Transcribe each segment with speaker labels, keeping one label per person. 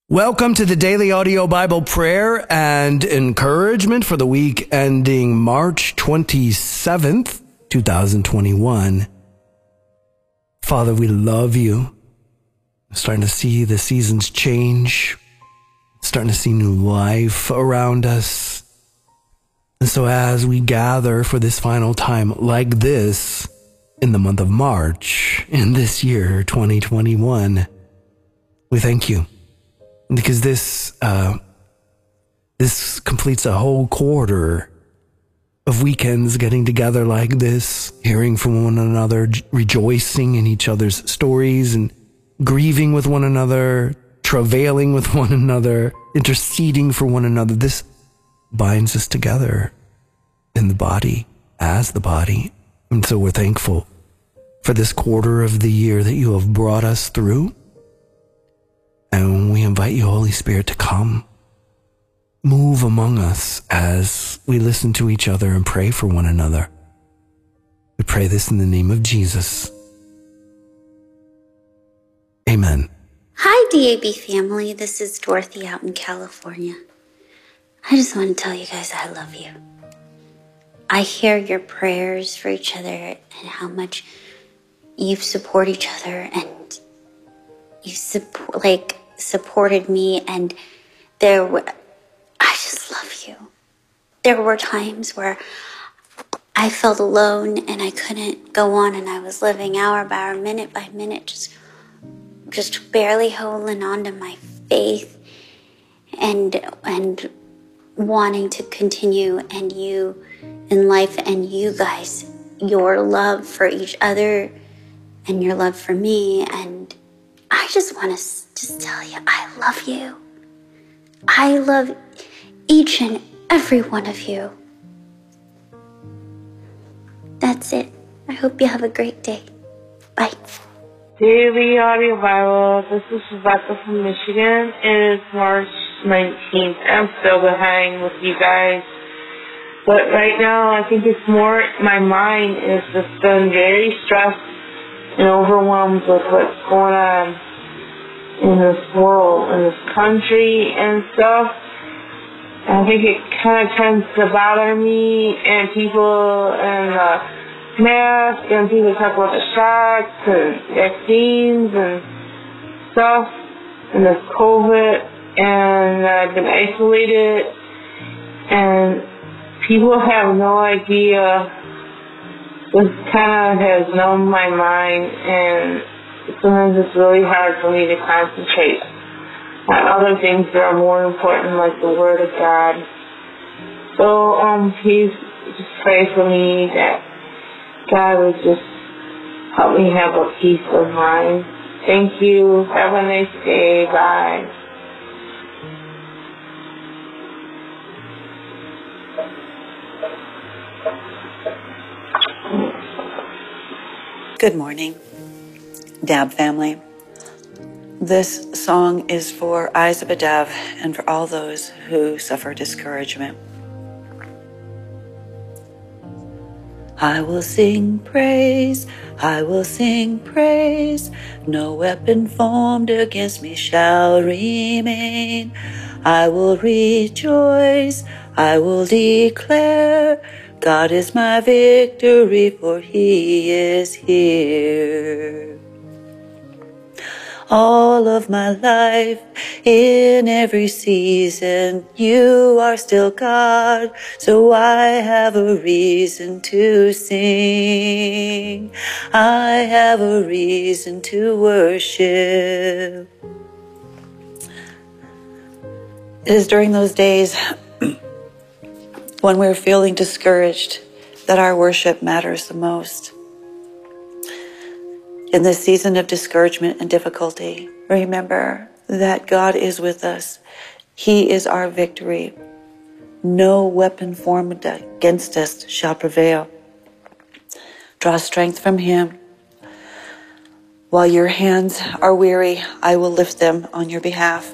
Speaker 1: Welcome to the Daily Audio Bible Prayer and Encouragement for the week ending March 27th, 2021. Father, we love you. We're starting to see the seasons change, starting to see new life around us. And so as we gather for this final time like this in the month of March in this year, 2021, we thank you. Because this completes a whole quarter of weekends getting together like this, hearing from one another, rejoicing in each other's stories and grieving with one another, travailing with one another, interceding for one another. This binds us together in the body, as the body. And so we're thankful for this quarter of the year that you have brought us through. And we invite you, Holy Spirit, to come, move among us as we listen to each other and pray for one another. We pray this in the name of Jesus. Amen.
Speaker 2: Hi, DAB family. This is Dorothy out in California. I just want to tell you guys I love you. I hear your prayers for each other and how much you support each other, and you supported me, and I just love you. There were times where I felt alone and I couldn't go on, and I was living hour by hour, minute by minute, just barely holding on to my faith and wanting to continue, and you in life, and you guys, your love for each other and your love for me. And I just want to just tell you, I love you. I love each and every one of you. That's it. I hope you have a great day. Bye.
Speaker 3: Daily Audio Bible. This is Rebecca from Michigan. It is March 19th. I'm still behind with you guys. But right now, I think it's more, my mind is just been very stressed and overwhelmed with what's going on in this world, in this country and stuff. I think it kind of tends to bother me, and people and masks, and people talk about the shots and vaccines and stuff, and this COVID, and I've been isolated, and people have no idea. This kind of has numbed my mind, and sometimes it's really hard for me to concentrate on other things that are more important, like the Word of God. So, please just pray for me that God would just help me have a peace of mind. Thank you. Have a nice day. Bye.
Speaker 4: Good morning, DAB family. This song is for Eyes of a Dove and for all those who suffer discouragement. I will sing praise, I will sing praise. No weapon formed against me shall remain. I will rejoice, I will declare, God is my victory, for He is here. All of my life, in every season, you are still God, so I have a reason to sing. I have a reason to worship. It is during those days when we're feeling discouraged that our worship matters the most. In this season of discouragement and difficulty, remember that God is with us. He is our victory. No weapon formed against us shall prevail. Draw strength from Him. While your hands are weary, I will lift them on your behalf.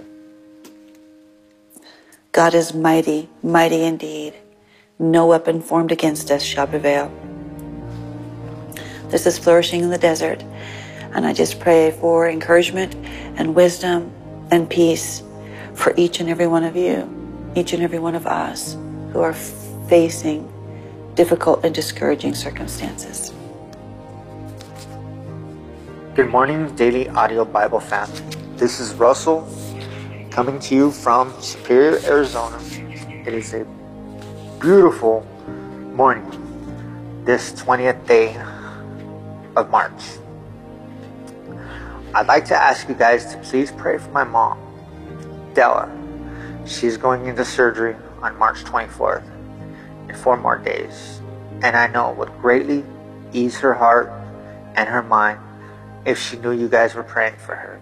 Speaker 4: God is mighty, mighty indeed. No weapon formed against us shall prevail. This is Flourishing in the Desert, and I just pray for encouragement and wisdom and peace for each and every one of you, each and every one of us who are facing difficult and discouraging circumstances.
Speaker 5: Good morning, Daily Audio Bible family. This is Russell coming to you from Superior, Arizona. It is a beautiful morning, this 20th day of March. I'd like to ask you guys to please pray for my mom, Della. She's going into surgery on March 24th in 4 more days. And I know it would greatly ease her heart and her mind if she knew you guys were praying for her.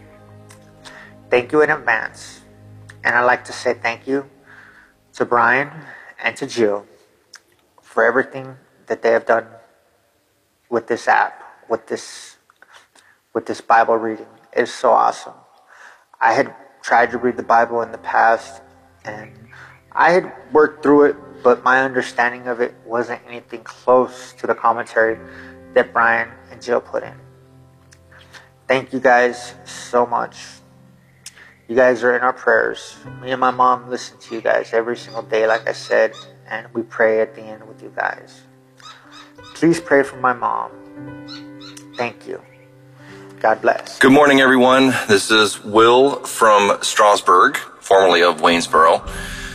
Speaker 5: Thank you in advance. And I'd like to say thank you to Brian and to Jill for everything that they have done with this app, with this Bible reading. It's so awesome. I had tried to read the Bible in the past, and I had worked through it, but my understanding of it wasn't anything close to the commentary that Brian and Jill put in. Thank you guys so much. You guys are in our prayers. Me and my mom listen to you guys every single day, like I said, and we pray at the end with you guys. Please pray for my mom. Thank you. God bless.
Speaker 6: Good morning, everyone. This is Will from Strasburg, formerly of Waynesboro.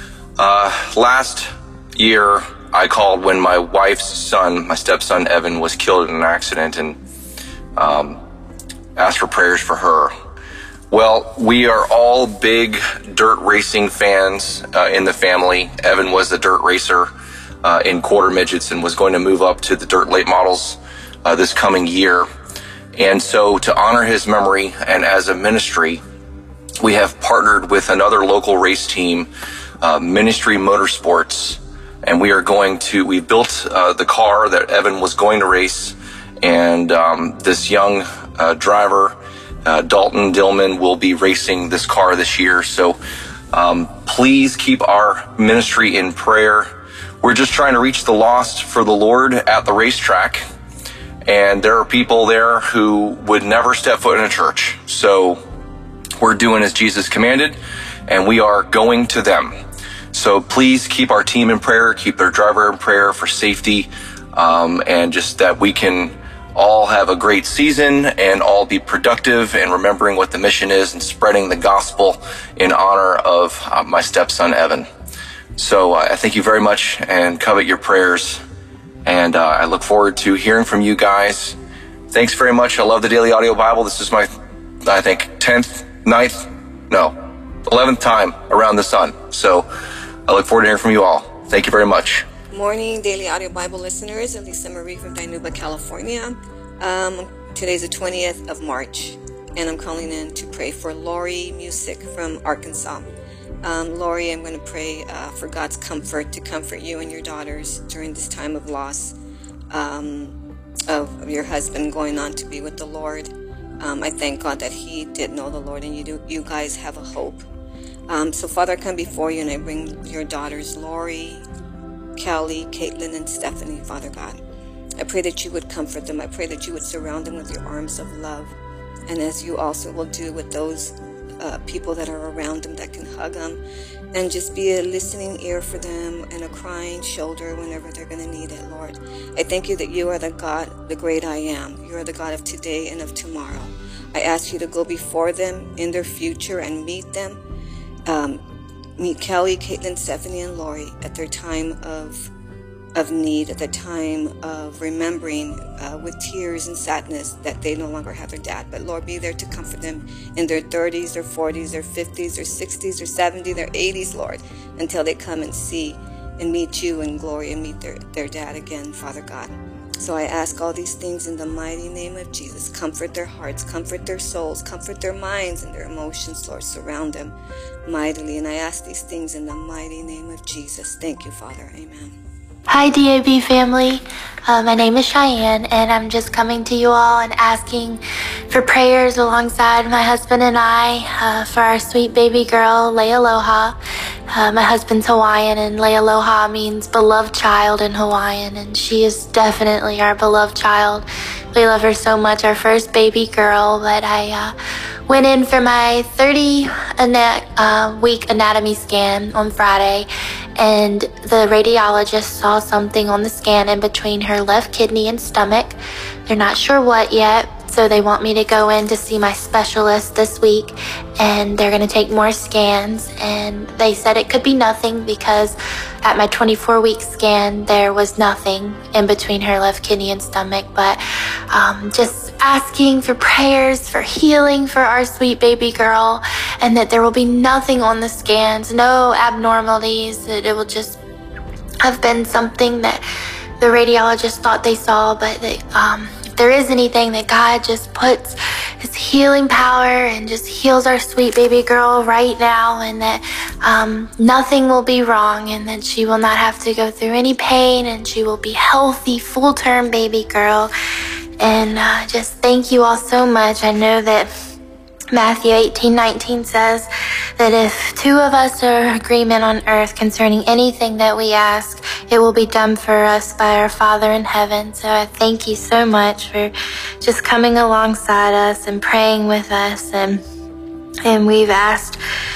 Speaker 6: Last year, I called when my wife's son, my stepson Evan, was killed in an accident, and asked for prayers for her. Well, we are all big dirt racing fans in the family. Evan was the dirt racer in quarter midgets and was going to move up to the dirt late models this coming year. And so to honor his memory and as a ministry, we have partnered with another local race team, Ministry Motorsports, and we've built the car that Evan was going to race, and this young driver, Dalton Dillman, will be racing this car this year. So please keep our ministry in prayer. We're just trying to reach the lost for the Lord at the racetrack, and there are people there who would never step foot in a church. So we're doing as Jesus commanded, and we are going to them. So please keep our team in prayer, keep their driver in prayer for safety, and just that we can all have a great season and all be productive and remembering what the mission is and spreading the gospel in honor of my stepson, Evan. So I thank you very much and covet your prayers. And I look forward to hearing from you guys. Thanks very much. I love the Daily Audio Bible. This is my, I think, 11th time around the sun. So I look forward to hearing from you all. Thank you very much.
Speaker 7: Morning, Daily Audio Bible listeners. Elisa Marie from Dinuba, California. Today's the 20th of March, and I'm calling in to pray for Lori Music from Arkansas. Lori, I'm going to pray for God's comfort to comfort you and your daughters during this time of loss of your husband going on to be with the Lord. I thank God that he did know the Lord, and you guys have a hope. So Father, I come before you and I bring your daughters, Lori, Callie, Caitlin, and Stephanie, Father God. I pray that you would comfort them. I pray that you would surround them with your arms of love. And as you also will do with those people that are around them that can hug them and just be a listening ear for them and a crying shoulder whenever they're going to need it, Lord. I thank you that you are the God, the great I am. You are the God of today and of tomorrow. I ask you to go before them in their future and meet them. Meet Kelly, Caitlin, Stephanie, and Lori at their time of need, at the time of remembering with tears and sadness that they no longer have their dad. But Lord, be there to comfort them in their 30s, their 40s, their 50s, their 60s, their 70s, their 80s, Lord, until they come and see and meet you in glory and meet their dad again, Father God. So I ask all these things in the mighty name of Jesus. Comfort their hearts, comfort their souls, comfort their minds and their emotions, Lord. Surround them mightily. And I ask these things in the mighty name of Jesus. Thank you, Father. Amen.
Speaker 8: Hi, DAB family. My name is Cheyenne, and I'm just coming to you all and asking for prayers alongside my husband and I for our sweet baby girl, Lealoha. My husband's Hawaiian, and Lealoha means beloved child in Hawaiian, and she is definitely our beloved child. We love her so much, our first baby girl, but I went in for my 30-week anatomy scan on Friday, and the radiologist saw something on the scan in between her left kidney and stomach. They're not sure what yet, so they want me to go in to see my specialist this week, and they're going to take more scans, and they said it could be nothing because at my 24-week scan there was nothing in between her left kidney and stomach. But just asking for prayers for healing for our sweet baby girl, and that there will be nothing on the scans, no abnormalities, that it will just have been something that the radiologist thought they saw, but that if there is anything, that God just puts his healing power and just heals our sweet baby girl right now, and that nothing will be wrong, and that she will not have to go through any pain, and she will be healthy, full-term baby girl. And just thank you all so much. I know that Matthew 18:19 says that if two of us are in agreement on earth concerning anything that we ask, it will be done for us by our Father in heaven. So I thank you so much for just coming alongside us and praying with us. And we've asked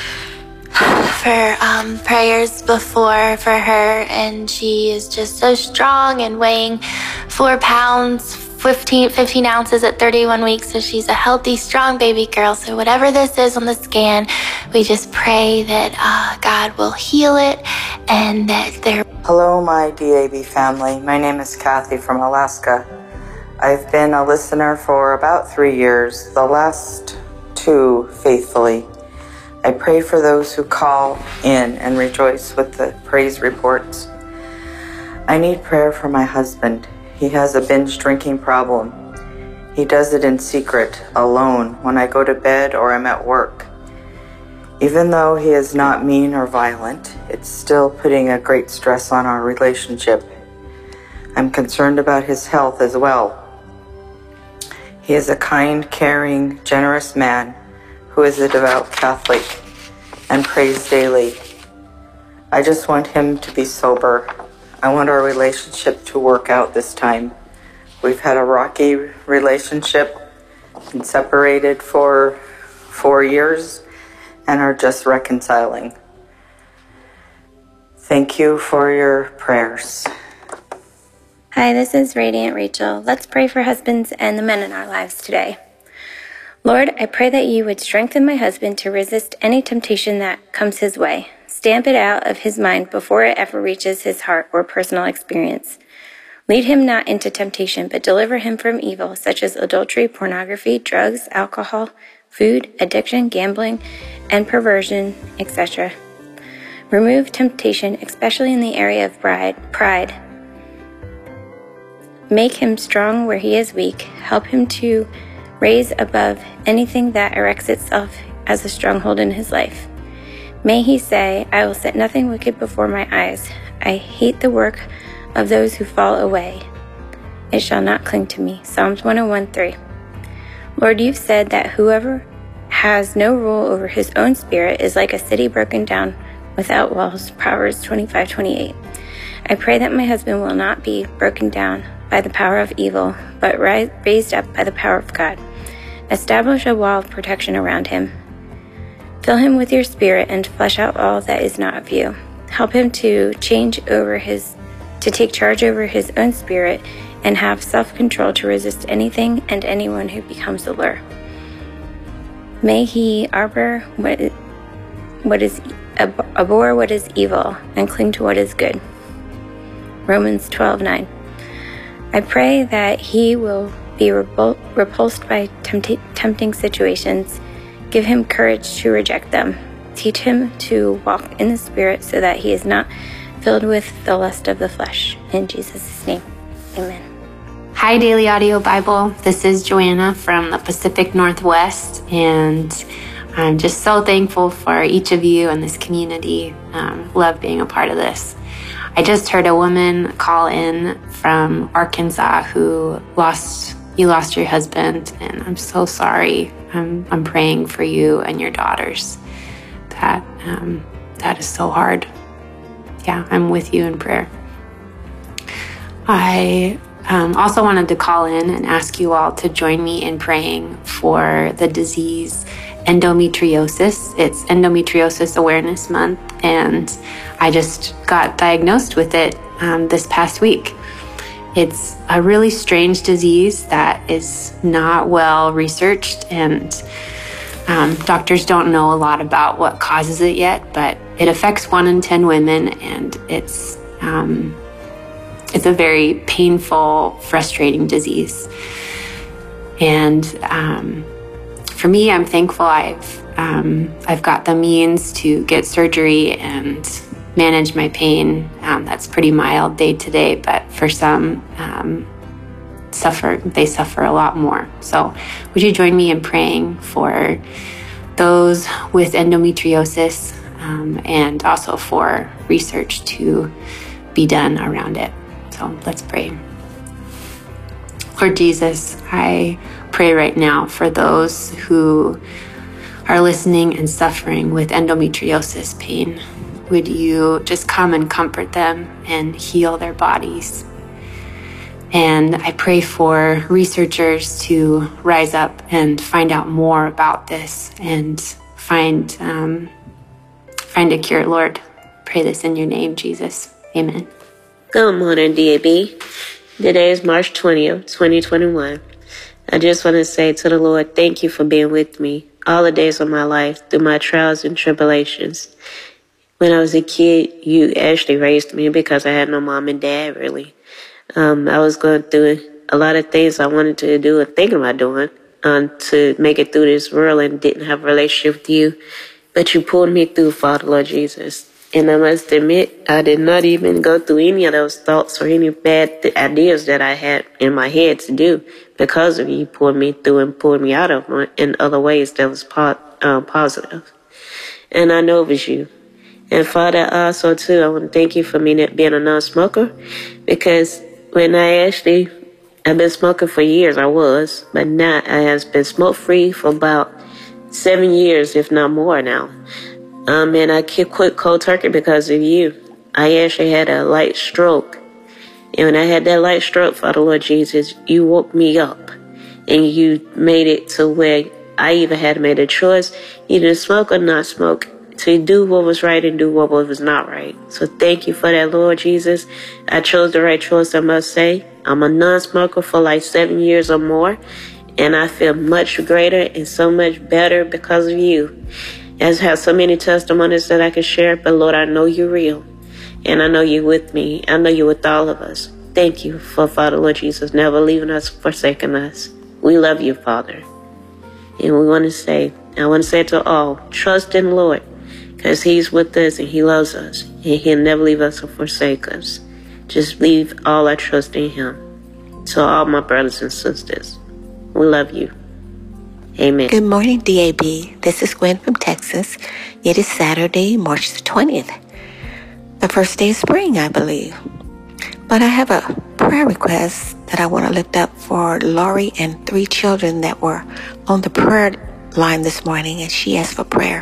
Speaker 8: for prayers before for her, and she is just so strong and weighing 4 pounds, 15 ounces at 31 weeks. So she's a healthy, strong baby girl. So whatever this is on the scan, we just pray that God will heal it, and that there.
Speaker 9: Hello, my DAB family. My name is Kathy from Alaska. I've been a listener for about 3 years, the last 2 faithfully. I pray for those who call in and rejoice with the praise reports. I need prayer for my husband. He has a binge drinking problem. He does it in secret, alone, when I go to bed or I'm at work. Even though he is not mean or violent, it's still putting a great stress on our relationship. I'm concerned about his health as well. He is a kind, caring, generous man who is a devout Catholic and prays daily. I just want him to be sober. I want our relationship to work out this time. We've had a rocky relationship, been separated for 4 years, and are just reconciling. Thank you for your prayers.
Speaker 10: Hi, this is Radiant Rachel. Let's pray for husbands and the men in our lives today. Lord, I pray that you would strengthen my husband to resist any temptation that comes his way. Stamp it out of his mind before it ever reaches his heart or personal experience. Lead him not into temptation, but deliver him from evil, such as adultery, pornography, drugs, alcohol, food, addiction, gambling, and perversion, etc. Remove temptation, especially in the area of pride. Make him strong where he is weak. Help him to raise above anything that erects itself as a stronghold in his life. May he say, I will set nothing wicked before my eyes. I hate the work of those who fall away. It shall not cling to me. Psalms 101:3. Lord, you've said that whoever has no rule over his own spirit is like a city broken down without walls. Proverbs 25:28. I pray that my husband will not be broken down by the power of evil, but raised up by the power of God. Establish a wall of protection around him. Fill him with your spirit and flesh out all that is not of you. Help him to take charge over his own spirit and have self-control to resist anything and anyone who becomes a lure. May he abhor what is evil and cling to what is good. Romans 12:9. I pray that he will be repulsed by tempting situations. Give him courage to reject them. Teach him to walk in the Spirit so that he is not filled with the lust of the flesh. In Jesus' name, amen.
Speaker 11: Hi, Daily Audio Bible. This is Joanna from the Pacific Northwest, and I'm just so thankful for each of you and this community. Love being a part of this. I just heard a woman call in from Arkansas who lost your husband, and I'm so sorry. I'm praying for you and your daughters. That is so hard. Yeah, I'm with you in prayer. I also wanted to call in and ask you all to join me in praying for the disease endometriosis. It's Endometriosis Awareness Month, and I just got diagnosed with it this past week. It's a really strange disease that is not well researched, and doctors don't know a lot about what causes it yet, but it affects 1 in 10 women, and it's a very painful, frustrating disease. And for me, I'm thankful I've got the means to get surgery and manage my pain. That's pretty mild day to day, but for some, they suffer a lot more. So would you join me in praying for those with endometriosis, and also for research to be done around it? So let's pray. Lord Jesus, I pray right now for those who are listening and suffering with endometriosis pain. Would you just come and comfort them and heal their bodies? And I pray for researchers to rise up and find out more about this and find a cure, Lord. Pray this in your name, Jesus. Amen.
Speaker 12: Good morning, DAB. Today is March 20th, 2021. I just want to say to the Lord, thank you for being with me all the days of my life through my trials and tribulations. When I was a kid, you actually raised me because I had no mom and dad, really. I was going through a lot of things I wanted to do and thinking about doing to make it through this world, and didn't have a relationship with you. But you pulled me through, Father, Lord Jesus. And I must admit, I did not even go through any of those thoughts or any bad ideas that I had in my head to do, because of you pulled me through and pulled me out of them in other ways that was positive. And I know it was you. And Father, also too, I want to thank you for me not being a non-smoker, because when I've been smoking for years, I was, but now I have been smoke-free for about 7 years, if not more now. And I quit cold turkey because of you. I actually had a light stroke. And when I had that light stroke, Father Lord Jesus, you woke me up. And you made it to where I even had to make a choice, either to smoke or not smoke, to do what was right and do what was not right. So thank you for that, Lord Jesus. I chose the right choice, I must say. I'm a non-smoker for like 7 years or more. And I feel much greater and so much better because of you. I have so many testimonies that I can share, but Lord, I know you're real. And I know you're with me. I know you're with all of us. Thank you for Father Lord Jesus never leaving us, forsaking us. We love you, Father. And I want to say to all, trust in the Lord, because he's with us and he loves us. And he'll never leave us or forsake us. Just leave all our trust in him. To all my brothers and sisters, we love you. Amen.
Speaker 13: Good morning, DAB. This is Gwen from Texas. It is Saturday, March the 20th. The first day of spring, I believe. But I have a prayer request that I want to lift up for Lori and 3 children that were on the prayer line this morning, and she asked for prayer.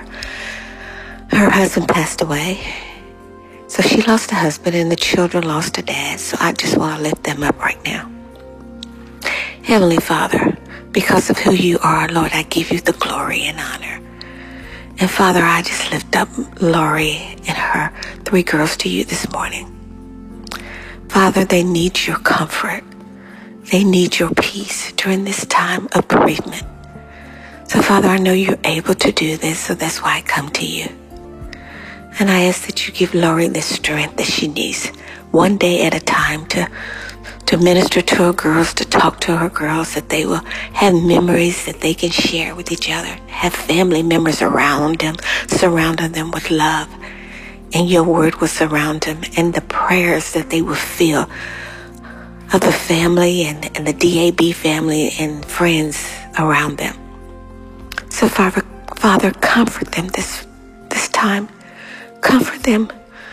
Speaker 13: Her husband passed away, so she lost a husband and the children lost a dad, so I just want to lift them up right now. Heavenly Father, because of who you are, Lord, I give you the glory and honor. And Father, I just lift up Lori and her 3 girls to you this morning. Father, they need your comfort. They need your peace during this time of bereavement. So Father, I know you're able to do this, so that's why I come to you. And I ask that you give Lori the strength that she needs, one day at a time, to minister to her girls, to talk to her girls, that they will have memories that they can share with each other, have family members around them, surrounding them with love. And your word will surround them, and the prayers that they will feel of the family and the DAB family and friends around them. So Father, comfort them this time. Comfort them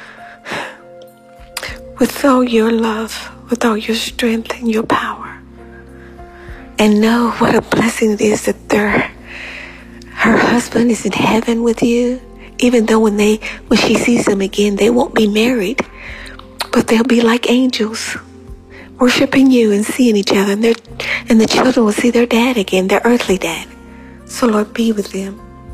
Speaker 13: with all your love, with all your strength and your power. And know what a blessing it is that her husband is in heaven with you. Even though when she sees him again, they won't be married, but they'll be like angels, worshiping you and seeing each other. And the children will see their dad again, their earthly dad. So Lord, be with them.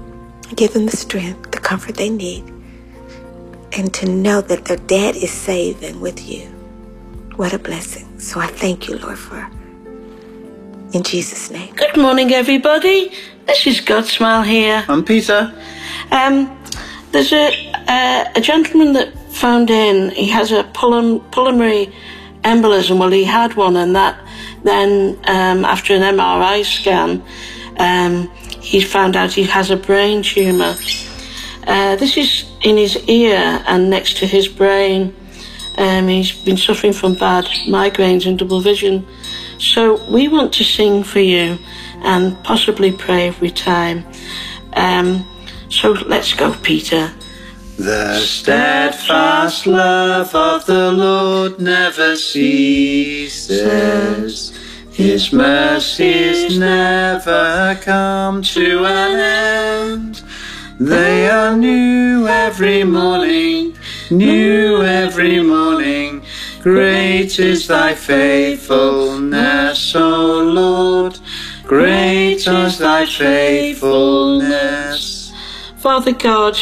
Speaker 13: Give them the strength, the comfort they need, and to know that their dad is safe and with you. What a blessing. So I thank you, Lord, for in Jesus' name.
Speaker 14: Good morning, everybody. This is Godsmile here.
Speaker 15: I'm Peter.
Speaker 14: There's a gentleman that phoned in. He has a pulmonary embolism. Well, he had one, and that then after an MRI scan, he's found out he has a brain tumour. This is in his ear and next to his brain. He's been suffering from bad migraines and double vision. So we want to sing for you and possibly pray every time. So let's go, Peter.
Speaker 15: The steadfast love of the Lord never ceases. His mercies never come to an end. They are new every morning, new every morning. Great is thy faithfulness, O Lord. Great is thy faithfulness.
Speaker 14: Father God,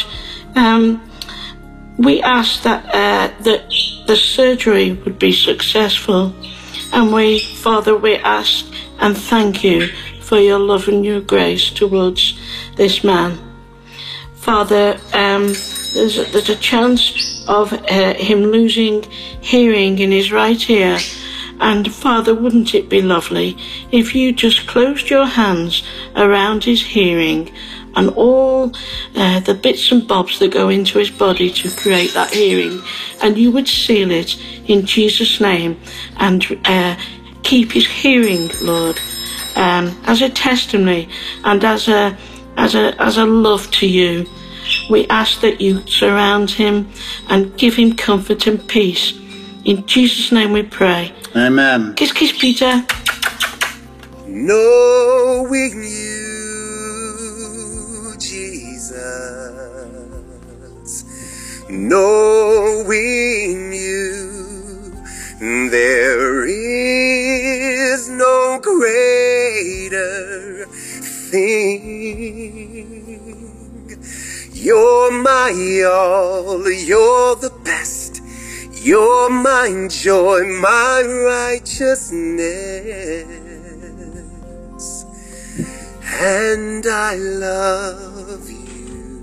Speaker 14: we ask that the surgery would be successful. And Father, we ask and thank you for your love and your grace towards this man. Father, there's a chance of him losing hearing in his right ear. And Father, wouldn't it be lovely if you just closed your hands around his hearing and all the bits and bobs that go into his body to create that hearing, and you would seal it in Jesus' name and keep his hearing, Lord, as a testimony and as a love to you. We ask that you surround him and give him comfort and peace. In Jesus' name we pray.
Speaker 15: Amen.
Speaker 14: Kiss, kiss, Peter.
Speaker 16: Knowing you, Jesus, knowing you, there is no greater thing. You're my all, you're the best. You're my joy, my righteousness, and I love you,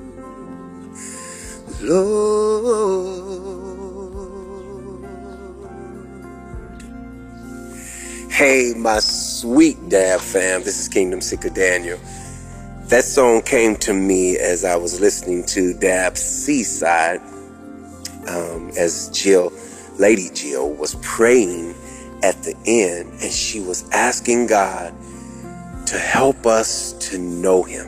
Speaker 16: Lord. Hey, my sweet Dab fam, this is Kingdom Seeker Daniel. That song came to me as I was listening to Dab's Seaside, as Lady Jill was praying at the end, and she was asking God to help us to know him.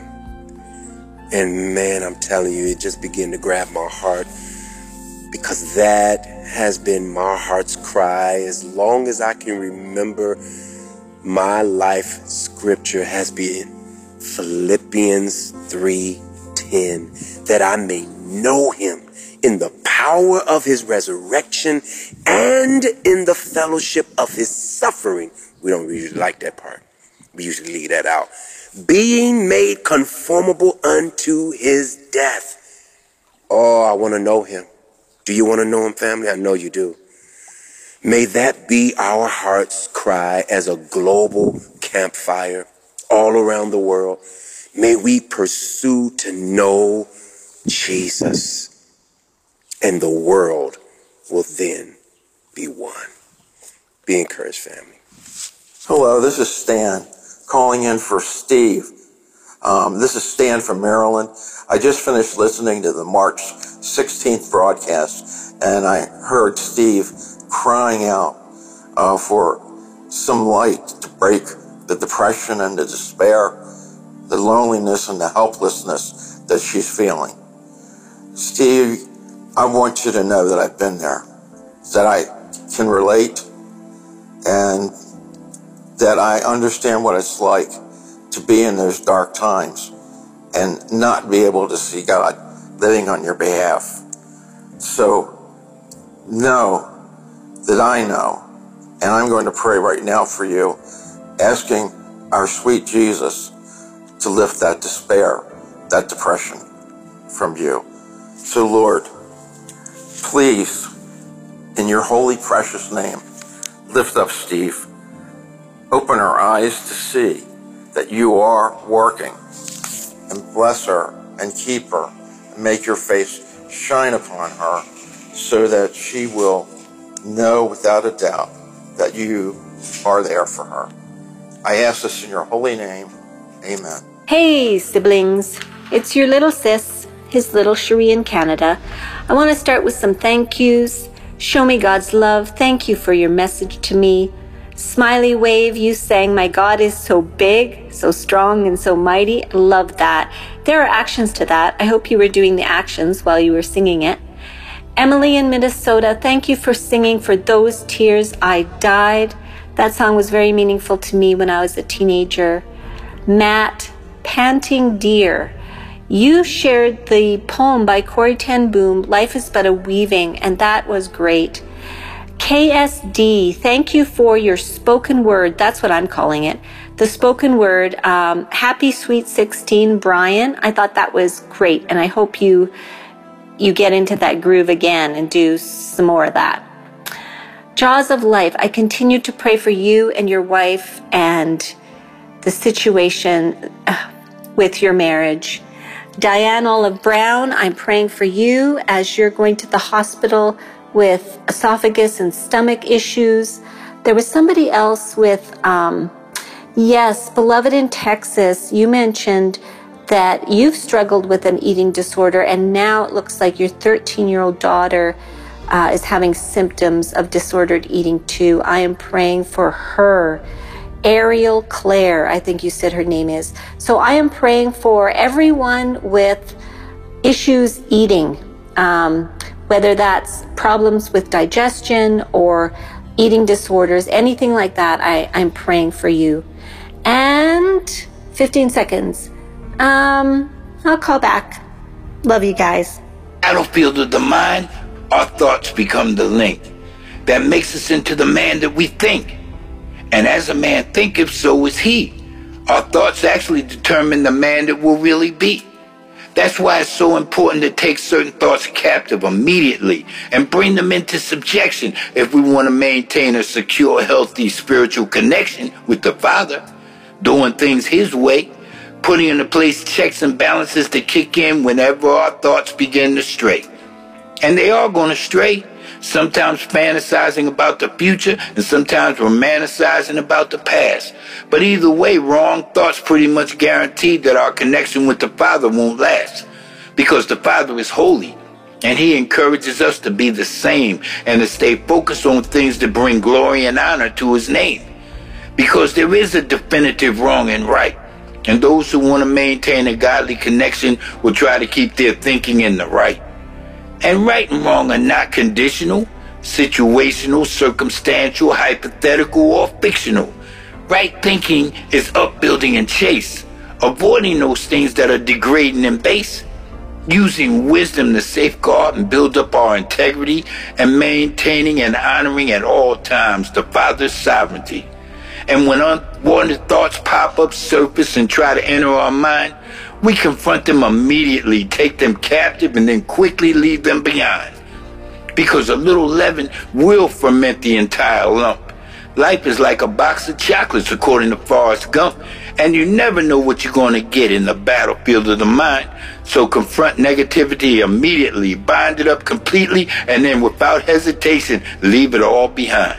Speaker 16: And man, I'm telling you, it just began to grab my heart, because that has been my heart's cry as long as I can remember. My life scripture has been Philippians 3:10, that I may know him in the power of his resurrection and in the fellowship of his suffering. We don't usually like that part. We usually leave that out. Being made conformable unto his death. Oh, I want to know him. Do you want to know him, family? I know you do. May that be our heart's cry as a global campfire all around the world. May we pursue to know Jesus, and the world will then be one. Be encouraged, family.
Speaker 17: Hello, this is Stan calling in for Steve. This is Stan from Maryland. I just finished listening to the March 16th broadcast, and I heard Steve crying out for some light to break the depression and the despair, the loneliness and the helplessness that she's feeling. Steve, I want you to know that I've been there, that I can relate, and that I understand what it's like to be in those dark times and not be able to see God living on your behalf. So know that I know, and I'm going to pray right now for you, asking our sweet Jesus to lift that despair that depression from you. So Lord, please, in your holy precious name, lift up Steve. Open her eyes to see that you are working, and bless her and keep her and make your face shine upon her so that she will know without a doubt that you are there for her. I ask this in your holy name. Amen.
Speaker 18: Hey, siblings. It's your little sis, his little Cherie in Canada. I want to start with some thank yous. Show me God's love. Thank you for your message to me. Smiley wave, you sang, my God is so big, so strong, and so mighty. I love that. There are actions to that. I hope you were doing the actions while you were singing it. Emily in Minnesota, thank you for singing For Those Tears I Died. That song was very meaningful to me when I was a teenager. Matt, Panting Deer, you shared the poem by Corrie ten Boom, Life is But a Weaving, and that was great. KSD, thank you for your spoken word. That's what I'm calling it. The spoken word. Happy Sweet 16, Brian. I thought that was great, and I hope you get into that groove again and do some more of that. Jaws of Life, I continue to pray for you and your wife and the situation with your marriage. Diane Olive Brown, I'm praying for you as you're going to the hospital with esophagus and stomach issues. There was somebody else with, yes, Beloved in Texas, you mentioned that you've struggled with an eating disorder, and now it looks like your 13-year-old daughter is having symptoms of disordered eating too. I am praying for her. Ariel Claire, I think you said her name is. So I am praying for everyone with issues eating, whether that's problems with digestion or eating disorders, anything like that, I'm praying for you. And 15 seconds. I'll call back. Love you guys.
Speaker 19: Battlefield of the mind, our thoughts become the link that makes us into the man that we think. And as a man thinketh, so is he. Our thoughts actually determine the man that we'll really be. That's why it's so important to take certain thoughts captive immediately and bring them into subjection if we want to maintain a secure, healthy spiritual connection with the Father, doing things His way, putting into place checks and balances to kick in whenever our thoughts begin to stray. And they are going to stray, sometimes fantasizing about the future and sometimes romanticizing about the past. But either way, wrong thoughts pretty much guarantee that our connection with the Father won't last, because the Father is holy and He encourages us to be the same and to stay focused on things that bring glory and honor to His name, because there is a definitive wrong and right, and those who want to maintain a godly connection will try to keep their thinking in the right. And right and wrong are not conditional, situational, circumstantial, hypothetical, or fictional. Right thinking is upbuilding and chase, avoiding those things that are degrading and base, using wisdom to safeguard and build up our integrity, and maintaining and honoring at all times the Father's sovereignty. And when unwanted thoughts pop up, surface, and try to enter our mind, we confront them immediately, take them captive, and then quickly leave them behind. Because a little leaven will ferment the entire lump. Life is like a box of chocolates, according to Forrest Gump, and you never know what you're going to get in the battlefield of the mind. So confront negativity immediately, bind it up completely, and then without hesitation, leave it all behind.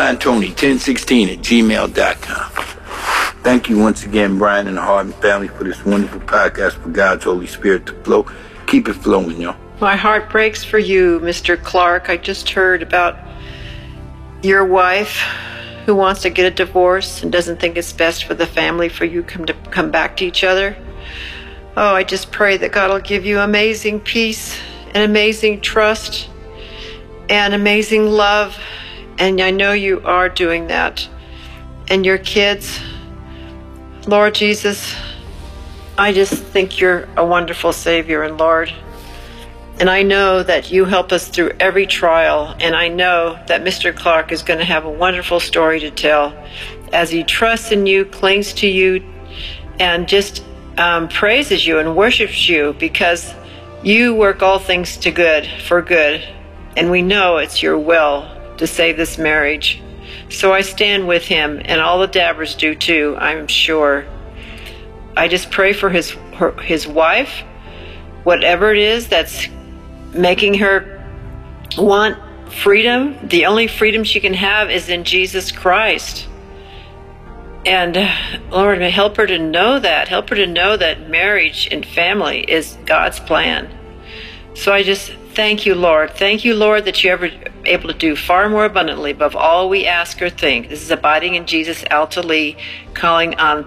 Speaker 19: BlindTony1016@gmail.com. Thank you once again, Brian and the Harden family, for this wonderful podcast for God's Holy Spirit to flow. Keep it flowing, y'all.
Speaker 20: My heart breaks for you, Mr. Clark. I just heard about your wife who wants to get a divorce and doesn't think it's best for the family for you to come back to each other. Oh, I just pray that God will give you amazing peace and amazing trust and amazing love. And I know you are doing that. And your kids, Lord Jesus, I just think you're a wonderful Savior and Lord. And I know that you help us through every trial. And I know that Mr. Clark is going to have a wonderful story to tell as he trusts in you, clings to you, and just praises you and worships you, because you work all things for good, and we know it's your will to save this marriage. So I stand with him, and all the Dabbers do too, I'm sure. I just pray for his wife, whatever it is that's making her want freedom. The only freedom she can have is in Jesus Christ. And Lord, help her to know that. Help her to know that marriage and family is God's plan. So I just thank you, Lord. Thank you, Lord, that you're able to do far more abundantly above all we ask or think. This is Abiding in Jesus, Alta Lee, calling on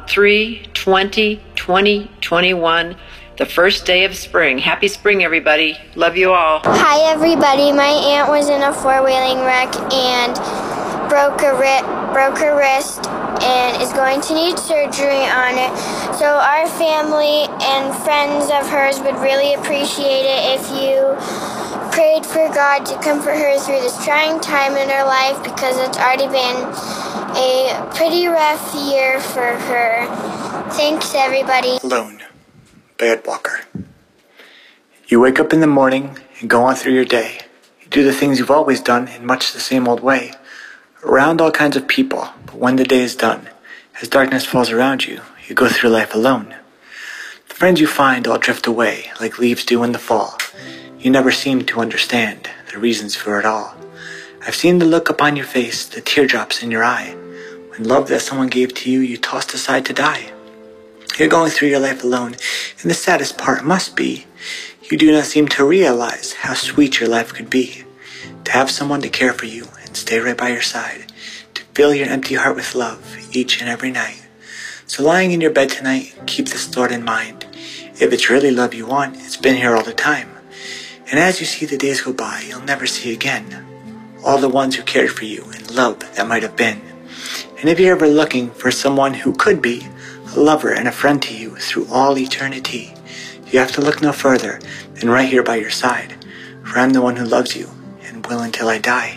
Speaker 20: 3/20/2021, the first day of spring. Happy spring, everybody. Love you all.
Speaker 21: Hi, everybody. My aunt was in a four-wheeling wreck and broke her wrist and is going to need surgery on it. So our family and friends of hers would really appreciate it if you prayed for God to comfort her through this trying time in her life, because it's already been a pretty rough year for her. Thanks, everybody.
Speaker 22: Alone by Ed Walker. You wake up in the morning and go on through your day. You do the things you've always done in much the same old way, around all kinds of people. But when the day is done, as darkness falls around you, you go through life alone. The friends you find all drift away like leaves do in the fall. You never seem to understand the reasons for it all. I've seen the look upon your face, the teardrops in your eye, when love that someone gave to you, you tossed aside to die. You're going through your life alone, and the saddest part must be, you do not seem to realize how sweet your life could be. To have someone to care for you and stay right by your side, to fill your empty heart with love each and every night. So lying in your bed tonight, keep this thought in mind. If it's really love you want, it's been here all the time. And as you see the days go by, you'll never see again all the ones who cared for you and love that might have been. And if you're ever looking for someone who could be a lover and a friend to you through all eternity, you have to look no further than right here by your side. For I'm the one who loves you and will until I die.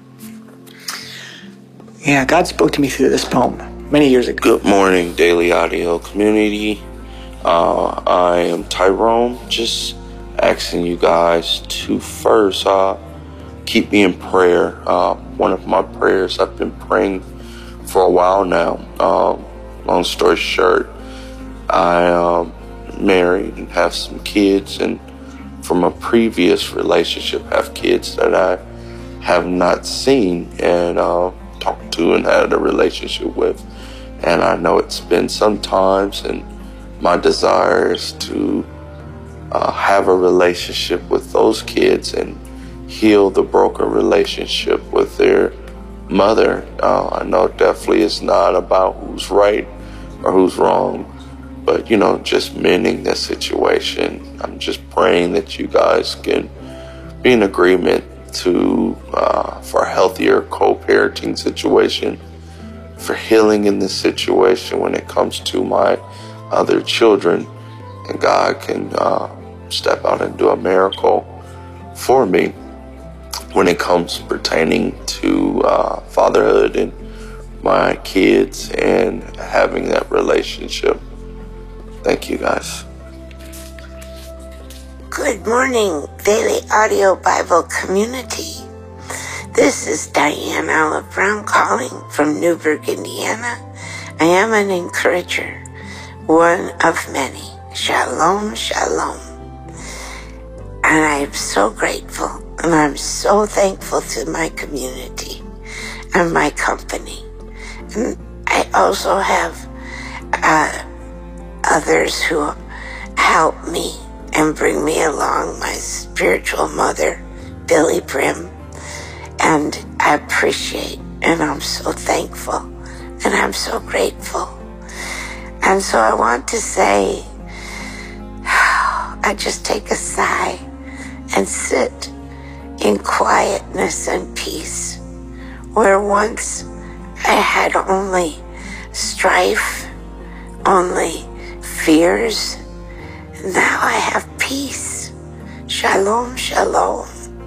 Speaker 22: Yeah, God spoke to me through this poem many years ago.
Speaker 23: Good morning, Daily Audio community. I am Tyrone. Just asking you guys to first keep me in prayer. One of my prayers I've been praying for a while now. Long story short, I am married and have some kids, and from a previous relationship have kids that I have not seen and talked to and had a relationship with. And I know it's been some times, and my desire is to have a relationship with those kids and heal the broken relationship with their mother. I know definitely it's not about who's right or who's wrong, but just mending the situation. I'm just praying that you guys can be in agreement for a healthier co-parenting situation, for healing in this situation when it comes to my other children, and God can step out and do a miracle for me when it comes pertaining to fatherhood and my kids and having that relationship. Thank you, guys.
Speaker 24: Good morning, Daily Audio Bible community. This is Diane Olive Brown calling from Newburgh, Indiana. I am an encourager, one of many. Shalom, shalom. And I'm so grateful and I'm so thankful to my community and my company. And I also have others who help me and bring me along, my spiritual mother, Billy Brim. And I appreciate and I'm so thankful and I'm so grateful. And so I want to say, I just take a sigh and sit in quietness and peace, where once I had only strife, only fears. Now I have peace. Shalom, shalom.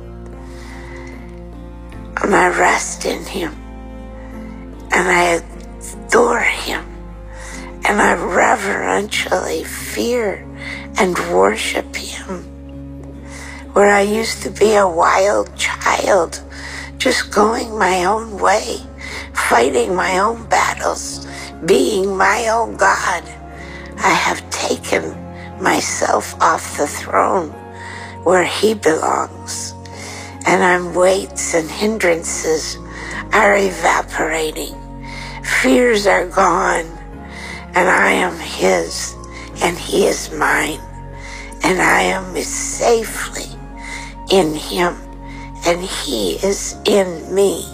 Speaker 24: And I rest in Him. And I adore Him. and I reverentially fear and worship Him. Where I used to be a wild child, just going my own way, fighting my own battles, being my own God, I have taken myself off the throne where He belongs, and weights and hindrances are evaporating. Fears are gone, and I am His, and He is mine, and I am safely in Him, and He is in me.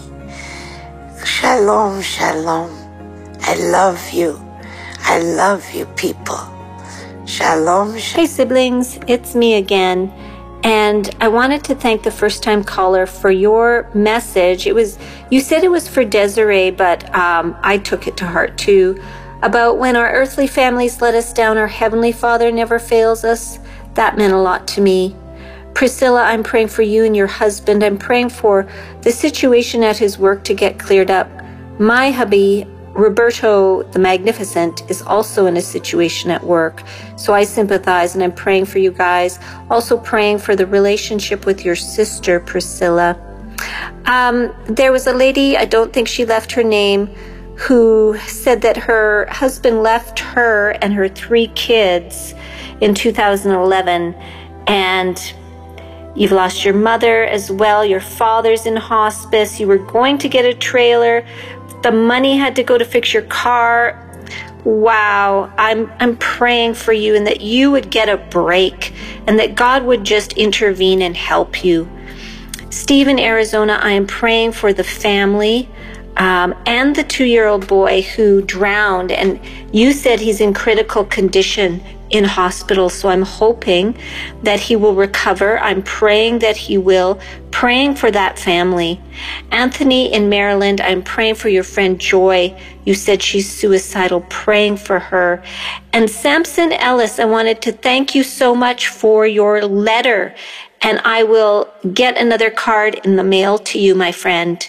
Speaker 24: Shalom, shalom. I love you. I love you, people. Shalom, shalom.
Speaker 18: Hey, siblings, it's me again. And I wanted to thank the first-time caller for your message. You said it was for Desiree, but I took it to heart too. About when our earthly families let us down, our Heavenly Father never fails us. That meant a lot to me. Priscilla, I'm praying for you and your husband. I'm praying for the situation at his work to get cleared up. My hubby, Roberto the Magnificent, is also in a situation at work, so I sympathize, and I'm praying for you guys. Also praying for the relationship with your sister, Priscilla. There was a lady, I don't think she left her name, who said that her husband left her and her 3 kids in 2011, and you've lost your mother as well. Your father's in hospice. You were going to get a trailer. The money had to go to fix your car. Wow, I'm praying for you, and that you would get a break, and that God would just intervene and help you. Steve in Arizona, I am praying for the family and the 2-year-old boy who drowned, and you said he's in critical condition in hospital, so I'm hoping that he will recover. I'm praying that he will, praying for that family. Anthony in Maryland, I'm praying for your friend Joy. You said she's suicidal, praying for her. And Samson Ellis, I wanted to thank you so much for your letter, and I will get another card in the mail to you, my friend.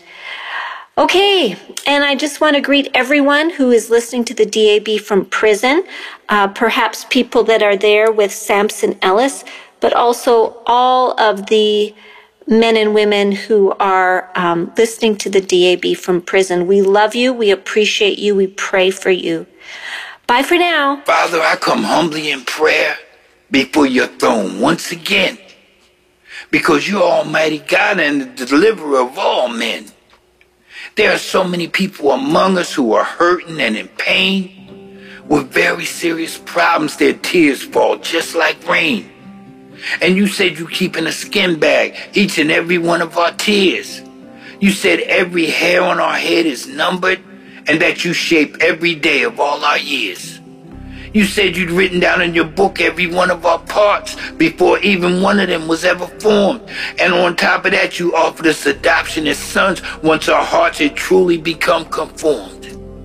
Speaker 18: Okay, and I just want to greet everyone who is listening to the DAB from prison, perhaps people that are there with Samson Ellis, but also all of the men and women who are listening to the DAB from prison. We love you, we appreciate you, we pray for you. Bye for now.
Speaker 19: Father, I come humbly in prayer before your throne once again, because you're Almighty God and the deliverer of all men. There are so many people among us who are hurting and in pain with very serious problems. Their tears fall just like rain. And you said you keep in a skin bag each and every one of our tears. You said every hair on our head is numbered, and that you shape every day of all our years. You said you'd written down in your book every one of our parts before even one of them was ever formed. And on top of that, you offered us adoption as sons once our hearts had truly become conformed.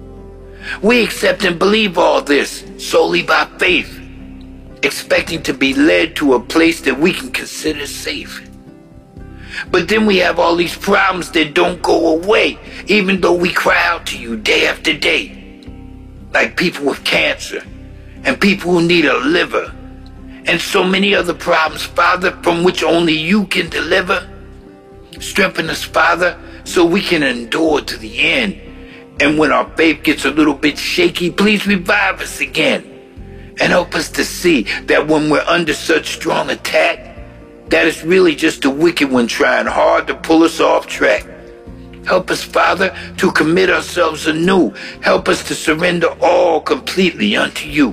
Speaker 19: We accept and believe all this solely by faith, expecting to be led to a place that we can consider safe. But then we have all these problems that don't go away, even though we cry out to you day after day, like people with cancer, and people who need a liver, and so many other problems, Father, from which only you can deliver. Strengthen us, Father, so we can endure to the end. And when our faith gets a little bit shaky, please revive us again, and help us to see that when we're under such strong attack, that it's really just the wicked one trying hard to pull us off track. Help us, Father, to commit ourselves anew. Help us to surrender all completely unto you.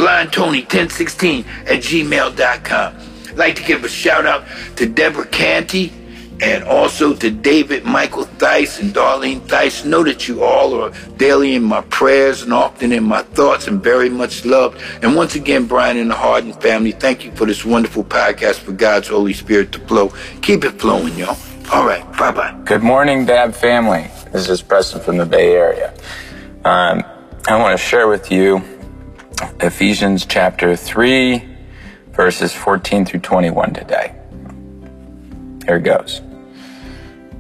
Speaker 19: BlindTony1016@gmail.com. I'd like to give a shout out to Deborah Canty and also to David Michael Thice and Darlene Thice. Know that you all are daily in my prayers and often in my thoughts and very much loved. And once again, Brian and the Harden family, thank you for this wonderful podcast for God's Holy Spirit to flow. Keep it flowing, y'all. All right, bye-bye.
Speaker 1: Good morning, Dab family. This is Preston from the Bay Area. I want to share with you Ephesians chapter 3, verses 14 through 21 today. Here it goes.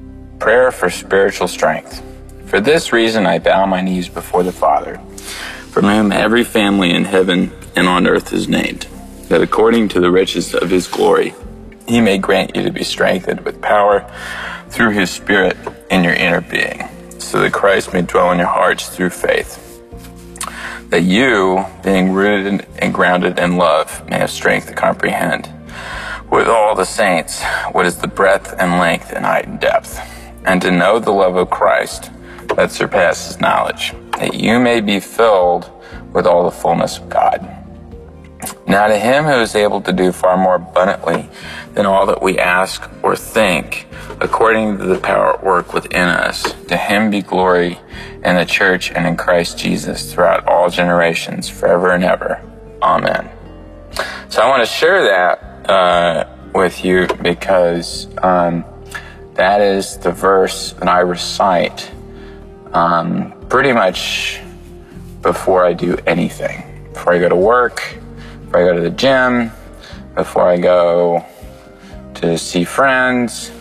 Speaker 1: Prayer for spiritual strength. For this reason I bow my knees before the Father, from whom every family in heaven and on earth is named, that according to the riches of his glory, he may grant you to be strengthened with power through his Spirit in your inner being, so that Christ may dwell in your hearts through faith, that you, being rooted and grounded in love, may have strength to comprehend with all the saints what is the breadth and length and height and depth, and to know the love of Christ that surpasses knowledge, that you may be filled with all the fullness of God. Now to him who is able to do far more abundantly than all that we ask or think, according to the power at work within us, to him be glory in the church and in Christ Jesus throughout all generations, forever and ever. Amen. So I want to share that with you because that is the verse that I recite pretty much before I do anything. Before I go to work, before I go to the gym, before I go to see friends.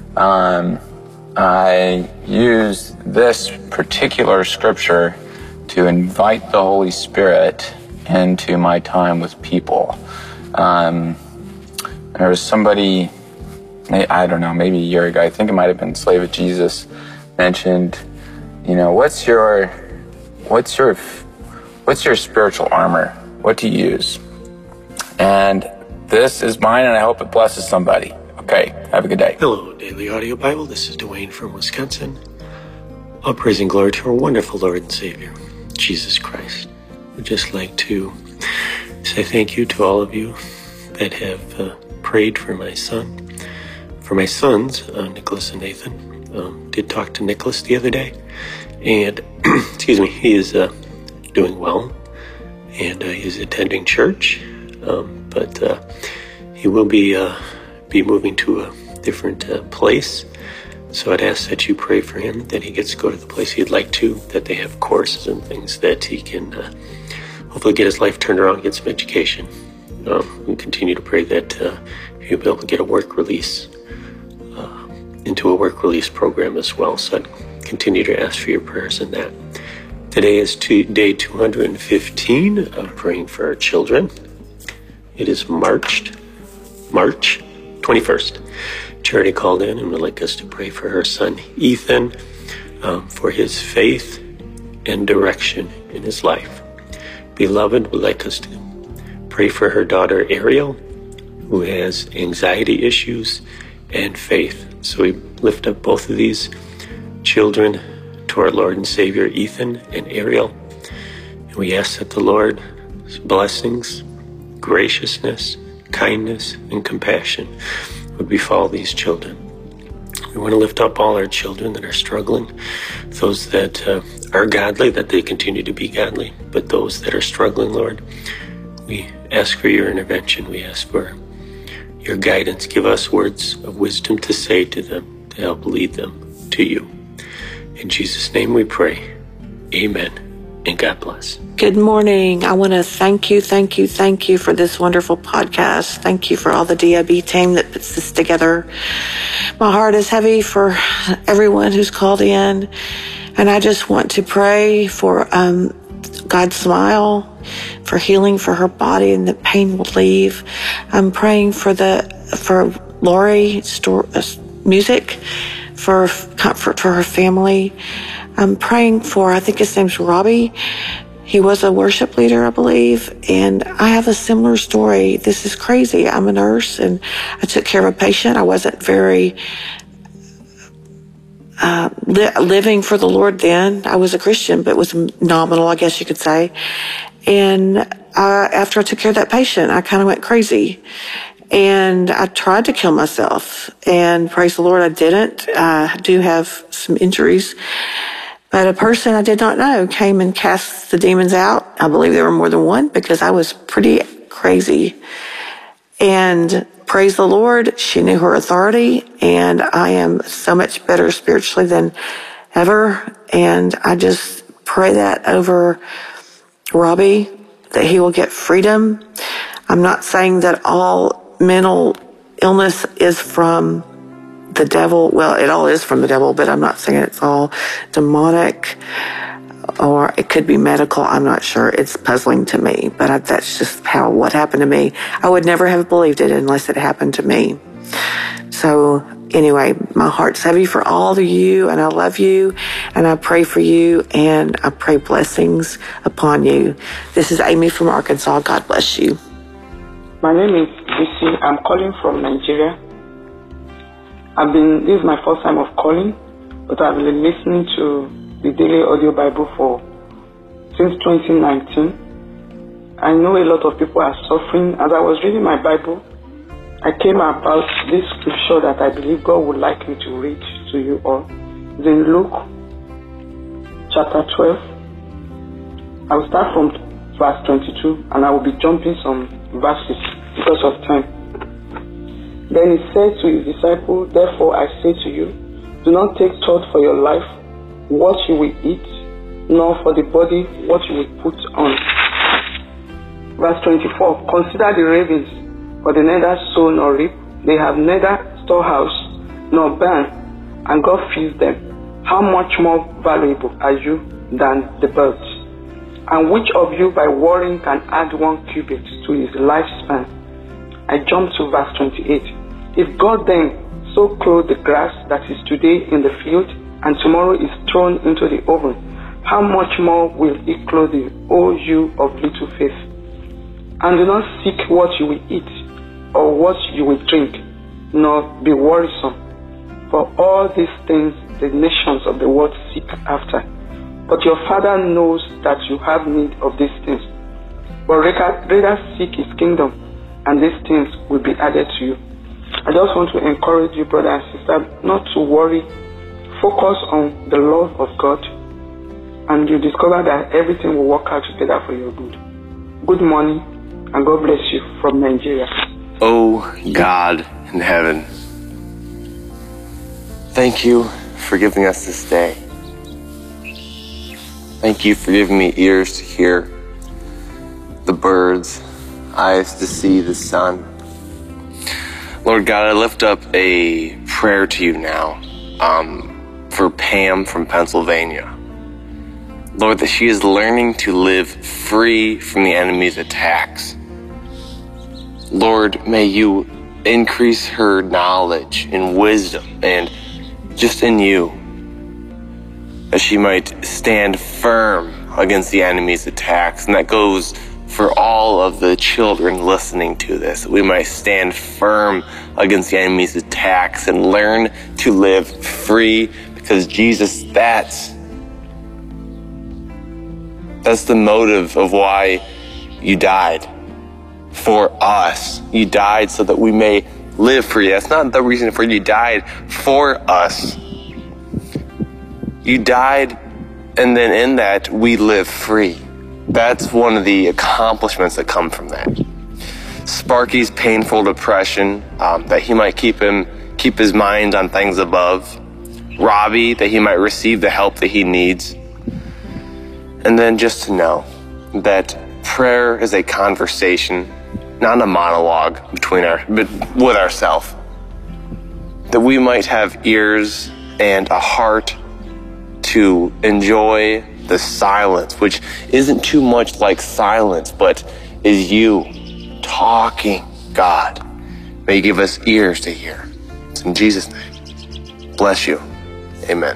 Speaker 1: I use this particular scripture to invite the Holy Spirit into my time with people. There was somebody, I don't know, maybe a year ago, I think it might have been Slave of Jesus, mentioned, what's your spiritual armor? What do you use? And this is mine, and I hope it blesses somebody. Okay, have a good day.
Speaker 2: Hello, Daily Audio Bible. This is Dwayne from Wisconsin. All praise and glory to our wonderful Lord and Savior, Jesus Christ. I'd just like to say thank you to all of you that have prayed for my son. For my sons, Nicholas and Nathan. Did talk to Nicholas the other day, and excuse me, he is doing well, and he's attending church, but he will be moving to a different place. So I'd ask that you pray for him, that he gets to go to the place he'd like to, that they have courses and things that he can hopefully get his life turned around, get some education. We continue to pray that he'll be able to get a work release, into a work release program as well. So I'd continue to ask for your prayers in that. Today is day 215 of praying for our children. It is March 21st. Charity called in and would like us to pray for her son, Ethan, for his faith and direction in his life. Beloved would like us to pray for her daughter, Ariel, who has anxiety issues and faith. So we lift up both of these children to our Lord and Savior, Ethan and Ariel. And we ask that the Lord's blessings, graciousness, kindness, and compassion would befall these children. We want to lift up all our children that are struggling, those that are godly, that they continue to be godly, but those that are struggling, Lord, we ask for your intervention. We ask for your guidance. Give us words of wisdom to say to them, to help lead them to you. In Jesus' name we pray. Amen. And God bless.
Speaker 3: Good morning. I want to thank you for this wonderful podcast. Thank you for all the DIB team that puts this together. My heart is heavy for everyone who's called in. And I just want to pray for God's smile, for healing for her body, and that pain will leave. I'm praying for Lori music, for comfort for her family. I'm praying for, I think his name's Robbie. He was a worship leader, I believe, and I have a similar story. This is crazy. I'm a nurse, and I took care of a patient. I wasn't very living for the Lord then. I was a Christian, but it was nominal, I guess you could say. And after I took care of that patient, I kind of went crazy. And I tried to kill myself. And praise the Lord, I didn't. I do have some injuries. But a person I did not know came and cast the demons out. I believe there were more than one because I was pretty crazy. And praise the Lord, she knew her authority, and I am so much better spiritually than ever. And I just pray that over Robbie, that he will get freedom. I'm not saying that all mental illness is from the devil. Well, it all is from the devil, but I'm not saying it's all demonic. or it could be medical. I'm not sure. It's puzzling to me, but that's just what happened to me. I would never have believed it unless it happened to me. So anyway, my heart's heavy for all of you, and I love you, and I pray for you, and I pray blessings upon you. This is Amy from Arkansas. God bless you.
Speaker 4: My name is Lucy. I'm calling from Nigeria. This is my first time of calling, but I've been listening to the Daily Audio Bible since 2019. I know a lot of people are suffering. As I was reading my Bible, I came about this scripture that I believe God would like me to read to you all. It's in Luke chapter 12. I will start from verse 22, and I will be jumping some verses because of time. Then he said to his disciples, "Therefore I say to you, do not take thought for your life, what you will eat, nor for the body, what you will put on." Verse 24, "Consider the ravens, for they neither sow nor reap, they have neither storehouse nor barn, and God feeds them. How much more valuable are you than the birds? And which of you by worrying can add 1 cubit to his lifespan?" I jump to verse 28. "If God then so clothe the grass that is today in the field, and tomorrow is thrown into the oven, how much more will he clothe you, O you of little faith? And do not seek what you will eat, or what you will drink, nor be worrisome. For all these things the nations of the world seek after. But your Father knows that you have need of these things. But rather seek his kingdom, and these things will be added to you." I just want to encourage you, brother and sister, not to worry. Focus on the love of God, and you discover that everything will work out together for your good. Good morning, and God bless you from Nigeria.
Speaker 5: Oh God in heaven, thank you for giving us this day. Thank you for giving me ears to hear the birds, eyes to see the sun. Lord God, I lift up a prayer to you now for Pam from Pennsylvania. Lord, that she is learning to live free from the enemy's attacks. Lord, may you increase her knowledge and wisdom and just in you, that she might stand firm against the enemy's attacks. And that goes for all of the children listening to this, that we might stand firm against the enemy's attacks and learn to live free, because Jesus, that's the motive of why you died. For us. You died so that we may live free. That's not the reason for you died, for us. You died, and then in that we live free. That's one of the accomplishments that come from that. Sparky's painful depression, that he might keep his mind on things above. Robbie, that he might receive the help that he needs. And then just to know that prayer is a conversation, not a monologue with ourselves. That we might have ears and a heart to enjoy the silence, which isn't too much like silence, but is you talking, God. May you give us ears to hear. It's in Jesus' name. Bless you. Amen.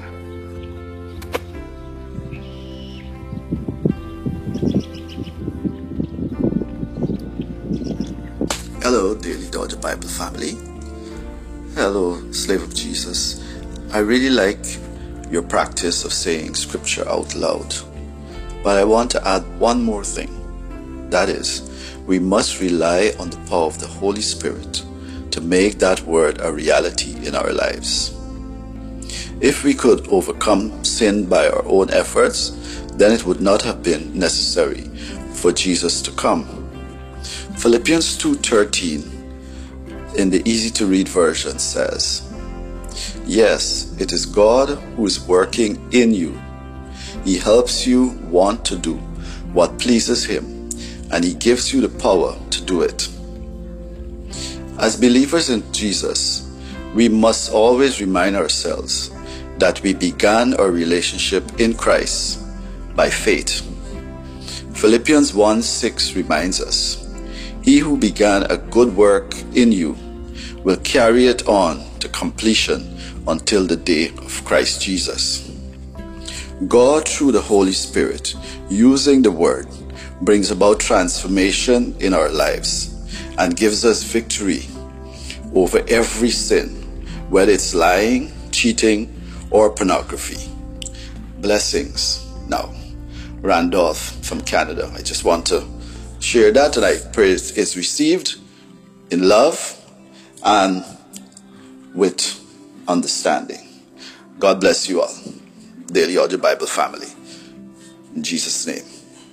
Speaker 6: Hello, Daily Dodger Bible family. Hello, slave of Jesus. I really like your practice of saying scripture out loud. But I want to add one more thing. That is, we must rely on the power of the Holy Spirit to make that word a reality in our lives. If we could overcome sin by our own efforts, then it would not have been necessary for Jesus to come. Philippians 2:13 in the easy-to-read version says, "Yes, it is God who is working in you. He helps you want to do what pleases Him, and He gives you the power to do it." As believers in Jesus, we must always remind ourselves that we began our relationship in Christ by faith. Philippians 1:6 reminds us, "He who began a good work in you will carry it on to completion until the day of Christ Jesus." God, through the Holy Spirit, using the Word, brings about transformation in our lives and gives us victory over every sin, whether it's lying, cheating, or pornography. Blessings. Now, Randolph from Canada. I just want to share that, and I pray it's received in love and with understanding. God bless you all. Daily Audio Bible family. In Jesus' name.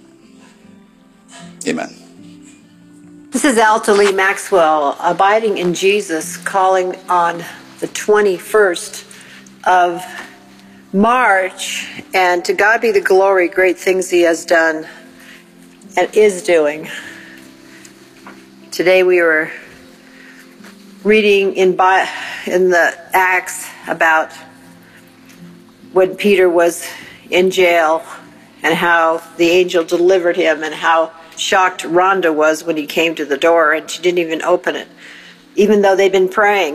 Speaker 6: Amen.
Speaker 20: This is Alta Lee Maxwell, abiding in Jesus, calling on the 21st of March, and to God be the glory, great things He has done and is doing. Today we were reading in the Acts about when Peter was in jail and how the angel delivered him, and how shocked Rhonda was when he came to the door and she didn't even open it, even though they'd been praying.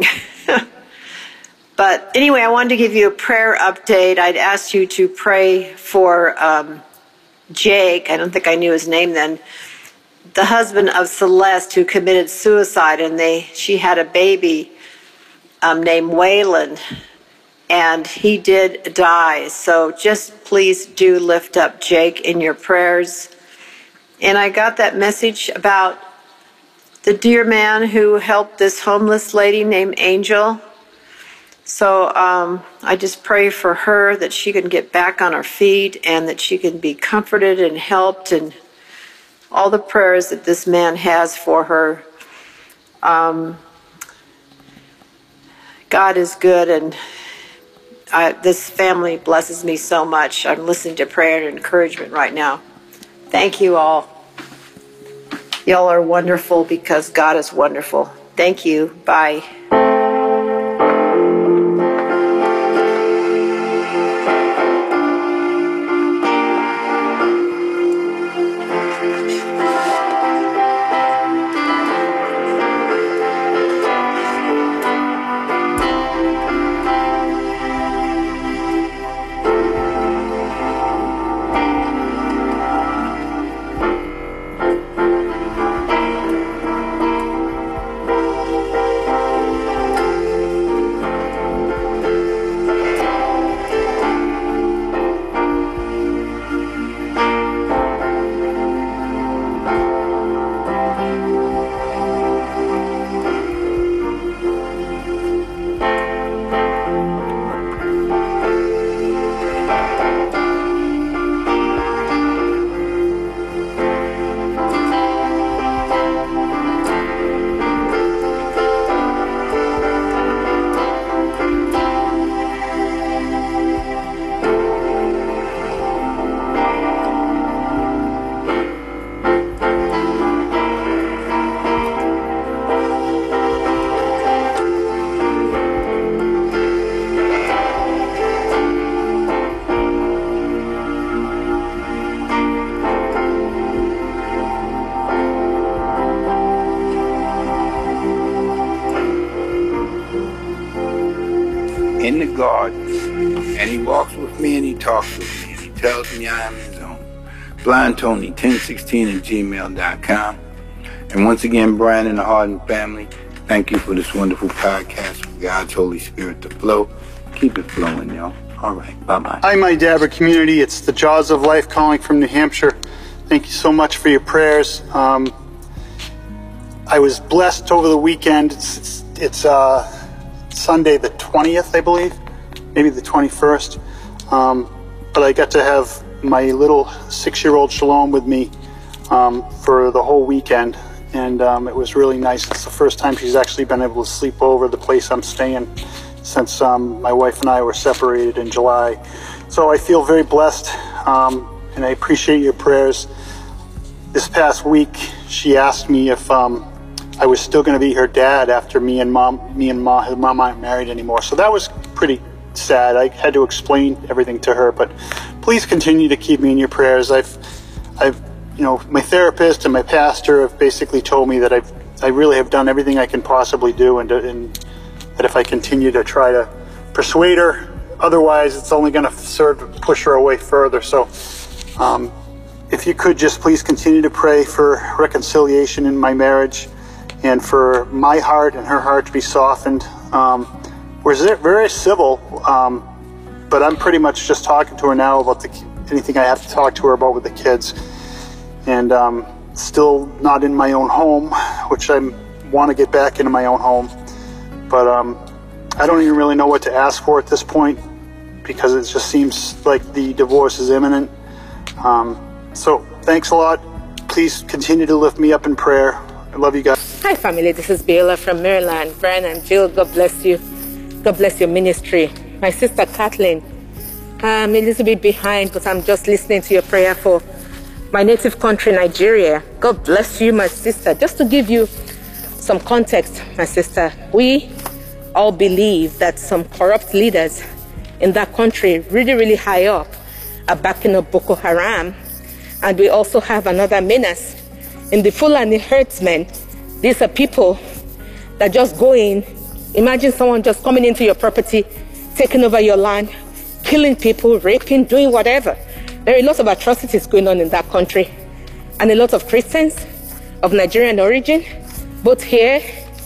Speaker 20: But anyway, I wanted to give you a prayer update. I'd asked you to pray for Jake. I don't think I knew his name then. The husband of Celeste, who committed suicide, and she had a baby named Waylon, and he did die. So just please do lift up Jake in your prayers. And I got that message about the dear man who helped this homeless lady named Angel. So I just pray for her that she can get back on her feet and that she can be comforted and helped, and all the prayers that this man has for her. God is good, and this family blesses me so much. I'm listening to prayer and encouragement right now. Thank you all. Y'all are wonderful because God is wonderful. Thank you. Bye.
Speaker 19: In the garden, and he walks with me and he talks with me and he tells me I am his own. BlindTony1016@gmail.com. And once again, Brian and the Harden family, thank you for this wonderful podcast for God's Holy Spirit to flow. Keep it flowing, y'all. All right, bye-bye.
Speaker 7: Hi, my Dabra community. It's the Jaws of Life calling from New Hampshire. Thank you so much for your prayers. I was blessed over the weekend. It's Sunday the 20th, I believe, maybe the 21st. But I got to have my little 6-year-old Shalom with me for the whole weekend, and it was really nice. It's the first time she's actually been able to sleep over the place I'm staying since my wife and I were separated in July. So I feel very blessed, and I appreciate your prayers. This past week, she asked me if I was still going to be her dad after her mom aren't married anymore. So that was pretty sad. I had to explain everything to her, but please continue to keep me in your prayers. I've, my therapist and my pastor have basically told me that I really have done everything I can possibly do, and that if I continue to try to persuade her, otherwise it's only going to serve to push her away further. So if you could just please continue to pray for reconciliation in my marriage, and for my heart and her heart to be softened. We're very civil, but I'm pretty much just talking to her now about anything I have to talk to her about with the kids. And still not in my own home, which I want to get back into my own home. But I don't even really know what to ask for at this point, because it just seems like the divorce is imminent. So thanks a lot. Please continue to lift me up in prayer. I love you guys.
Speaker 8: Hi family, this is Beulah from Maryland. Brian and Jill, God bless you. God bless your ministry. My sister Kathleen, I'm a little bit behind, but I'm just listening to your prayer for my native country, Nigeria. God bless you, my sister. Just to give you some context, my sister, we all believe that some corrupt leaders in that country, really, really high up, are backing up Boko Haram. And we also have another menace in the Fulani herdsmen. These are people that just go in. Imagine someone just coming into your property, taking over your land, killing people, raping, doing whatever. There are a lot of atrocities going on in that country. And a lot of Christians of Nigerian origin, both here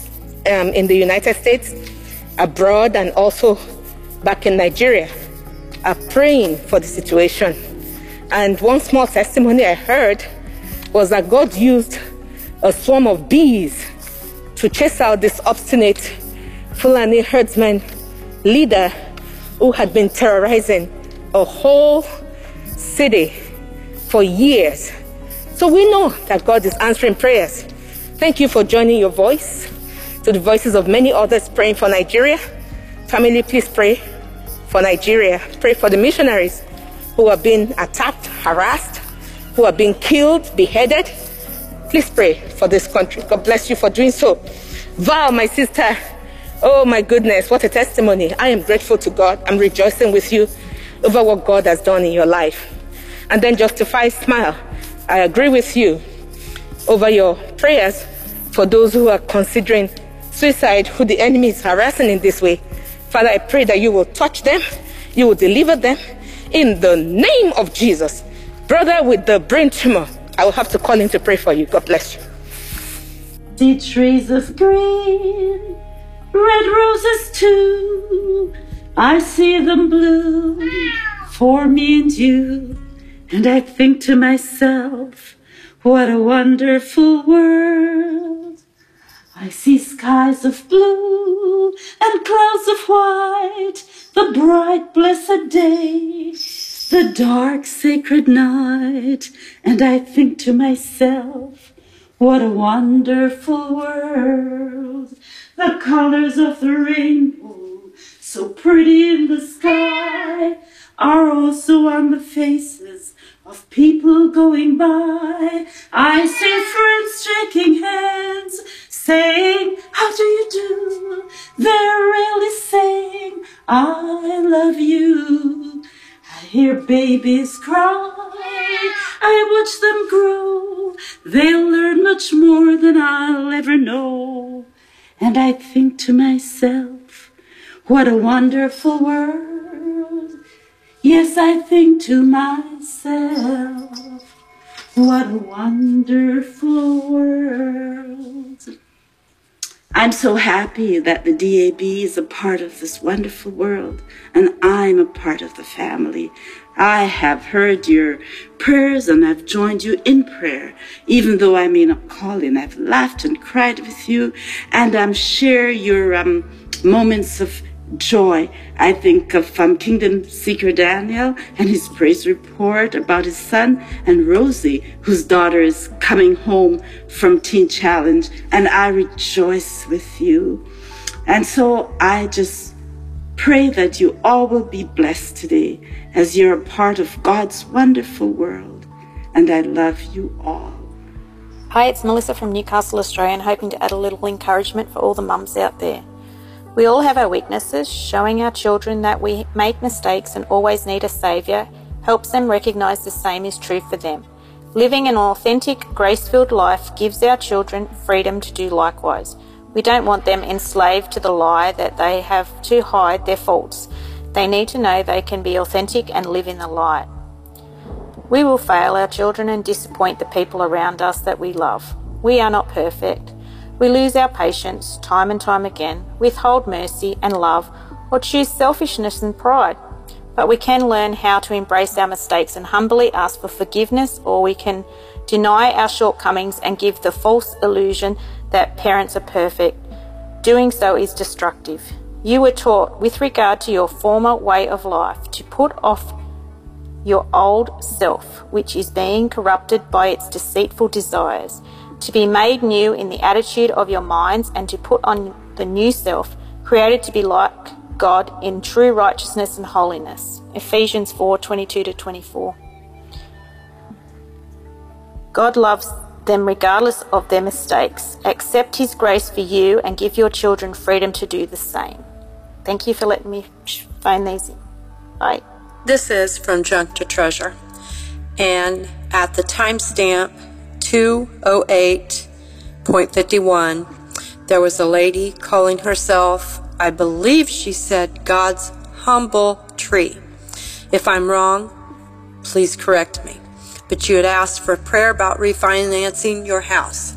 Speaker 8: in the United States, abroad, and also back in Nigeria, are praying for the situation. And one small testimony I heard was that God used a swarm of bees to chase out this obstinate Fulani herdsman leader who had been terrorizing a whole city for years. So we know that God is answering prayers. Thank you for joining your voice to the voices of many others praying for Nigeria. Family, please pray for Nigeria. Pray for the missionaries who are being attacked, harassed, who are being killed, beheaded. Please pray for this country. God bless you for doing so. Val, my sister, oh my goodness, what a testimony. I am grateful to God. I'm rejoicing with you over what God has done in your life. And then Justify, smile. I agree with you over your prayers for those who are considering suicide, who the enemy is harassing in this way. Father, I pray that you will touch them, you will deliver them in the name of Jesus. Brother with the brain tumor, I will have to call him to pray for you. God bless you.
Speaker 14: See trees of green, red roses too. I see them bloom for me and you. And I think to myself, what a wonderful world. I see skies of blue and clouds of white, the bright blessed day, the dark sacred night. And I think to myself, what a wonderful world. The colors of the rainbow, so pretty in the sky, are also on the faces of people going by. I see friends shaking hands, saying, how do you do? They're really saying, I love you. I hear babies cry, I watch them grow. They'll learn much more than I'll ever know. And I think to myself, what a wonderful world. Yes, I think to myself, what a wonderful world. I'm so happy that the DAB is a part of this wonderful world, and I'm a part of the family. I have heard your prayers and I've joined you in prayer. Even though I may not call in, I've laughed and cried with you, and I'm sure your moments of joy. I think of Kingdom Seeker Daniel and his praise report about his son, and Rosie, whose daughter is coming home from Teen Challenge, and I rejoice with you. And so I just pray that you all will be blessed today as you're a part of God's wonderful world, and I love you all.
Speaker 9: Hi, it's Melissa from Newcastle, Australia, and hoping to add a little encouragement for all the mums out there. We all have our weaknesses. Showing our children that we make mistakes and always need a saviour helps them recognize the same is true for them. Living an authentic, grace-filled life gives our children freedom to do likewise. We don't want them enslaved to the lie that they have to hide their faults. They need to know they can be authentic and live in the light. We will fail our children and disappoint the people around us that we love. We are not perfect. We lose our patience time and time again, withhold mercy and love, or choose selfishness and pride. But we can learn how to embrace our mistakes and humbly ask for forgiveness, or we can deny our shortcomings and give the false illusion that parents are perfect. Doing so is destructive. You were taught, with regard to your former way of life, to put off your old self, which is being corrupted by its deceitful desires, to be made new in the attitude of your minds, and to put on the new self, created to be like God in true righteousness and holiness. Ephesians 4:22-24. God loves them regardless of their mistakes. Accept His grace for you and give your children freedom to do the same. Thank you for letting me phone these in. Bye.
Speaker 10: This is From Junk to Treasure. And at the timestamp 2:08.51, there was a lady calling herself, I believe she said, God's humble tree. If I'm wrong, please correct me. But you had asked for prayer about refinancing your house.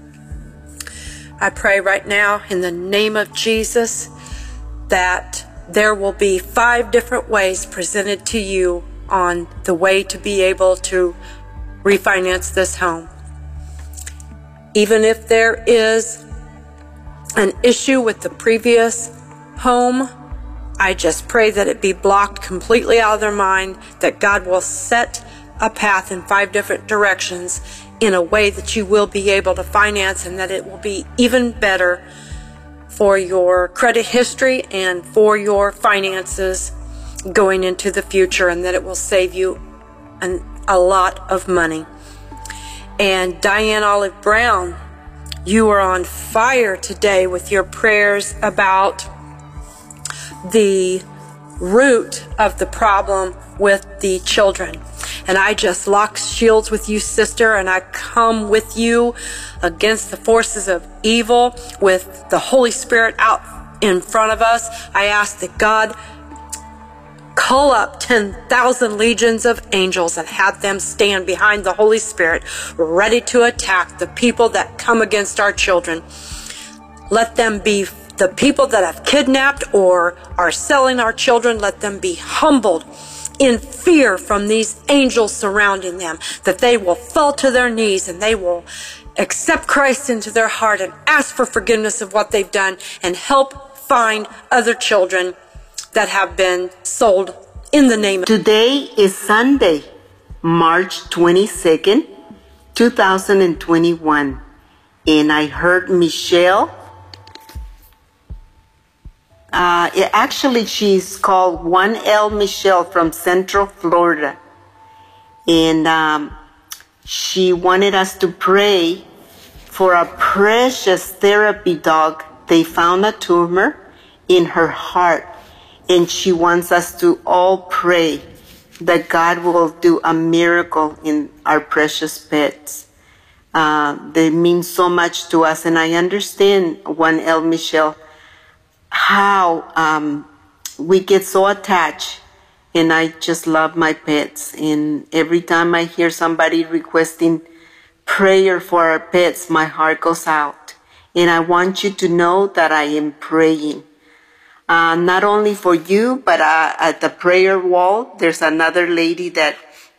Speaker 10: I pray right now in the name of Jesus that there will be 5 different ways presented to you on the way to be able to refinance this home. Even if there is an issue with the previous home, I just pray that it be blocked completely out of their mind, that God will set a path in 5 different directions in a way that you will be able to finance, and that it will be even better for your credit history and for your finances going into the future, and that it will save you a lot of money. And Diane Olive Brown, you are on fire today with your prayers about the root of the problem with the children. And I just lock shields with you, sister, and I come with you against the forces of evil with the Holy Spirit out in front of us. I ask that God call up 10,000 legions of angels and have them stand behind the Holy Spirit, ready to attack the people that come against our children. Let them be the people that have kidnapped or are selling our children. Let them be humbled in fear from these angels surrounding them, that they will fall to their knees and they will accept Christ into their heart and ask for forgiveness of what they've done, and help find other children that have been sold in the name of...
Speaker 11: Today is Sunday, March 22nd, 2021, and I heard Michelle. Actually, she's called 1L Michelle from Central Florida. And she wanted us to pray for a precious therapy dog. They found a tumor in her heart. And she wants us to all pray that God will do a miracle in our precious pets. They mean so much to us. And I understand, 1L Michelle, how we get so attached, and I just love my pets. And every time I hear somebody requesting prayer for our pets, my heart goes out. And I want you to know that I am praying. Not only for you, but at the prayer wall, there's another lady that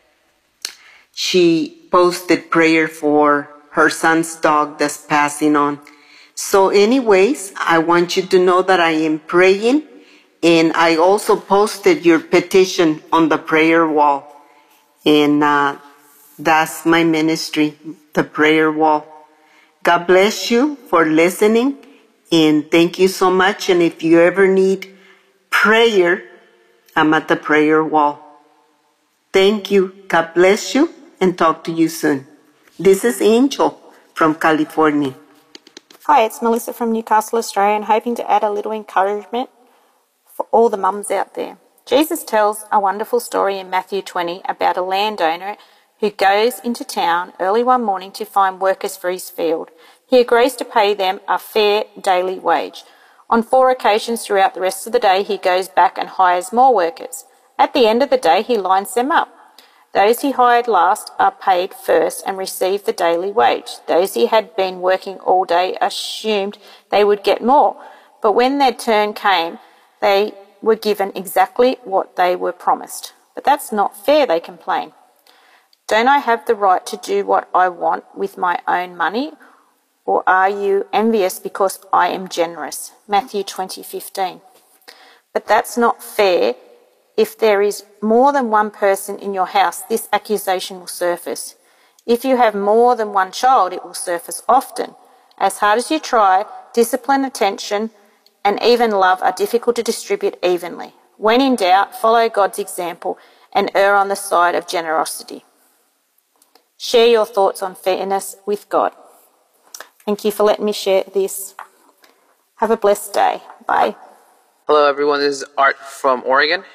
Speaker 11: she posted prayer for her son's dog that's passing on. So anyways, I want you to know that I am praying, and I also posted your petition on the prayer wall. And that's my ministry, the prayer wall. God bless you for listening, and thank you so much. And if you ever need prayer, I'm at the prayer wall. Thank you. God bless you, and talk to you soon. This is Angel from California.
Speaker 9: Hi, it's Melissa from Newcastle, Australia, and hoping to add a little encouragement for all the mums out there. Jesus tells a wonderful story in Matthew 20 about a landowner who goes into town early one morning to find workers for his field. He agrees to pay them a fair daily wage. On 4 occasions throughout the rest of the day, he goes back and hires more workers. At the end of the day, he lines them up. Those he hired last are paid first and receive the daily wage. Those he had been working all day assumed they would get more, but when their turn came, they were given exactly what they were promised. But that's not fair, they complain. Don't I have the right to do what I want with my own money? Or are you envious because I am generous? Matthew 20:15. But that's not fair. If there is more than one person in your house, this accusation will surface. If you have more than one child, it will surface often. As hard as you try, discipline, attention, and even love are difficult to distribute evenly. When in doubt, follow God's example and err on the side of generosity. Share your thoughts on fairness with God. Thank you for letting me share this. Have a blessed day. Bye.
Speaker 12: Hello everyone, this is Art from Oregon.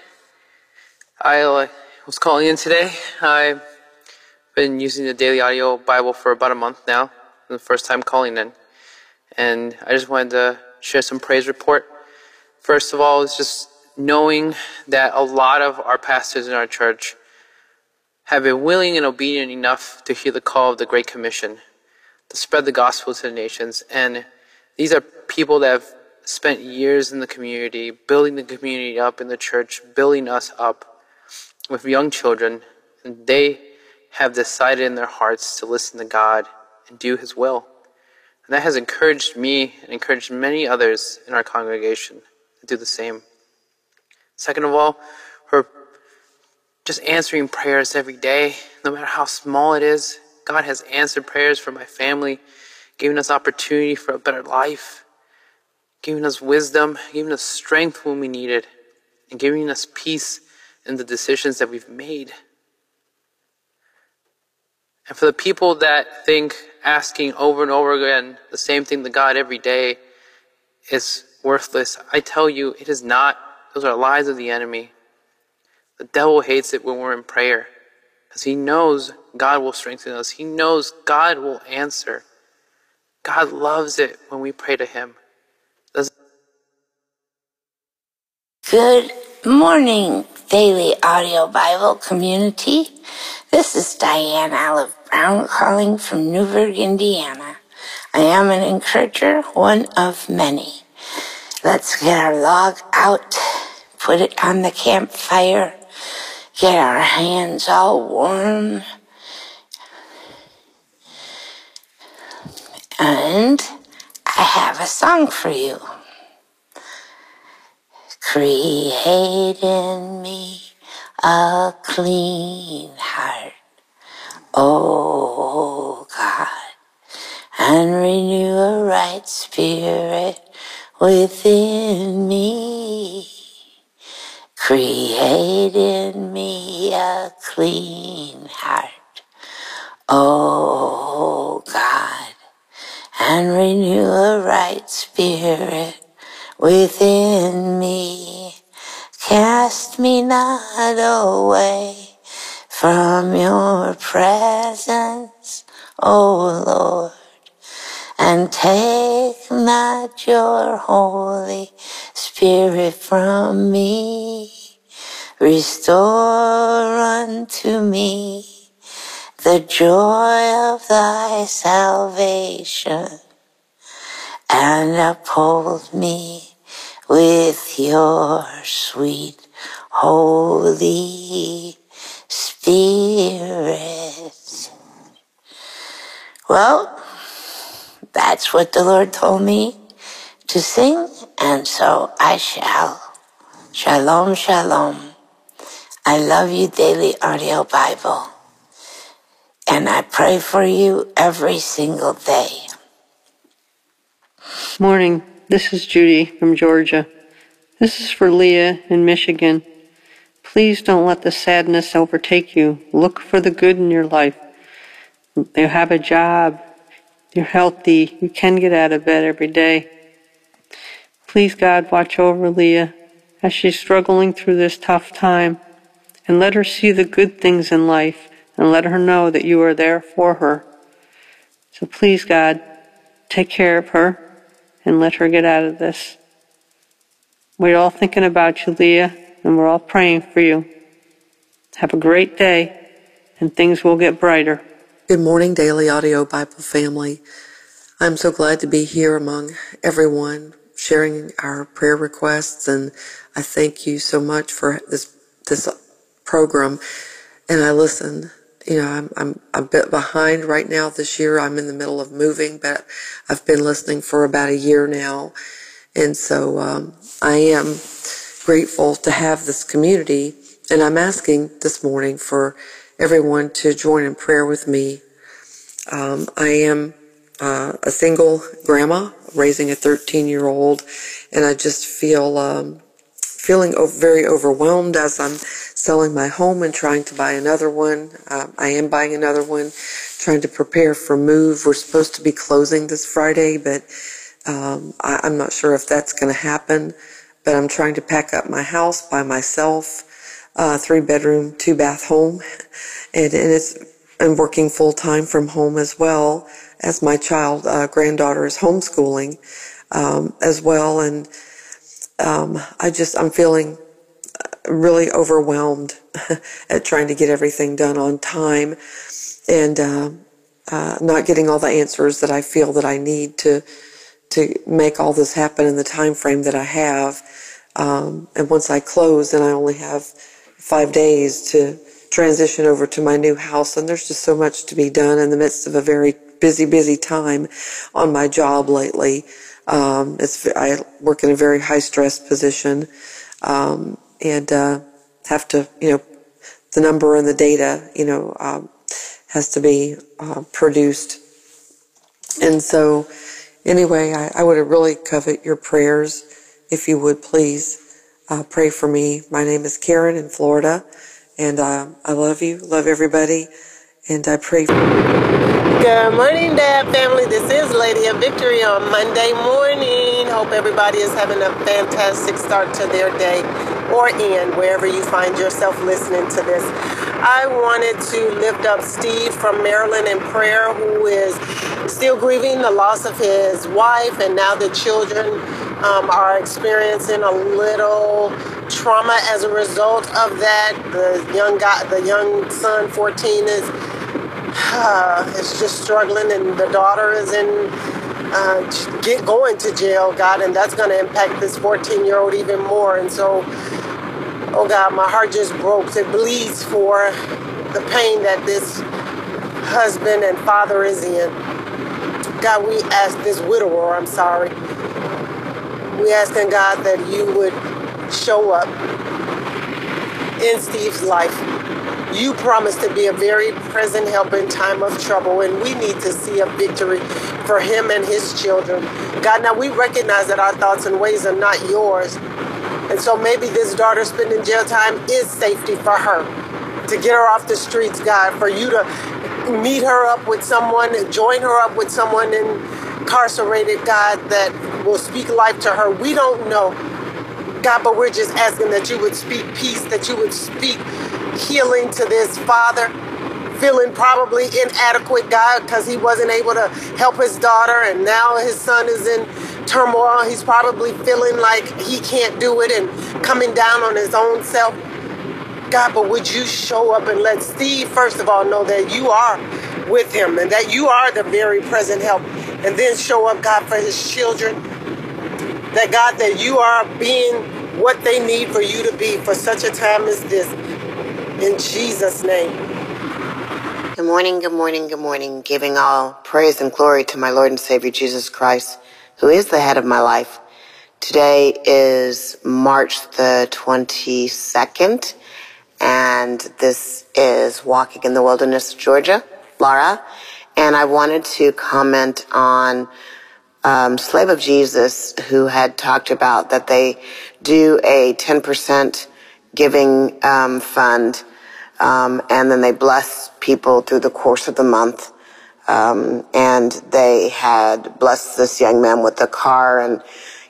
Speaker 12: I was calling in today. I've been using the Daily Audio Bible for about a month now. The first time calling in. And I just wanted to share some praise report. First of all, it's just knowing that a lot of our pastors in our church have been willing and obedient enough to hear the call of the Great Commission, to spread the gospel to the nations. And these are people that have spent years in the community, building the community up in the church, building us up with young children, and they have decided in their hearts to listen to God and do His will. And that has encouraged me and encouraged many others in our congregation to do the same. Second of all, we're just answering prayers every day, no matter how small it is. God has answered prayers for my family, giving us opportunity for a better life, giving us wisdom, giving us strength when we need it, and giving us peace in the decisions that we've made. And for the people that think asking over and over again the same thing to God every day is worthless, I tell you, it is not. Those are lies of the enemy. The devil hates it when we're in prayer, because he knows God will strengthen us. He knows God will answer. God loves it when we pray to Him.
Speaker 24: Good morning, Daily Audio Bible community. This is Diane Olive Brown calling from Newburgh, Indiana. I am an encourager, one of many. Let's get our log out, put it on the campfire, get our hands all warm, and I have a song for you. Create in me a clean heart, oh God, and renew a right spirit within me. Create in me a clean heart, oh God, and renew a right spirit within me. Cast me not away from your presence, O Lord, and take not your Holy Spirit from me. Restore unto me the joy of thy salvation, and uphold me with your sweet Holy Spirit. Well, that's what the Lord told me to sing, and so I shall. Shalom, shalom. I love you, Daily Audio Bible, and I pray for you every single day.
Speaker 13: Morning. This is Judy from Georgia. This is for Leah in Michigan. Please don't let the sadness overtake you. Look for the good in your life. You have a job. You're healthy. You can get out of bed every day. Please, God, watch over Leah. as she's struggling through this tough time, and let her see the good things in life, and let her know that you are there for her. So please, God, take care of her and let her get out of this. We're all thinking about you, Leah, and we're all praying for you. Have a great day, and things will get brighter.
Speaker 15: Good morning, Daily Audio Bible family. I'm so glad to be here among everyone, sharing our prayer requests, and I thank you so much for this program. And I listen. You know, I'm a bit behind right now this year. I'm in the middle of moving, but I've been listening for about a year now. And so I am grateful to have this community. And I'm asking this morning for everyone to join in prayer with me. I am a single grandma raising a 13-year-old, and I just feeling very overwhelmed as I'm selling my home and trying to buy another one. I am buying another one, trying to prepare for move. We're supposed to be closing this Friday, but I'm not sure if that's going to happen. But I'm trying to pack up my house by myself, 3-bedroom, 2-bath home, and working full-time from home as well as my granddaughter is homeschooling as well. And I'm feeling really overwhelmed at trying to get everything done on time and not getting all the answers that I feel that I need to make all this happen in the time frame that I have. And once I close, then I only have 5 days to transition over to my new house, and there's just so much to be done in the midst of a very busy time on my job lately. I work in a very high-stress position, and have to, the number and the data, has to be produced. And so, anyway, I would really covet your prayers, if you would please pray for me. My name is Karen in Florida, and I love you, love everybody, and I pray for you.
Speaker 16: Good morning, Dad family. This is Lady of Victory on Monday morning. Hope everybody is having a fantastic start to their day or end, wherever you find yourself listening to this. I wanted to lift up Steve from Maryland in prayer, who is still grieving the loss of his wife, and now the children are experiencing a little trauma as a result of that. The young son, 14, is just struggling, and the daughter is going to jail, God, and that's going to impact this 14-year-old even more. And so, oh God, my heart just broke. It bleeds for the pain that this husband and father is in. God, we ask this widower, we asking God that you would show up in Steve's life. You promised to be a very present help in time of trouble, and we need to see a victory for him and his children. God, now we recognize that our thoughts and ways are not yours. And so maybe this daughter spending jail time is safety for her, to get her off the streets, God, for you to meet her up with someone, join her up with someone incarcerated, God, that will speak life to her. We don't know, God, but we're just asking that you would speak peace, that you would speak healing to this father, feeling probably inadequate, God, because he wasn't able to help his daughter, and now his son is in turmoil. He's probably feeling like he can't do it and coming down on his own self. God, but would you show up and let Steve, first of all, know that you are with him and that you are the very present help, and then show up, God, for his children, that, God, that you are being what they need for you to be for such a time as this. In Jesus' name.
Speaker 24: Good morning, good morning, good morning. Giving all praise and glory to my Lord and Savior Jesus Christ, who is the head of my life. Today is March the 22nd, and this is Walking in the Wilderness of Georgia, Laura. And I wanted to comment on Slave of Jesus, who had talked about that they do a 10% giving fund, and then they bless people through the course of the month. And they had blessed this young man with a car, and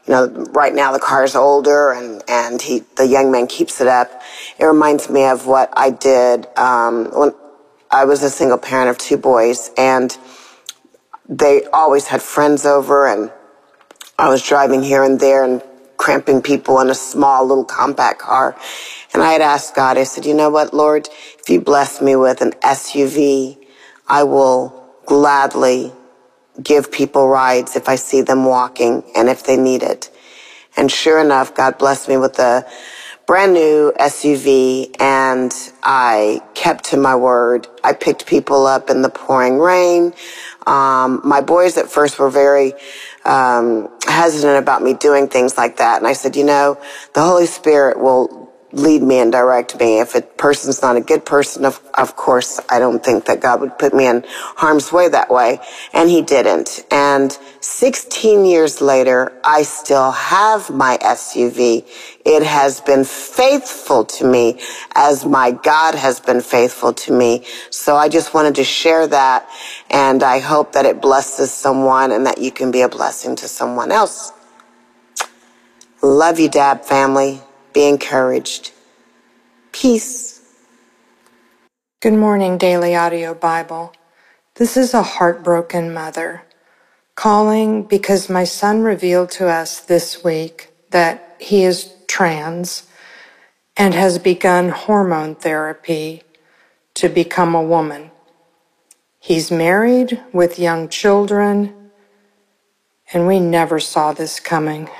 Speaker 17: right now the car's older and the young man keeps it up. It reminds me of what I did when I was a single parent of 2 boys, and they always had friends over, and I was driving here and there and cramping people in a small little compact car. And I had asked God, I said, you know what, Lord, if you bless me with an SUV, I will gladly give people rides if I see them walking and if they need it. And sure enough, God blessed me with a brand new SUV, and I kept to my word. I picked people up in the pouring rain. My boys at first were very hesitant about me doing things like that. And I said, the Holy Spirit will lead me and direct me. If a person's not a good person, of course, I don't think that God would put me in harm's way that way. And he didn't. And 16 years later, I still have my SUV. It has been faithful to me as my God has been faithful to me. So I just wanted to share that, and I hope that it blesses someone and that you can be a blessing to someone else. Love you, Dab family. Be encouraged. Peace.
Speaker 21: Good morning, Daily Audio Bible. This is a heartbroken mother calling because my son revealed to us this week that he is trans and has begun hormone therapy to become a woman. He's married with young children, and we never saw this coming.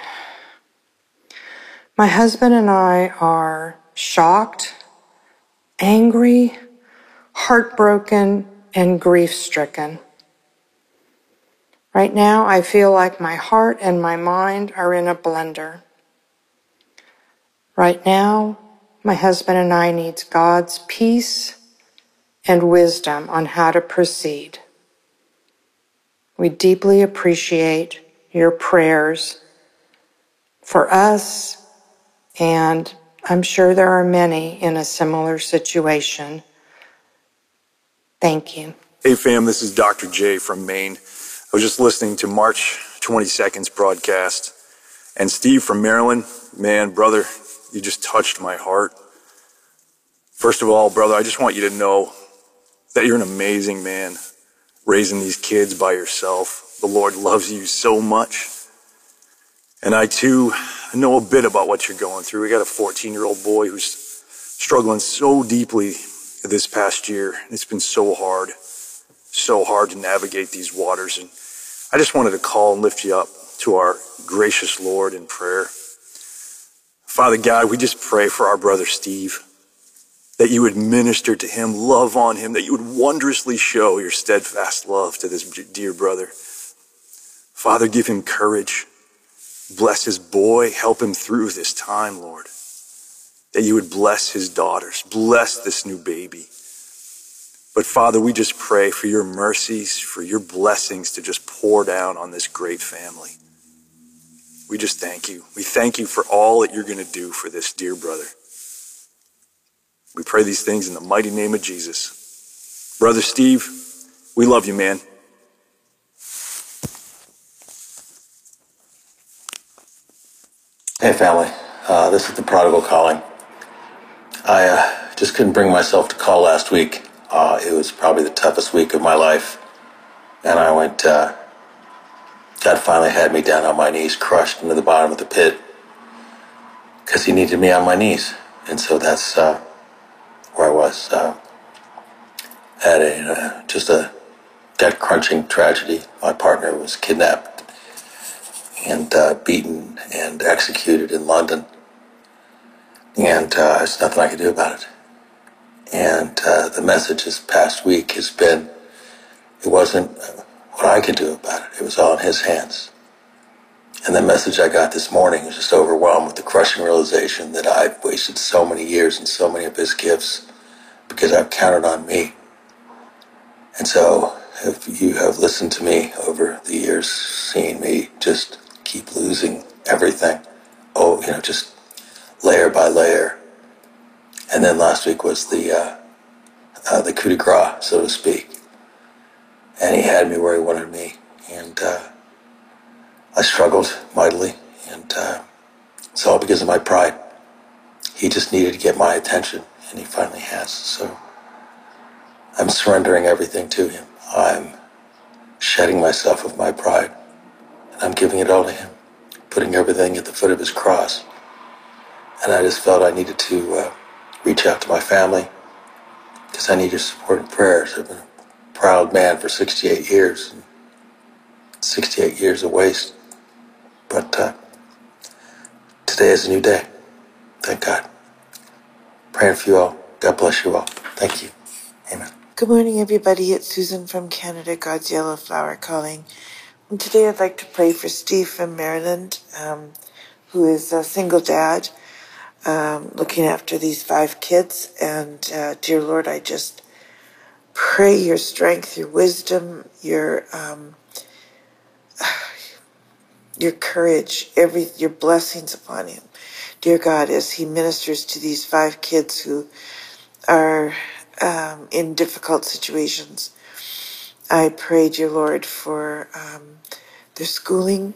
Speaker 21: My husband and I are shocked, angry, heartbroken, and grief-stricken. Right now, I feel like my heart and my mind are in a blender. Right now, my husband and I need God's peace and wisdom on how to proceed. We deeply appreciate your prayers for us, and I'm sure there are many in a similar situation. Thank you.
Speaker 22: Hey fam, this is Dr. J from Maine. I was just listening to March 22nd's broadcast, and Steve from Maryland, man, brother, you just touched my heart. First of all, brother, I just want you to know that you're an amazing man raising these kids by yourself. The Lord loves you so much. And I too know a bit about what you're going through. We got a 14-year-old boy who's struggling so deeply this past year. It's been so hard to navigate these waters. And I just wanted to call and lift you up to our gracious Lord in prayer. Father God, we just pray for our brother Steve, that you would minister to him, love on him, that you would wondrously show your steadfast love to this dear brother. Father, give him courage. Bless his boy. Help him through this time, Lord. That you would bless his daughters. Bless this new baby. But Father, we just pray for your mercies, for your blessings to just pour down on this great family. We just thank you. We thank you for all that you're going to do for this dear brother. We pray these things in the mighty name of Jesus. Brother Steve, we love you, man.
Speaker 23: Hey family, this is the prodigal calling. I just couldn't bring myself to call last week. It was probably the toughest week of my life. And I went, God finally had me down on my knees, crushed into the bottom of the pit. Because he needed me on my knees. And so that's where I was. Had just a gut-crunching tragedy. My partner was kidnapped and beaten and executed in London. And there's nothing I could do about it. And the message this past week has been, it wasn't what I could do about it. It was all in his hands. And the message I got this morning was just overwhelmed with the crushing realization that I've wasted so many years and so many of his gifts because I've counted on me. And so if you have listened to me over the years, seeing me just keep losing everything, just layer by layer. And then last week was the coup de grace, so to speak. And he had me where he wanted me. And I struggled mightily. And it's all because of my pride. He just needed to get my attention, and he finally has. So I'm surrendering everything to him. I'm shedding myself of my pride, and I'm giving it all to him, putting everything at the foot of his cross. And I just felt I needed to reach out to my family because I need your support and prayers. I've been a proud man for 68 years, and 68 years of waste. But today is a new day. Thank God. Praying for you all. God bless you all. Thank you. Amen.
Speaker 24: Good morning, everybody. It's Susan from Canada, God's Yellow Flower calling. And today I'd like to pray for Steve from Maryland, who is a single dad, looking after these 5 kids. And dear Lord, I just pray your strength, your wisdom, your courage, your blessings upon him. Dear God, as he ministers to these 5 kids who are in difficult situations, I pray, dear Lord, for their schooling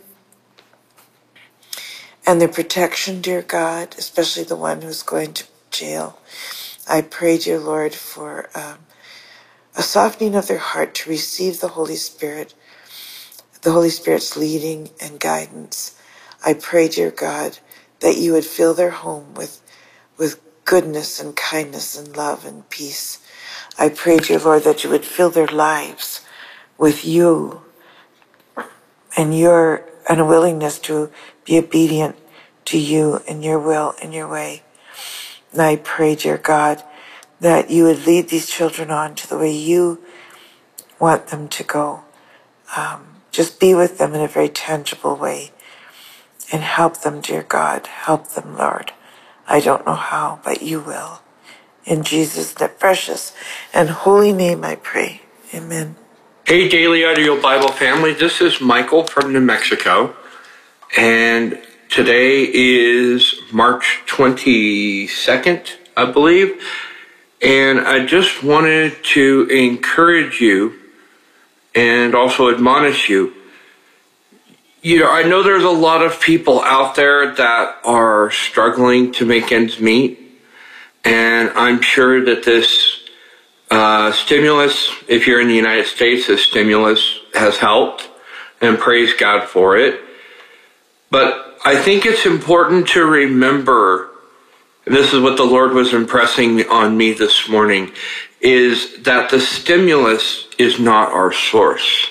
Speaker 24: and their protection, dear God, especially the one who's going to jail. I pray, dear Lord, for a softening of their heart to receive the Holy Spirit, the Holy Spirit's leading and guidance. I pray, dear God, that you would fill their home with goodness and kindness and love and peace. I pray, dear Lord, that you would fill their lives with you and a willingness to be obedient to you and your will and your way. And I pray, dear God, that you would lead these children on to the way you want them to go. Just be with them in a very tangible way and help them, dear God. Help them, Lord. I don't know how, but you will. In Jesus' precious and holy name I pray. Amen.
Speaker 1: Hey, Daily Audio Bible family. This is Michael from New Mexico. And today is March 22nd, I believe. And I just wanted to encourage you and also admonish you. You know, I know there's a lot of people out there that are struggling to make ends meet. And I'm sure that this stimulus, if you're in the United States, this stimulus has helped, and praise God for it. But I think it's important to remember, and this is what the Lord was impressing on me this morning, is that the stimulus is not our source.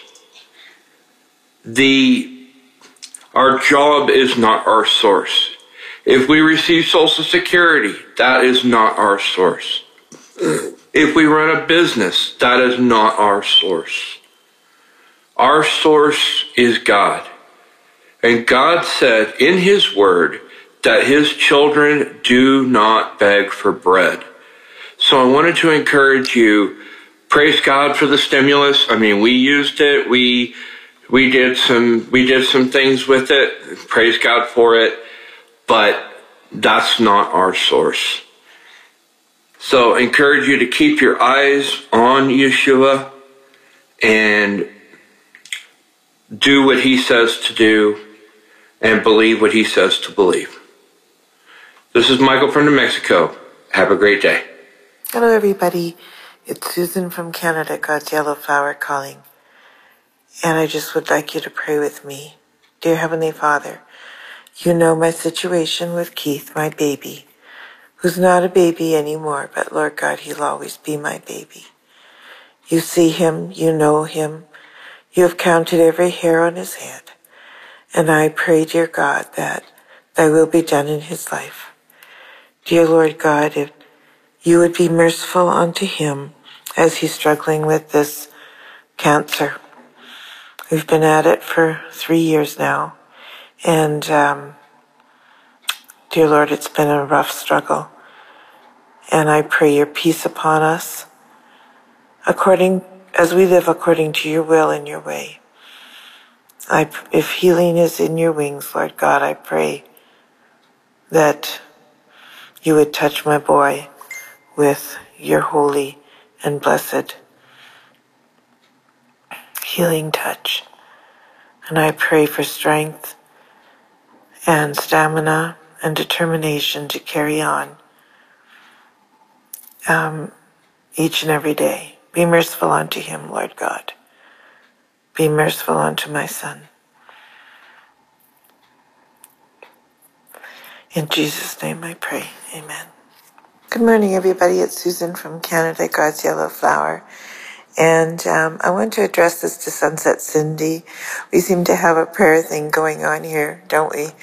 Speaker 1: Our job is not our source. If we receive Social Security, that is not our source. If we run a business, that is not our source. Our source is God. And God said in His Word that His children do not beg for bread. So I wanted to encourage you, praise God for the stimulus. I mean, we used it. We did some things with it. Praise God for it. But that's not our source. So I encourage you to keep your eyes on Yeshua and do what He says to do and believe what He says to believe. This is Michael from New Mexico. Have a great day.
Speaker 24: Hello, everybody. It's Susan from Canada, God's Yellow Flower calling. And I just would like you to pray with me. Dear Heavenly Father, you know my situation with Keith, my baby, who's not a baby anymore, but Lord God, he'll always be my baby. You see him, you know him, you have counted every hair on his head, and I pray, dear God, that thy will be done in his life. Dear Lord God, if you would be merciful unto him as he's struggling with this cancer. We've been at it for 3 years now, and dear Lord, it's been a rough struggle. And I pray your peace upon us, as we live according to your will and your way. If healing is in your wings, Lord God, I pray that you would touch my boy with your holy and blessed healing touch. And I pray for strength
Speaker 2: and stamina and determination to carry on each and every day. Be merciful unto him, Lord God. Be merciful unto my son. In Jesus' name I pray. Amen. Good morning, everybody. It's Susan from Canada, God's Yellow Flower. And I want to address this to Sunset Cindy. We seem to have a prayer thing going on here, don't we?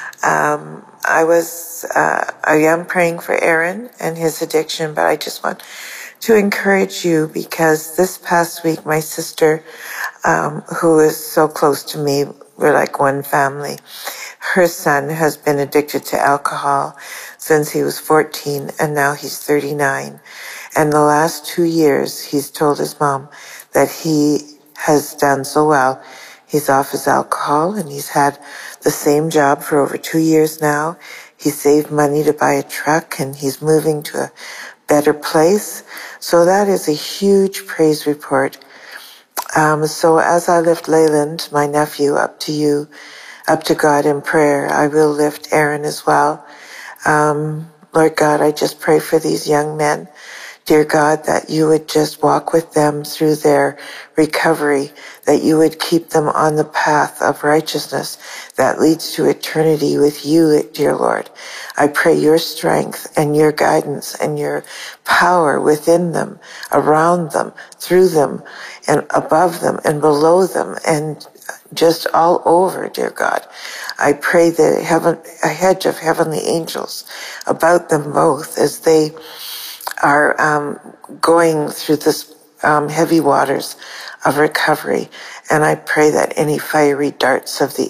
Speaker 2: I am praying for Aaron and his addiction, but I just want to encourage you because this past week, my sister, who is so close to me, we're like one family, her son has been addicted to alcohol since he was 14 and now he's 39. And the last 2 years, he's told his mom that he has done so well. He's off his alcohol and he's had the same job for over 2 years now. He saved money to buy a truck and he's moving to a better place. So that is a huge praise report. So as I lift Leyland, my nephew, up to you, up to God in prayer, I will lift Aaron as well. Lord God, I just pray for these young men, dear God, that you would just walk with them through their recovery, that you would keep them on the path of righteousness that leads to eternity with you, dear Lord. I pray your strength and your guidance and your power within them, around them, through them, and above them and below them, and just all over, dear God. I pray that a hedge of heavenly angels about them both as they are going through this heavy waters of recovery, and I pray that any fiery darts of the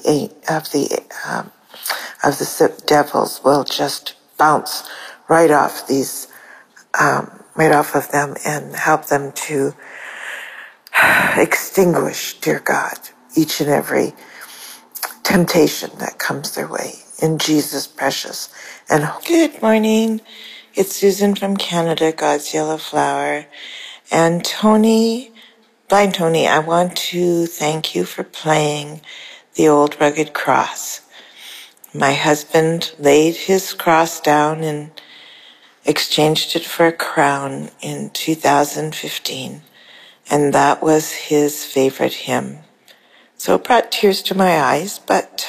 Speaker 2: devils will just bounce right off of them and help them to extinguish, dear God, each and every temptation that comes their way. In Jesus' precious and good morning. It's Susan from Canada, God's Yellow Flower. And Blind Tony, I want to thank you for playing the old rugged cross. My husband laid his cross down and exchanged it for a crown in 2015. And that was his favorite hymn. So it brought tears to my eyes, but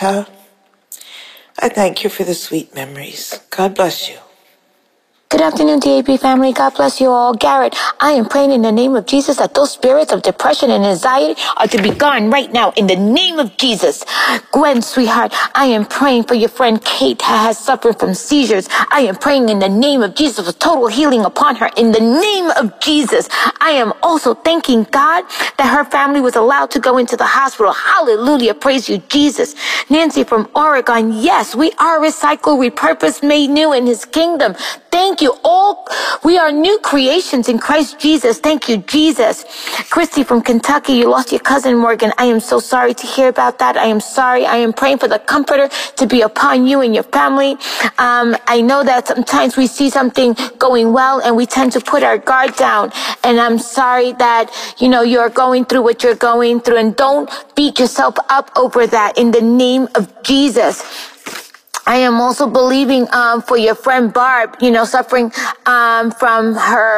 Speaker 2: I thank you for the sweet memories. God bless you.
Speaker 3: Good afternoon, DAB family. God bless you all. Garrett, I am praying in the name of Jesus that those spirits of depression and anxiety are to be gone right now in the name of Jesus. Gwen, sweetheart, I am praying for your friend Kate who has suffered from seizures. I am praying in the name of Jesus for total healing upon her in the name of Jesus. I am also thanking God that her family was allowed to go into the hospital. Hallelujah. Praise you, Jesus. Nancy from Oregon. Yes, we are recycled, repurposed, made new in his kingdom. Thank you all. We are new creations in Christ Jesus. Thank you, Jesus. Christy from Kentucky, you lost your cousin Morgan. I am so sorry to hear about that. I am sorry. I am praying for the comforter to be upon you and your family. I know that sometimes we see something going well and we tend to put our guard down. And I'm sorry that, you're going through what you're going through, and don't beat yourself up over that in the name of Jesus. I am also believing for your friend Barb, suffering from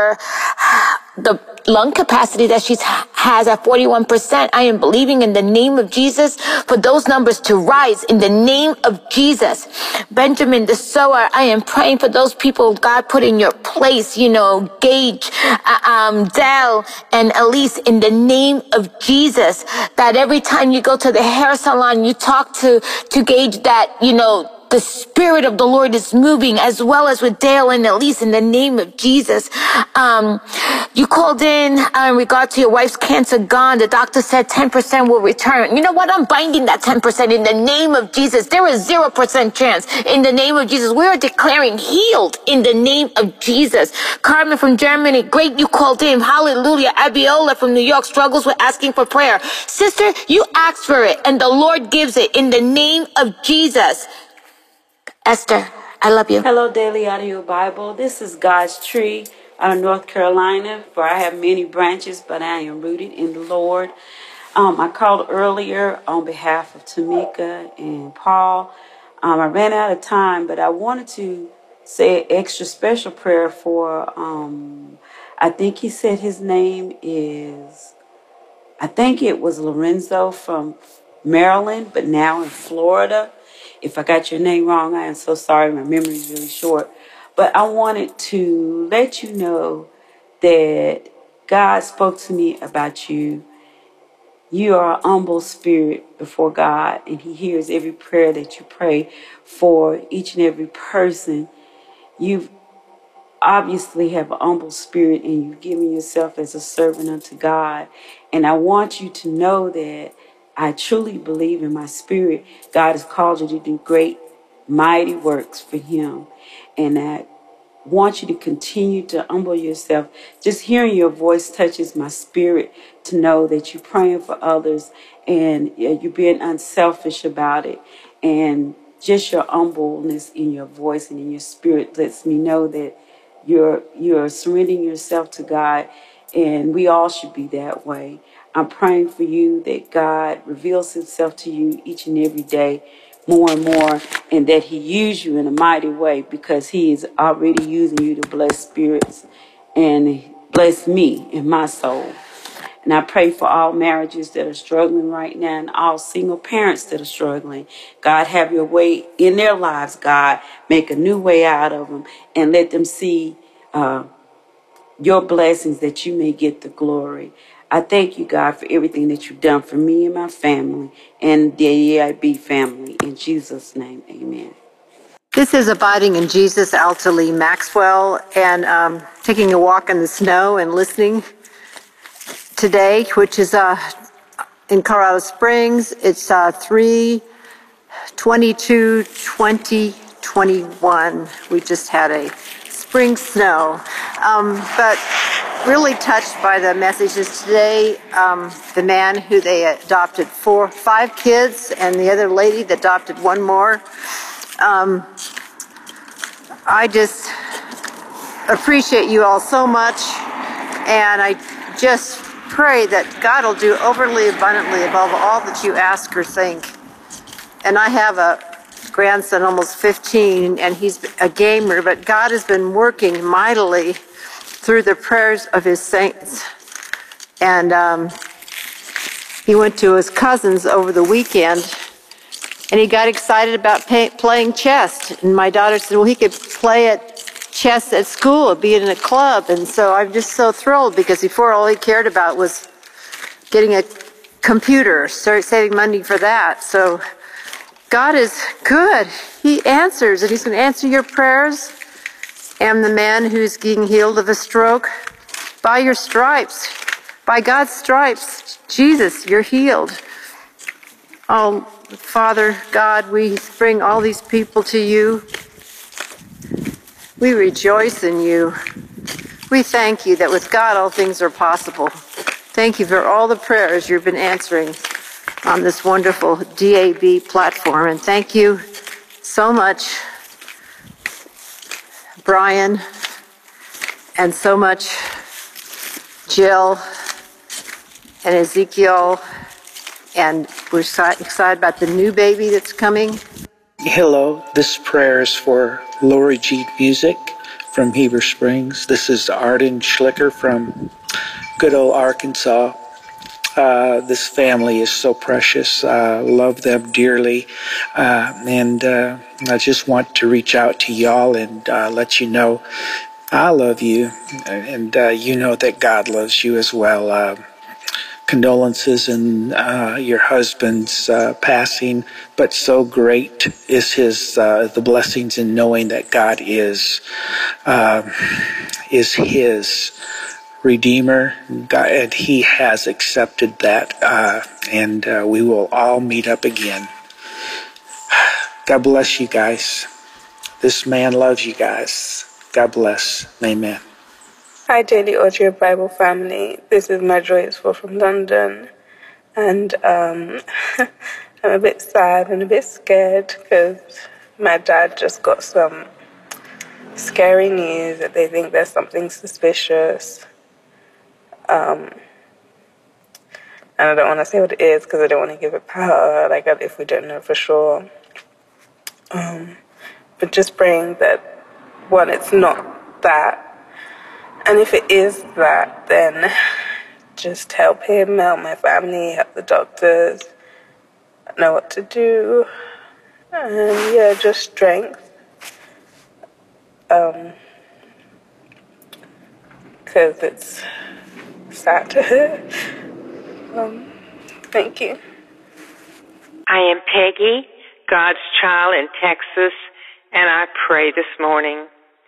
Speaker 3: the lung capacity that she has at 41%. I am believing in the name of Jesus for those numbers to rise in the name of Jesus. Benjamin the sower, I am praying for those people God put in your place, Gage, Dell, and Elise, in the name of Jesus, that every time you go to the hair salon, you talk to Gage that, the Spirit of the Lord is moving, as well as with Dale and Elise, in the name of Jesus. You called in regard to your wife's cancer gone. The doctor said 10% will return. You know what? I'm binding that 10% in the name of Jesus. There is 0% chance in the name of Jesus. We are declaring healed in the name of Jesus. Carmen from Germany, great, you called in. Hallelujah. Abiola from New York struggles with asking for prayer. Sister, you asked for it and the Lord gives it in the name of Jesus. Esther, I love you.
Speaker 4: Hello, Daily Audio Bible. This is God's tree out of North Carolina, for I have many branches, but I am rooted in the Lord. I called earlier on behalf of Tamika and Paul. I ran out of time, but I wanted to say an extra special prayer for, I think he said his name is, I think it was Lorenzo from Maryland, but now in Florida. If I got your name wrong, I am so sorry. My memory is really short. But I wanted to let you know that God spoke to me about you. You are an humble spirit before God, and He hears every prayer that you pray for each and every person. You obviously have an humble spirit, and you've given yourself as a servant unto God. And I want you to know that I truly believe in my spirit God has called you to do great, mighty works for Him. And I want you to continue to humble yourself. Just hearing your voice touches my spirit to know that you're praying for others and you're being unselfish about it. And just your humbleness in your voice and in your spirit lets me know that you're surrendering yourself to God, and we all should be that way. I'm praying for you that God reveals Himself to you each and every day more and more, and that He use you in a mighty way, because He is already using you to bless spirits and bless me in my soul. And I pray for all marriages that are struggling right now and all single parents that are struggling. God, have your way in their lives, God. Make a new way out of them and let them see your blessings that you may get the glory. I thank you, God, for everything that you've done for me and my family and the EIB family. In Jesus' name, amen.
Speaker 5: This is Abiding in Jesus, Alta Lee Maxwell, and taking a walk in the snow and listening today, which is in Colorado Springs. It's 3/22/2021. We just had a spring snow, but really touched by the messages today. The man who they adopted 5 kids, and the other lady that adopted 1 more. I just appreciate you all so much, and I just pray that God will do overly abundantly above all that you ask or think. And I have a grandson, almost 15, and he's a gamer, but God has been working mightily through the prayers of His saints. And he went to his cousin's over the weekend, and he got excited about playing chess. And my daughter said, well, he could play chess at school, be in a club. And so I'm just so thrilled, because before all he cared about was getting a computer, start saving money for that. So God is good. He answers, and He's going to answer your prayers. And the man who's getting healed of a stroke, by your stripes, by God's stripes, Jesus, you're healed. Oh, Father God, we bring all these people to you. We rejoice in you. We thank you that with God all things are possible. Thank you for all the prayers you've been answering on this wonderful DAB platform. And thank you so much, Brian, and so much Jill and Ezekiel. And we're excited about the new baby that's coming.
Speaker 6: Hello, this prayer is for Lori G Music from Heber Springs. This is Arden Schlicker from good old Arkansas. This family is so precious. Love them dearly. And I just want to reach out to y'all and let you know I love you. And you know that God loves you as well. Condolences in your husband's passing, but so great is the blessings in knowing that God is His Redeemer, God, and He has accepted that, and we will all meet up again. God bless you guys. This man loves you guys. God bless. Amen.
Speaker 18: Hi, Daily Audio Bible family. This is Marjorie from London, and I'm a bit sad and a bit scared because my dad just got some scary news that they think there's something suspicious. And I don't want to say what it is because I don't want to give it power, like if we don't know for sure. But just praying that, one, it's not that. And if it is that, then just help him, help my family, help the doctors, know what to do. And yeah, just strength. Because it's sad. Thank you.
Speaker 7: I am Peggy, God's child in Texas, and I pray this morning.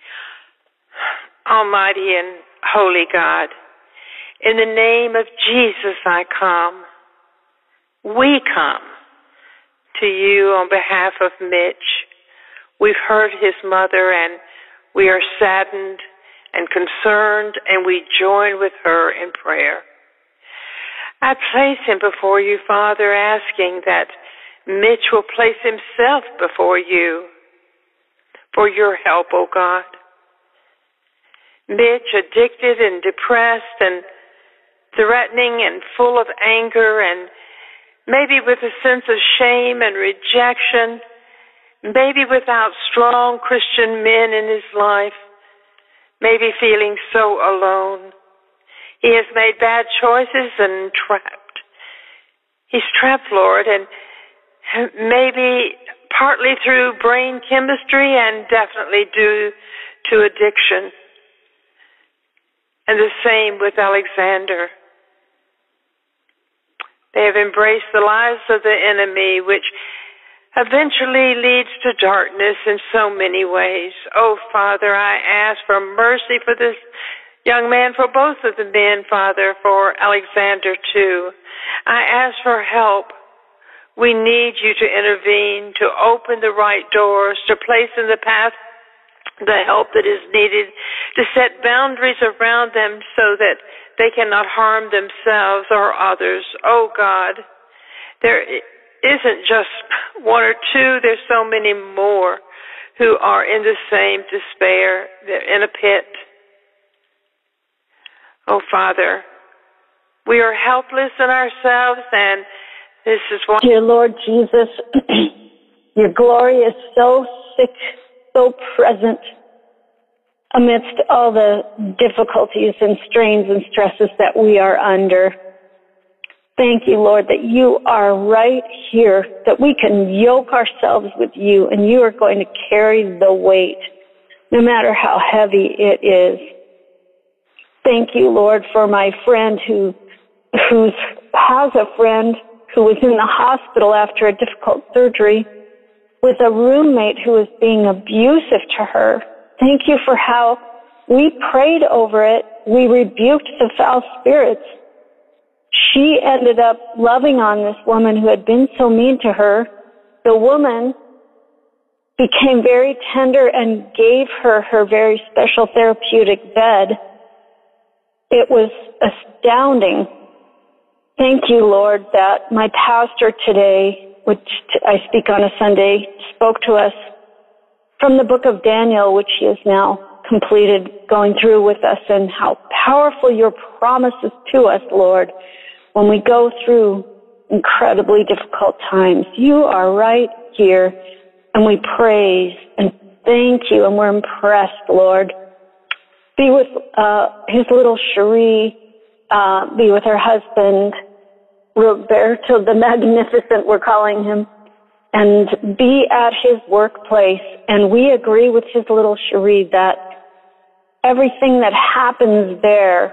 Speaker 7: Almighty and holy God, in the name of Jesus I come. We come to you on behalf of Mitch. We've heard his mother, and we are saddened and concerned, and we join with her in prayer. I place him before you, Father, asking that Mitch will place himself before you for your help, O God. Mitch, addicted and depressed and threatening and full of anger and maybe with a sense of shame and rejection, maybe without strong Christian men in his life, maybe feeling so alone. He has made bad choices and trapped. He's trapped, Lord, and maybe partly through brain chemistry and definitely due to addiction. And the same with Alexander. They have embraced the lies of the enemy, which eventually leads to darkness in so many ways. Oh, Father, I ask for mercy for this young man, for both of the men, Father, for Alexander too. I ask for help. We need you to intervene, to open the right doors, to place in the path the help that is needed, to set boundaries around them so that they cannot harm themselves or others. Oh, God, there isn't just one or two. There's so many more who are in the same despair. They're in a pit. Oh, Father, we are helpless in ourselves, and this is why.
Speaker 8: Dear Lord Jesus, your glory is so thick, so present amidst all the difficulties and strains and stresses that we are under. Thank you, Lord, that you are right here, that we can yoke ourselves with you, and you are going to carry the weight, no matter how heavy it is. Thank you, Lord, for my friend who has a friend who was in the hospital after a difficult surgery with a roommate who was being abusive to her. Thank you for how we prayed over it. We rebuked the foul spirits. She ended up loving on this woman who had been so mean to her. The woman became very tender and gave her her very special therapeutic bed. It was astounding. Thank you, Lord, that my pastor today, which I speak on a Sunday, spoke to us from the book of Daniel, which he has now completed going through with us, and how powerful your promises to us, Lord, when we go through incredibly difficult times. You are right here, and we praise and thank you, and we're impressed, Lord. Be with his little Cherie, be with her husband, Roberto the Magnificent, we're calling him, and be at his workplace. And we agree with his little Cherie that everything that happens there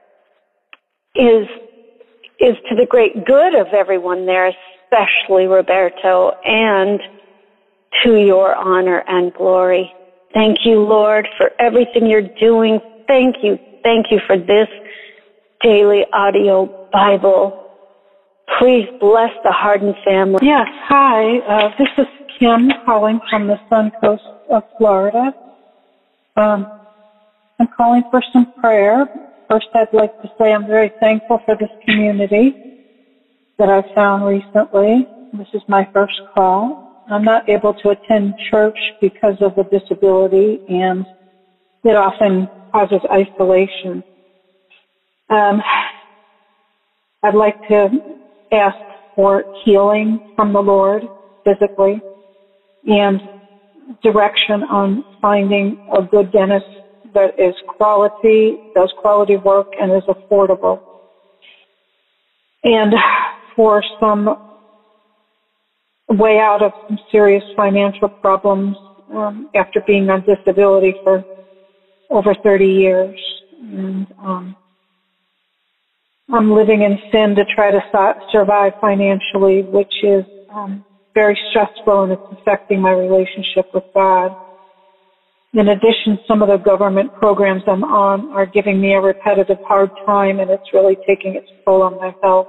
Speaker 8: is to the great good of everyone there, especially Roberto, and to your honor and glory. Thank you, Lord, for everything you're doing. Thank you for this daily audio Bible. Please bless the Harden family.
Speaker 19: Yes, hi. This is Kim calling from the Sun Coast of Florida. I'm calling for some prayer. First, I'd like to say I'm very thankful for this community that I've found recently. This is my first call. I'm not able to attend church because of the disability, and it often causes isolation. I'd like to ask for healing from the Lord physically, and direction on finding a good dentist that is quality, does quality work, and is affordable. And for some way out of some serious financial problems after being on disability for over 30 years. And I'm living in sin to try to survive financially, which is very stressful, and it's affecting my relationship with God. In addition, some of the government programs I'm on are giving me a repetitive hard time, and it's really taking its toll on my health.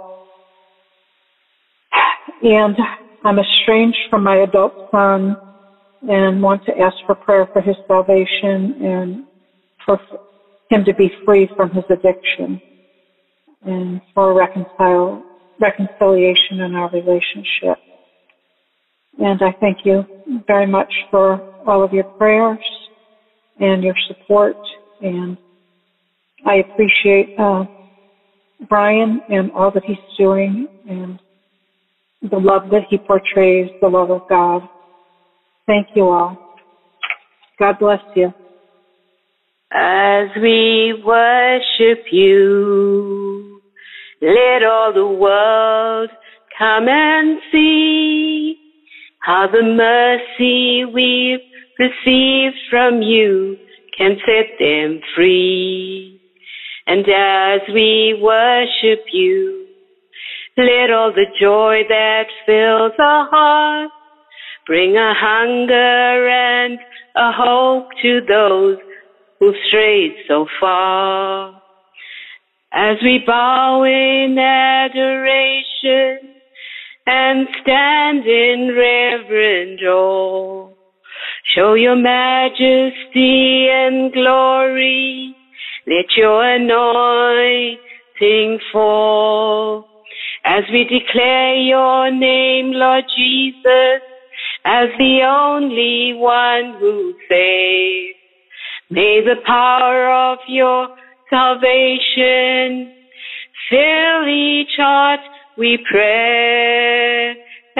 Speaker 19: And I'm estranged from my adult son and want to ask for prayer for his salvation and for him to be free from his addiction and for reconciliation in our relationship. And I thank you very much for all of your prayers and your support. And I appreciate Brian and all that he's doing and the love that he portrays, the love of God. Thank you all. God bless you.
Speaker 7: As we worship you, let all the world come and see how the mercy we've received from you can set them free. And as we worship you, let all the joy that fills our hearts bring a hunger and a hope to those who've strayed so far. As we bow in adoration and stand in reverent awe, show your majesty and glory, let your anointing fall. As we declare your name, Lord Jesus, as the only one who saves, may the power of your salvation fill each heart, we pray.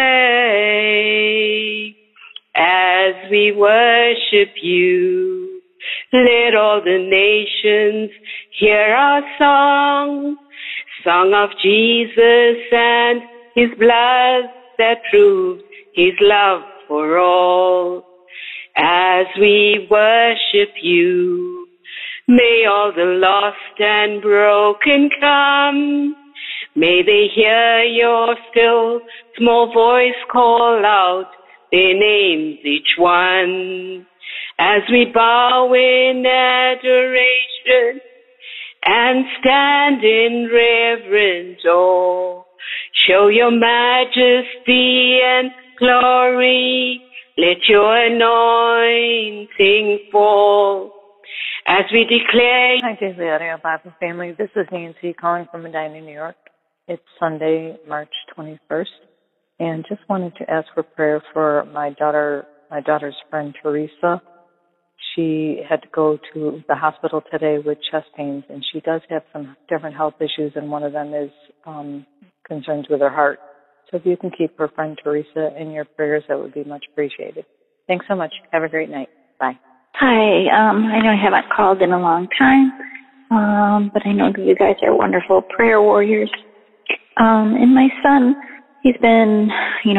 Speaker 7: As we worship you, let all the nations hear our song, song of Jesus and his blood that proves his love for all. As we worship you, may all the lost and broken come. May they hear your still small voice call out their names, each one. As we bow in adoration and stand in reverent awe, show your majesty and glory, let your anointing fall. As we declare...
Speaker 10: Hi, Daily Audio Bible family. This is Nancy calling from Medina, New York. It's Sunday, March 21st, and just wanted to ask for prayer for my daughter's friend, Teresa. She had to go to the hospital today with chest pains, and she does have some different health issues, and one of them is concerns with her heart. So if you can keep her friend Teresa in your prayers, that would be much appreciated. Thanks so much. Have a great night. Bye.
Speaker 11: Hi, I know I haven't called in a long time, but I know you guys are wonderful prayer warriors. And my son, he's been,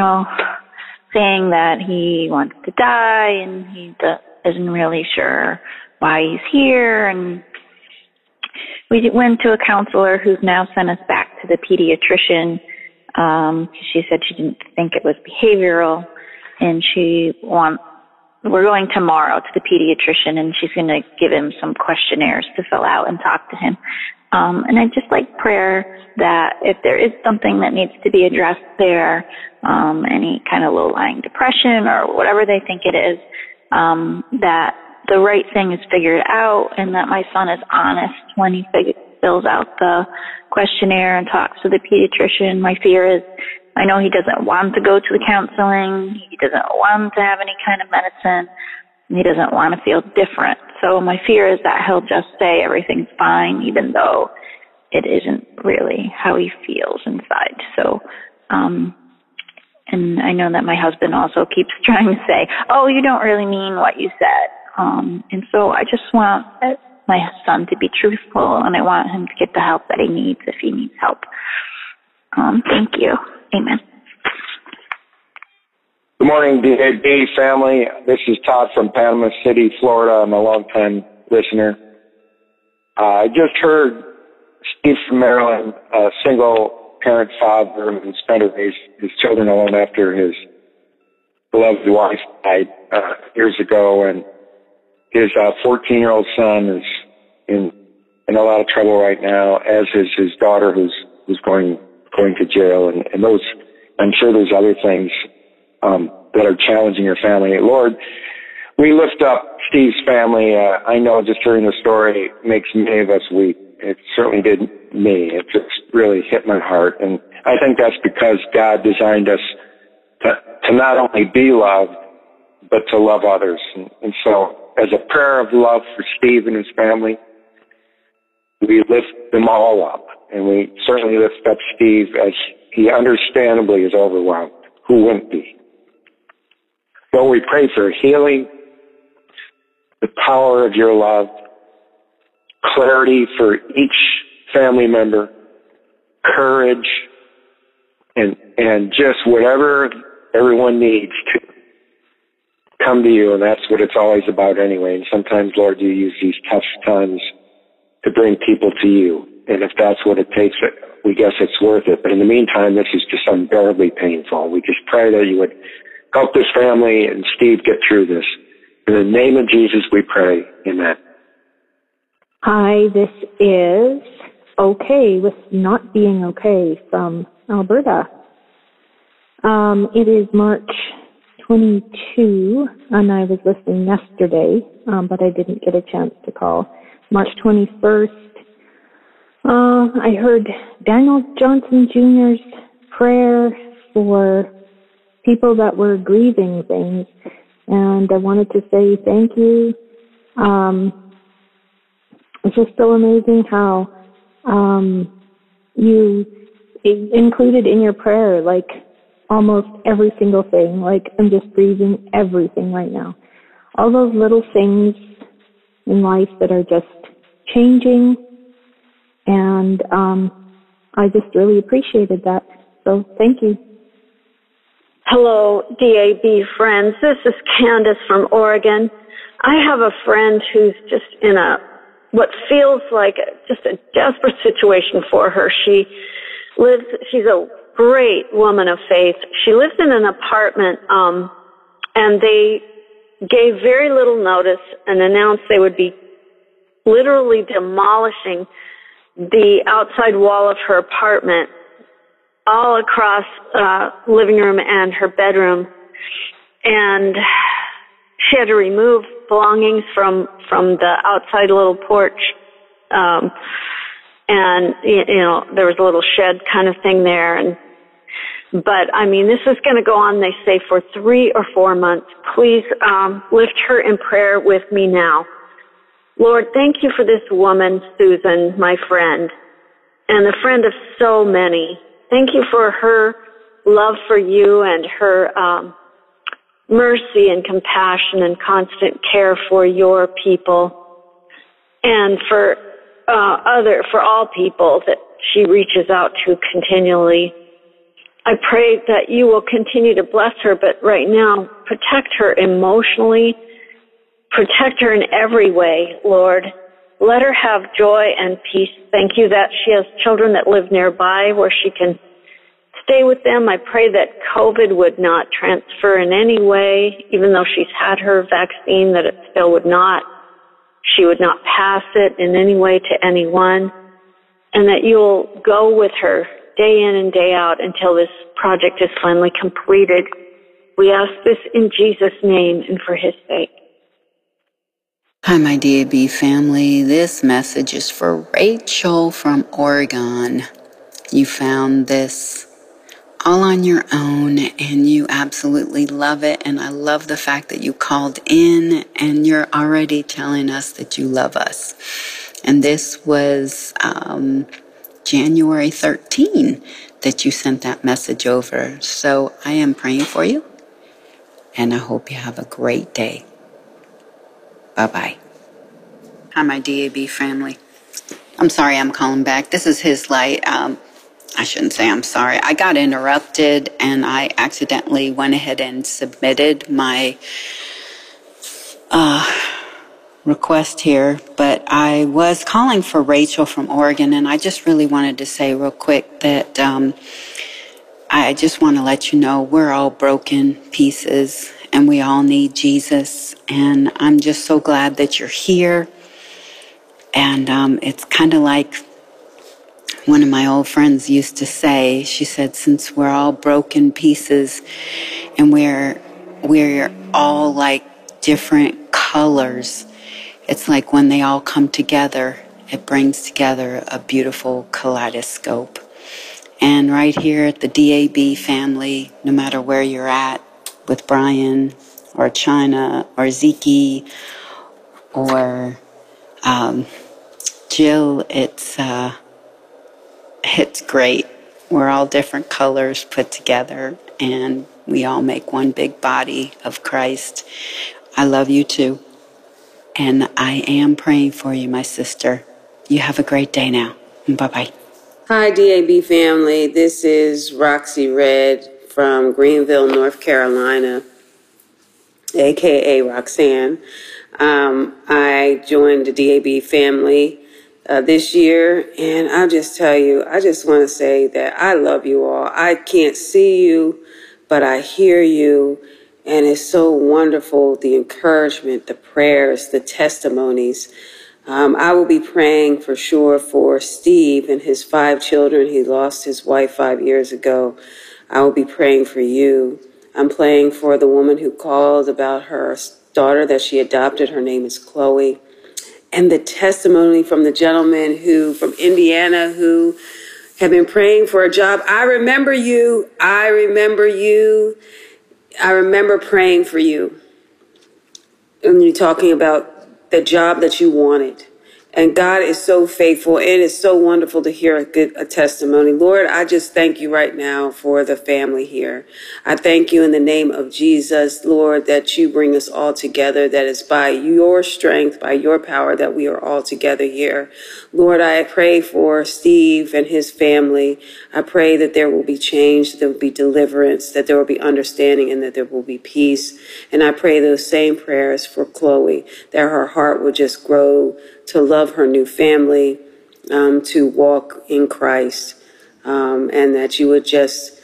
Speaker 11: saying that he wants to die and he isn't really sure why he's here. And we went to a counselor who's now sent us back to the pediatrician. She said she didn't think it was behavioral, and we're going tomorrow to the pediatrician, and she's going to give him some questionnaires to fill out and talk to him. And I'd just like prayer that if there is something that needs to be addressed there, any kind of low-lying depression or whatever they think it is, that the right thing is figured out and that my son is honest when he fills out the questionnaire and talks to the pediatrician. My fear is, I know he doesn't want to go to the counseling. He doesn't want to have any kind of medicine. He doesn't want to feel different. So my fear is that he'll just say everything's fine, even though it isn't really how he feels inside. So, And I know that my husband also keeps trying to say, oh, you don't really mean what you said. And so I just want my son to be truthful, and I want him to get the help that he needs if he needs help. Thank you. Amen.
Speaker 9: Good morning, DAB family. This is Todd from Panama City, Florida. I'm a longtime listener. I just heard Steve from Maryland, a single-parent father who spent his children alone after his beloved wife died years ago, and his 14-year-old son is in a lot of trouble right now, as is his daughter who's going to jail, and those, I'm sure there's other things that are challenging your family. Lord, we lift up Steve's family. I know just hearing the story makes many of us weep. It certainly did me. It just really hit my heart. And I think that's because God designed us to not only be loved, but to love others. And so as a prayer of love for Steve and his family, we lift them all up. And we certainly lift up Steve as he understandably is overwhelmed. Who wouldn't be? So we pray for healing, the power of your love, clarity for each family member, courage, and just whatever everyone needs to come to you, and that's what it's always about anyway. And sometimes, Lord, you use these tough times to bring people to you. And if that's what it takes, we guess it's worth it. But in the meantime, this is just unbearably painful. We just pray that you would help this family and Steve get through this. In the name of Jesus, we pray. Amen.
Speaker 12: Hi, this is Okay with Not Being Okay from Alberta. It is March 22, and I was listening yesterday, but I didn't get a chance to call. March 21st, I heard Daniel Johnson Jr.'s prayer for people that were grieving things, and I wanted to say thank you. It's just so amazing how you included in your prayer, like, almost every single thing. Like, I'm just grieving everything right now. All those little things in life that are just changing, and I just really appreciated that. So thank you.
Speaker 14: Hello, DAB friends. This is Candace from Oregon. I have a friend who's just in what feels like just a desperate situation for her. She's a great woman of faith. She lives in an apartment, and they gave very little notice and announced they would be literally demolishing the outside wall of her apartment all across living room and her bedroom, and she had to remove belongings from the outside little porch, and there was a little shed kind of thing there. But I mean, this is going to go on, they say, for 3 or 4 months. Please lift her in prayer with me now. Lord, thank you for this woman, Susan, my friend, and the friend of so many. Thank you for her love for you and her mercy and compassion and constant care for your people, and for all people that she reaches out to continually. I pray that you will continue to bless her, but right now, protect her emotionally, protect her in every way, Lord. Let her have joy and peace. Thank you that she has children that live nearby where she can stay with them. I pray that COVID would not transfer in any way, even though she's had her vaccine, that it still would not. She would not pass it in any way to anyone, and that you'll go with her day in and day out until this project is finally completed. We ask this in Jesus' name and for his sake.
Speaker 20: Hi, my DAB family. This message is for Rachel from Oregon. You found this all on your own, and you absolutely love it. And I love the fact that you called in and you're already telling us that you love us. And this was January 13 that you sent that message over. So I am praying for you, and I hope you have a great day. Bye-bye. Hi, my DAB family. I'm sorry I'm calling back. This is His Light. I shouldn't say I'm sorry. I got interrupted, and I accidentally went ahead and submitted my request here, but I was calling for Rachel from Oregon, and I just really wanted to say real quick that I just want to let you know we're all broken pieces, and we all need Jesus, and I'm just so glad that you're here. And it's kind of like one of my old friends used to say. She said, since we're all broken pieces and we're all like different colors, it's like when they all come together, it brings together a beautiful kaleidoscope. And right here at the DAB family, no matter where you're at with Brian or China or Zeke or Jill, it's great. We're all different colors put together, and we all make one big body of Christ. I love you too. And I am praying for you, my sister. You have a great day now. Bye-bye.
Speaker 13: Hi, DAB family. This is Roxy Red from Greenville, North Carolina, a.k.a. Roxanne. I joined the DAB family this year, and I'll just tell you, I just want to say that I love you all. I can't see you, but I hear you. And it's so wonderful, the encouragement, the prayers, the testimonies. I will be praying for sure for Steve and his 5 children. He lost his wife 5 years ago. I will be praying for you. I'm praying for the woman who called about her daughter that she adopted. Her name is Chloe. And the testimony from the gentleman from Indiana who have been praying for a job. I remember you. I remember you. I remember praying for you, and you're talking about the job that you wanted. And God is so faithful. It is so wonderful to hear a testimony. Lord, I just thank you right now for the family here. I thank you in the name of Jesus, Lord, that you bring us all together, that it's by your strength, by your power that we are all together here. Lord, I pray for Steve and his family. I pray that there will be change, that there will be deliverance, that there will be understanding, and that there will be peace. And I pray those same prayers for Chloe, that her heart will just grow to love her new family, to walk in Christ, and that you would just,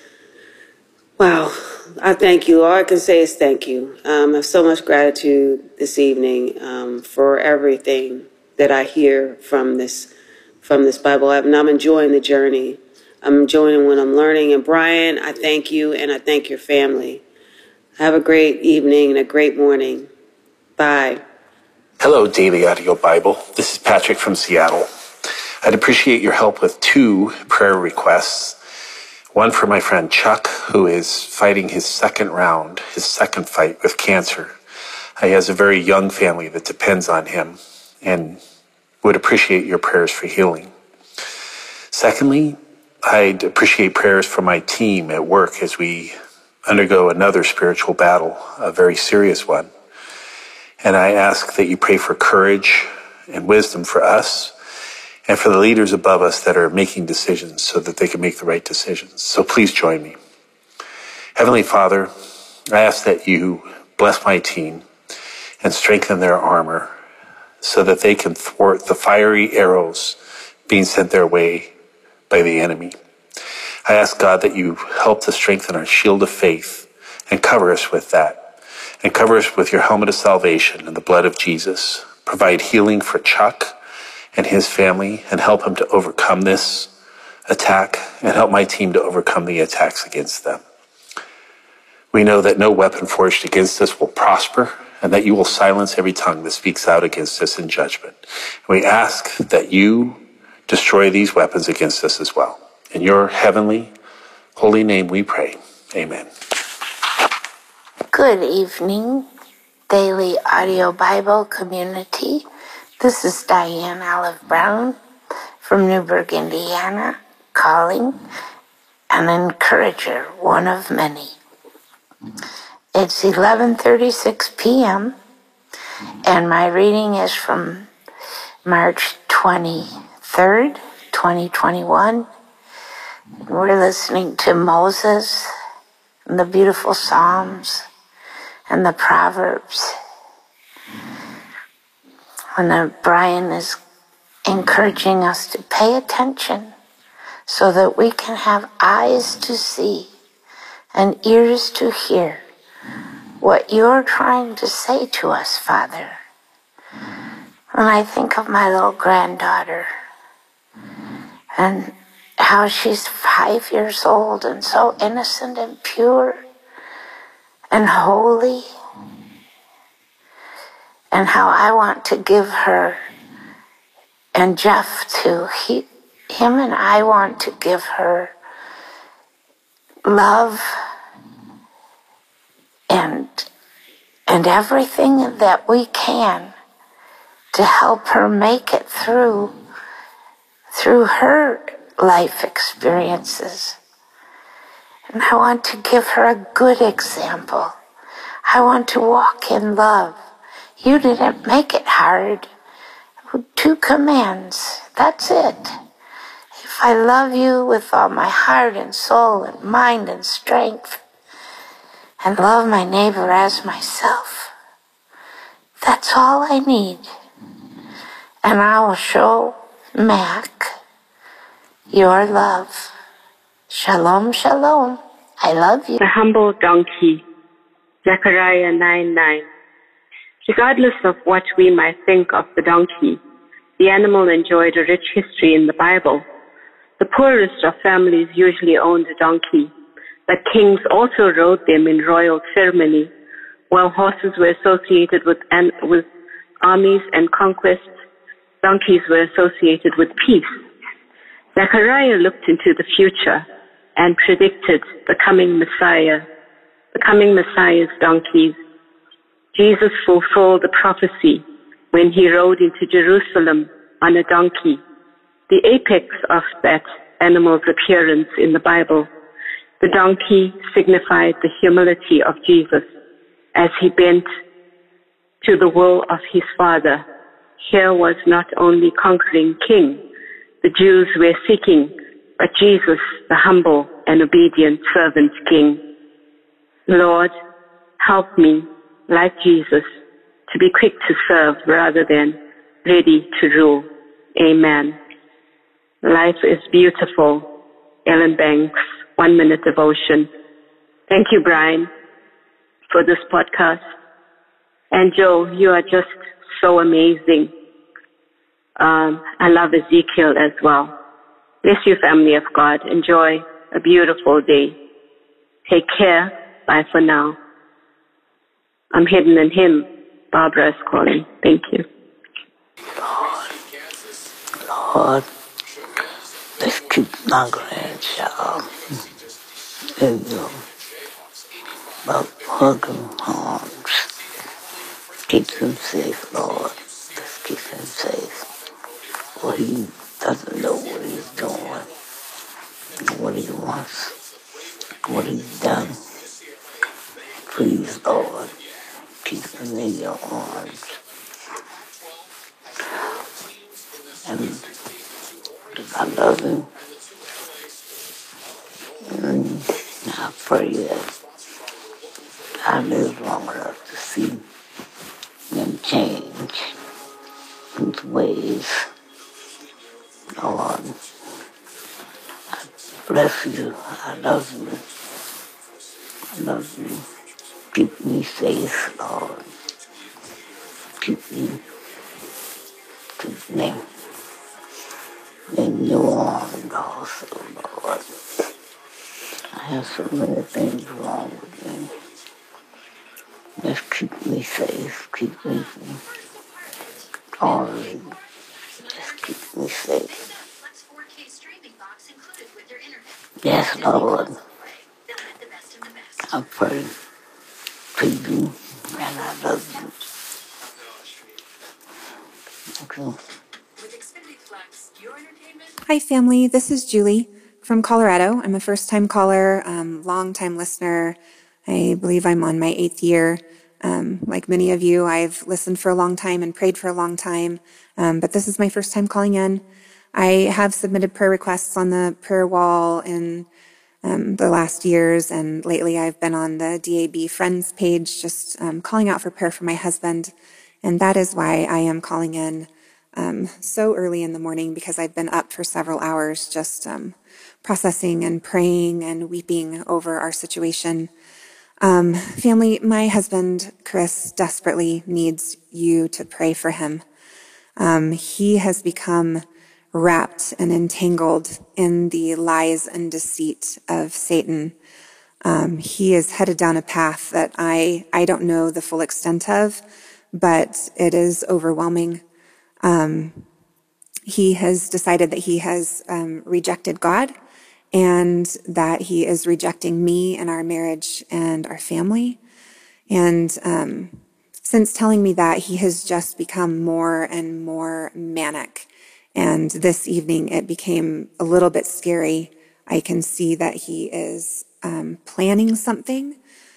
Speaker 13: wow, I thank you. All I can say is thank you. I have so much gratitude this evening for everything that I hear from this Bible app, and I'm enjoying the journey. I'm enjoying what I'm learning. And Brian, I thank you, and I thank your family. Have a great evening and a great morning. Bye.
Speaker 15: Hello, Daily Audio Bible. This is Patrick from Seattle. I'd appreciate your help with 2 prayer requests. One for my friend Chuck, who is fighting his second fight with cancer. He has a very young family that depends on him and would appreciate your prayers for healing. Secondly, I'd appreciate prayers for my team at work as we undergo another spiritual battle, a very serious one. And I ask that you pray for courage and wisdom for us and for the leaders above us that are making decisions so that they can make the right decisions. So please join me. Heavenly Father, I ask that you bless my team and strengthen their armor so that they can thwart the fiery arrows being sent their way by the enemy. I ask, God, that you help to strengthen our shield of faith and cover us with that. And cover us with your helmet of salvation and the blood of Jesus. Provide healing for Chuck and his family and help him to overcome this attack and help my team to overcome the attacks against them. We know that no weapon forged against us will prosper and that you will silence every tongue that speaks out against us in judgment. We ask that you destroy these weapons against us as well. In your heavenly, holy name we pray. Amen.
Speaker 24: Good evening, Daily Audio Bible community. This is Diane Olive Brown from Newburgh, Indiana, calling, an encourager, one of many. It's 11:36 p.m., and my reading is from March 23rd, 2021. We're listening to Moses and the beautiful Psalms and the Proverbs. And Brian is encouraging us to pay attention so that we can have eyes to see and ears to hear what you're trying to say to us, Father. When I think of my little granddaughter and how she's 5 years old and so innocent and pure and holy, and how I want to give her and Jeff too, him and I want to give her love and everything that we can to help her make it through her life experiences. And I want to give her a good example. I want to walk in love. You didn't make it hard. 2 commands, that's it. If I love you with all my heart and soul and mind and strength, and love my neighbor as myself, that's all I need. And I will show Mac your love. Shalom, shalom. I love you.
Speaker 16: The humble donkey, Zechariah 9:9. Regardless of what we might think of the donkey, the animal enjoyed a rich history in the Bible. The poorest of families usually owned a donkey, but kings also rode them in royal ceremony. While horses were associated with armies and conquests, donkeys were associated with peace. Zechariah looked into the future and predicted the coming Messiah's donkeys. Jesus fulfilled the prophecy when he rode into Jerusalem on a donkey, the apex of that animal's appearance in the Bible. The donkey signified the humility of Jesus as he bent to the will of his Father. Here was not only conquering king the Jews were seeking, but Jesus, the humble and obedient servant king. Lord, help me, like Jesus, to be quick to serve rather than ready to rule. Amen. Life is beautiful. Ellen Banks, 1 Minute Devotion. Thank you, Brian, for this podcast. And Joe, you are just so amazing. I love Ezekiel as well. Bless you, family of God. Enjoy a beautiful day. Take care. Bye for now. I'm hidden in him. Barbara is calling. Thank you.
Speaker 17: Lord, let's keep my grandchild in your hugging arms. Keep him safe, Lord. Let's keep him safe. For he doesn't know what he's doing, what he wants, what he's done. Please, Lord, keep him in your arms. And I love him. And I pray that I live long enough to see him change his ways. Lord, I bless you. I love you. I love you. Keep me safe, Lord. Keep me in your arms also, Lord. I have so many things wrong with me. Just keep me safe. Keep me always. Just keep me safe. Yes, Lord. I pray to you and I love you. Okay.
Speaker 1: Hi, family. This is Julie from Colorado. I'm a first-time caller, long-time listener. I believe I'm on my 8th year. Like many of you, I've listened for a long time and prayed for a long time, but this is my first time calling in. I have submitted prayer requests on the prayer wall in the last years, and lately I've been on the DAB Friends page just calling out for prayer for my husband, and that is why I am calling in so early in the morning, because I've been up for several hours just processing and praying and weeping over our situation. Family, my husband, Chris, desperately needs you to pray for him. He has become wrapped and entangled in the lies and deceit of Satan. He is headed down a path that I don't know the full extent of, but it is overwhelming. He has decided that he has rejected God, and that he is rejecting me and our marriage and our family. And since telling me that, he has just become more and more manic. And this evening, it became a little bit scary. I can see that he is planning something.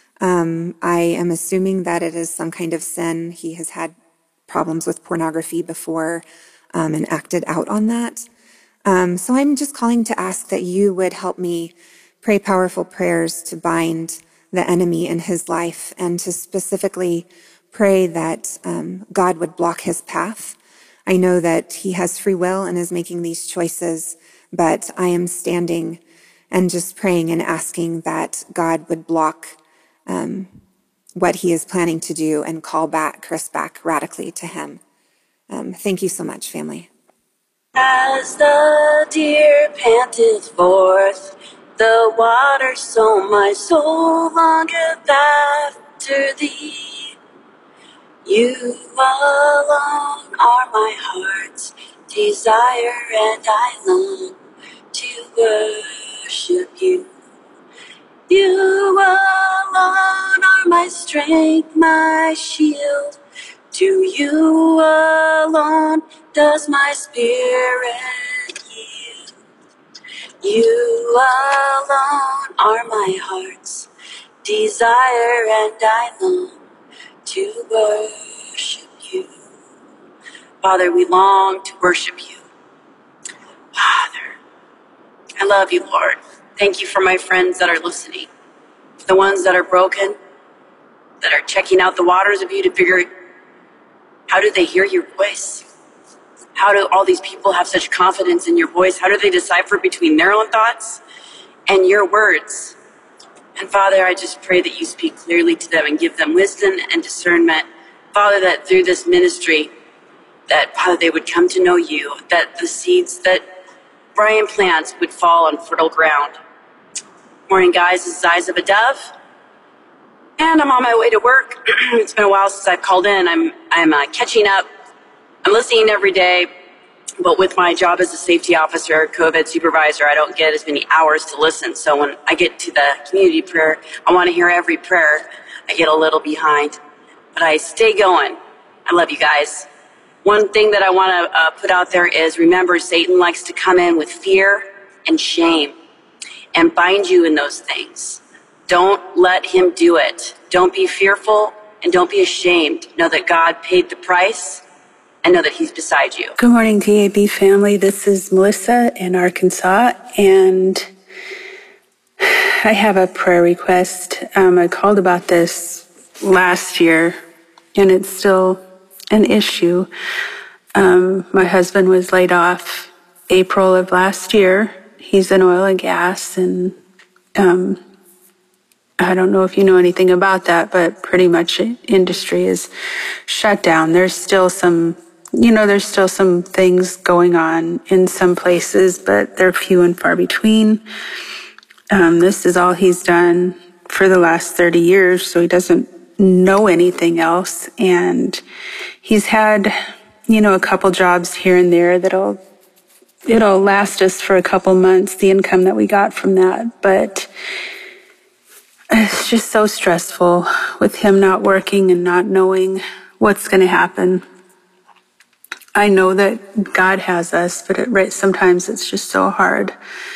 Speaker 1: I am assuming that it is some kind of sin. He has had problems with pornography before and acted out on that. So I'm just calling to ask that you would help me pray powerful prayers to bind the enemy in his life, and to specifically pray that God would block his path. I know that he has free will and is making these choices, but I am standing and just praying and asking that God would block what he is planning to do and call back Chris back radically to him. Thank you so much, family.
Speaker 21: As the deer panteth forth the water, so my soul longeth after thee. You alone are my heart's desire, and I long to worship you. You alone are my strength, my shield. To you alone does my spirit yield. You alone are my heart's desire, and I long to worship you. Father, we long to worship you. Father, I love you, Lord. Thank you for my friends that are listening, for the ones that are broken, that are checking out the waters of you to figure how do they hear your voice? How do all these people have such confidence in your voice? How do they decipher between their own thoughts and your words? And Father, I just pray that you speak clearly to them and give them wisdom and discernment. Father, that through this ministry, that, Father, they would come to know you, that the seeds that Brian plants would fall on fertile ground. Morning, guys. This is Eyes of a Dove. And I'm on my way to work. It's been a while since I've called in. I'm catching up. I'm listening every day, but with my job as a safety officer, COVID supervisor, I don't get as many hours to listen. So when I get to the community prayer, I want to hear every prayer. I get a little behind, but I stay going. I love you guys. One thing that I want to put out there is, remember, Satan likes to come in with fear and shame and bind you in those things. Don't let him do it. Don't be fearful and don't be ashamed. Know that God paid the price and know that he's beside you.
Speaker 22: Good morning, DAB family. This is Melissa in Arkansas, and I have a prayer request. I called about this last year, and it's still an issue. My husband was laid off April of last year. He's in oil and gas, and I don't know if you know anything about that, but pretty much industry is shut down. There's still some things going on in some places, but they're few and far between. This is all he's done for the last 30 years, so he doesn't know anything else. And he's had, a couple jobs here and there it'll last us for a couple months, the income that we got from that. But it's just so stressful with him not working and not knowing what's going to happen. I know that God has us, but sometimes it's just so hard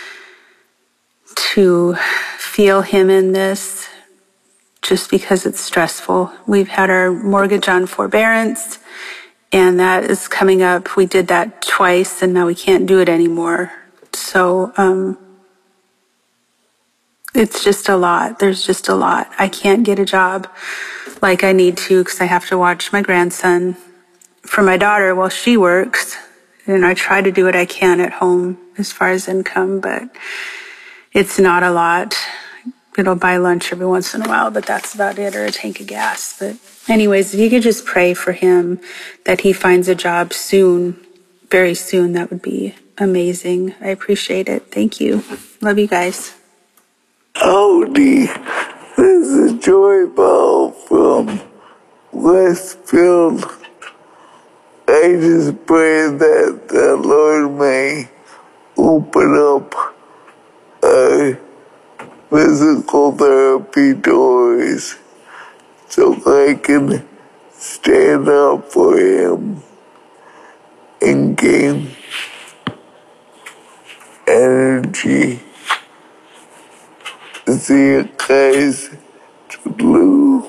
Speaker 22: to feel him in this just because it's stressful. We've had our mortgage on forbearance, and that is coming up. We did that twice, and now we can't do it anymore. So it's just a lot. There's just a lot. I can't get a job like I need to because I have to watch my grandson for my daughter while she works. And I try to do what I can at home as far as income, but it's not a lot. It'll buy lunch every once in a while, but that's about it, or a tank of gas. But anyways, if you could just pray for him that he finds a job soon, very soon, that would be amazing. I appreciate it. Thank you. Love you guys.
Speaker 2: Howdy, this is Joy Ball from Westfield. I just pray that the Lord may open up physical therapy doors so I can stand up for him and gain energy. See you guys. Toodaloo.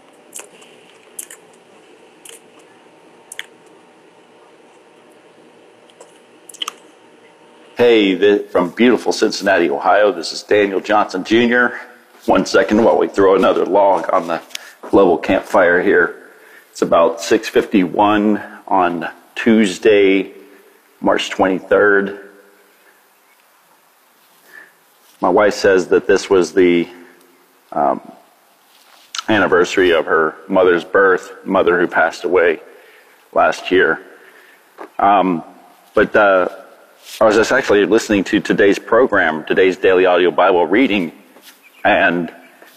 Speaker 3: Hey, from beautiful Cincinnati, Ohio, this is Daniel Johnson Jr. 1 second while we throw another log on the global campfire here. It's about 6:51 on Tuesday, March 23rd. My wife says that this was the anniversary of her mother's birth, mother who passed away last year. But I was just actually listening to today's program, today's daily audio Bible reading, and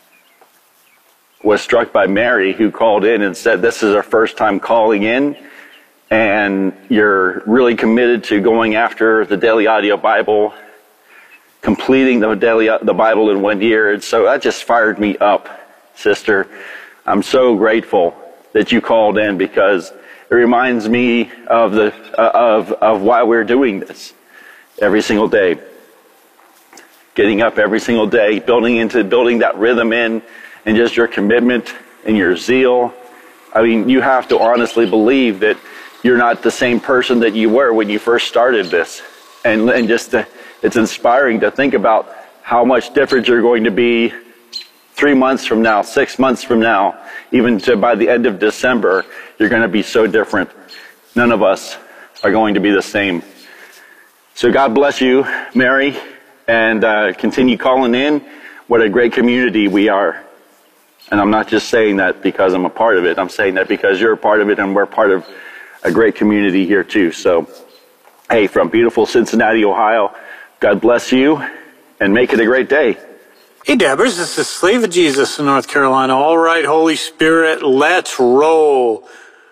Speaker 3: was struck by Mary, who called in and said, this is her first time calling in, and you're really committed to going after the daily audio Bible, completing the Bible in 1 year. And so that just fired me up, sister. I'm so grateful that you called in, because it reminds me of why we're doing this every single day. Getting up every single day, building that rhythm in, and just your commitment and your zeal. I mean, you have to honestly believe that you're not the same person that you were when you first started this. And it's inspiring to think about how much different you're going to be 3 months from now, 6 months from now, even by the end of December. You're going to be so different. None of us are going to be the same. So God bless you, Mary, and continue calling in. What a great community we are. And I'm not just saying that because I'm a part of it. I'm saying that because you're a part of it, and we're part of a great community here too. So, hey, from beautiful Cincinnati, Ohio, God bless you, and make it a great day.
Speaker 4: Hey, Dabbers, this is Slave of Jesus in North Carolina. All right, Holy Spirit, let's roll.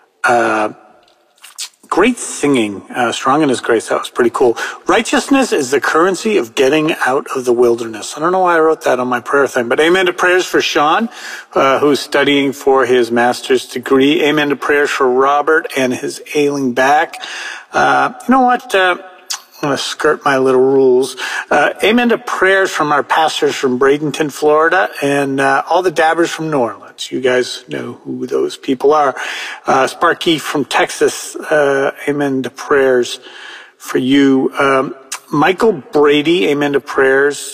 Speaker 4: Great singing, Strong in His Grace. That was pretty cool. Righteousness is the currency of getting out of the wilderness. I don't know why I wrote that on my prayer thing, but amen to prayers for Sean, who's studying for his master's degree. Amen to prayers for Robert and his ailing back. You know what? I'm going to skirt my little rules. Amen to prayers from our pastors from Bradenton, Florida, and all the Dabbers from New Orleans. You guys know who those people are. Sparky from Texas, amen to prayers for you. Michael Brady, amen to prayers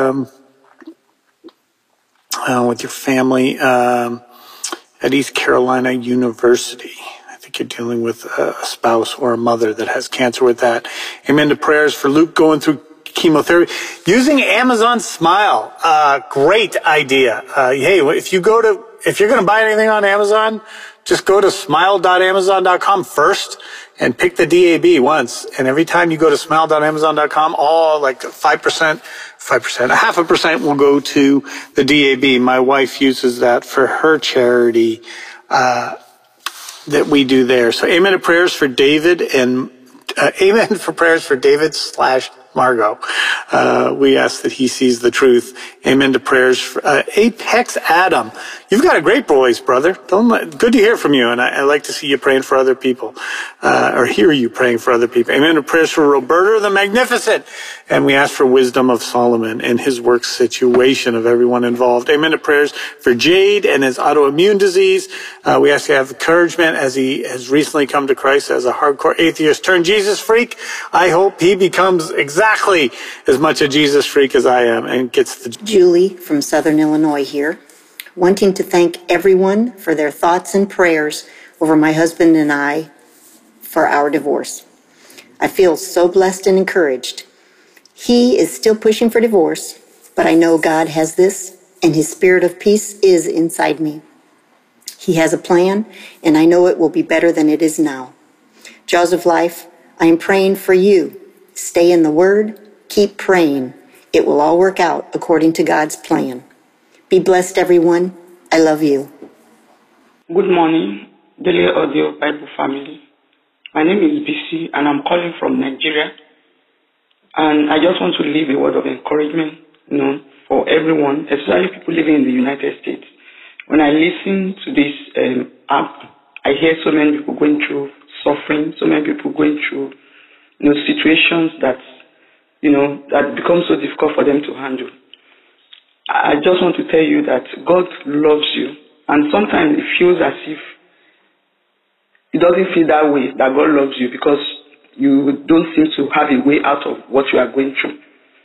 Speaker 4: with your family at East Carolina University. You're dealing with a spouse or a mother that has cancer with that. Amen to prayers for Luke going through chemotherapy. Using Amazon Smile. Great idea. Hey, if you're going to buy anything on Amazon, just go to smile.amazon.com first and pick the DAB once. And every time you go to smile.amazon.com, all like 5%, 0.5% will go to the DAB. My wife uses that for her charity, that we do there. So amen to prayers for David and amen for prayers for David / Margot. We ask that he sees the truth. Amen to prayers for Apex Adam. You've got a great voice, brother. Good to hear from you, and I like to see you praying for other people, or hear you praying for other people. Amen to prayers for Roberta the Magnificent. And we ask for wisdom of Solomon and his work situation of everyone involved. Amen to prayers for Jade and his autoimmune disease. We ask you to have encouragement as he has recently come to Christ as a hardcore atheist turned Jesus freak. I hope he becomes exactly as much a Jesus freak as I am and gets the...
Speaker 5: Julie from Southern Illinois here, wanting to thank everyone for their thoughts and prayers over my husband and I for our divorce. I feel so blessed and encouraged. He is still pushing for divorce, but I know God has this, and his spirit of peace is inside me. He has a plan, and I know it will be better than it is now. Jaws of Life, I am praying for you. Stay in the Word. Keep praying. It will all work out according to God's plan. Be blessed, everyone. I love you.
Speaker 6: Good morning, Daily Audio Bible family. My name is BC, and I'm calling from Nigeria. And I just want to leave a word of encouragement, for everyone, especially people living in the United States. When I listen to this app, I hear so many people going through suffering, so many people going through, situations that, that become so difficult for them to handle. I just want to tell you that God loves you, and sometimes it feels as if it doesn't feel that way, that God loves you, because you don't seem to have a way out of what you are going through.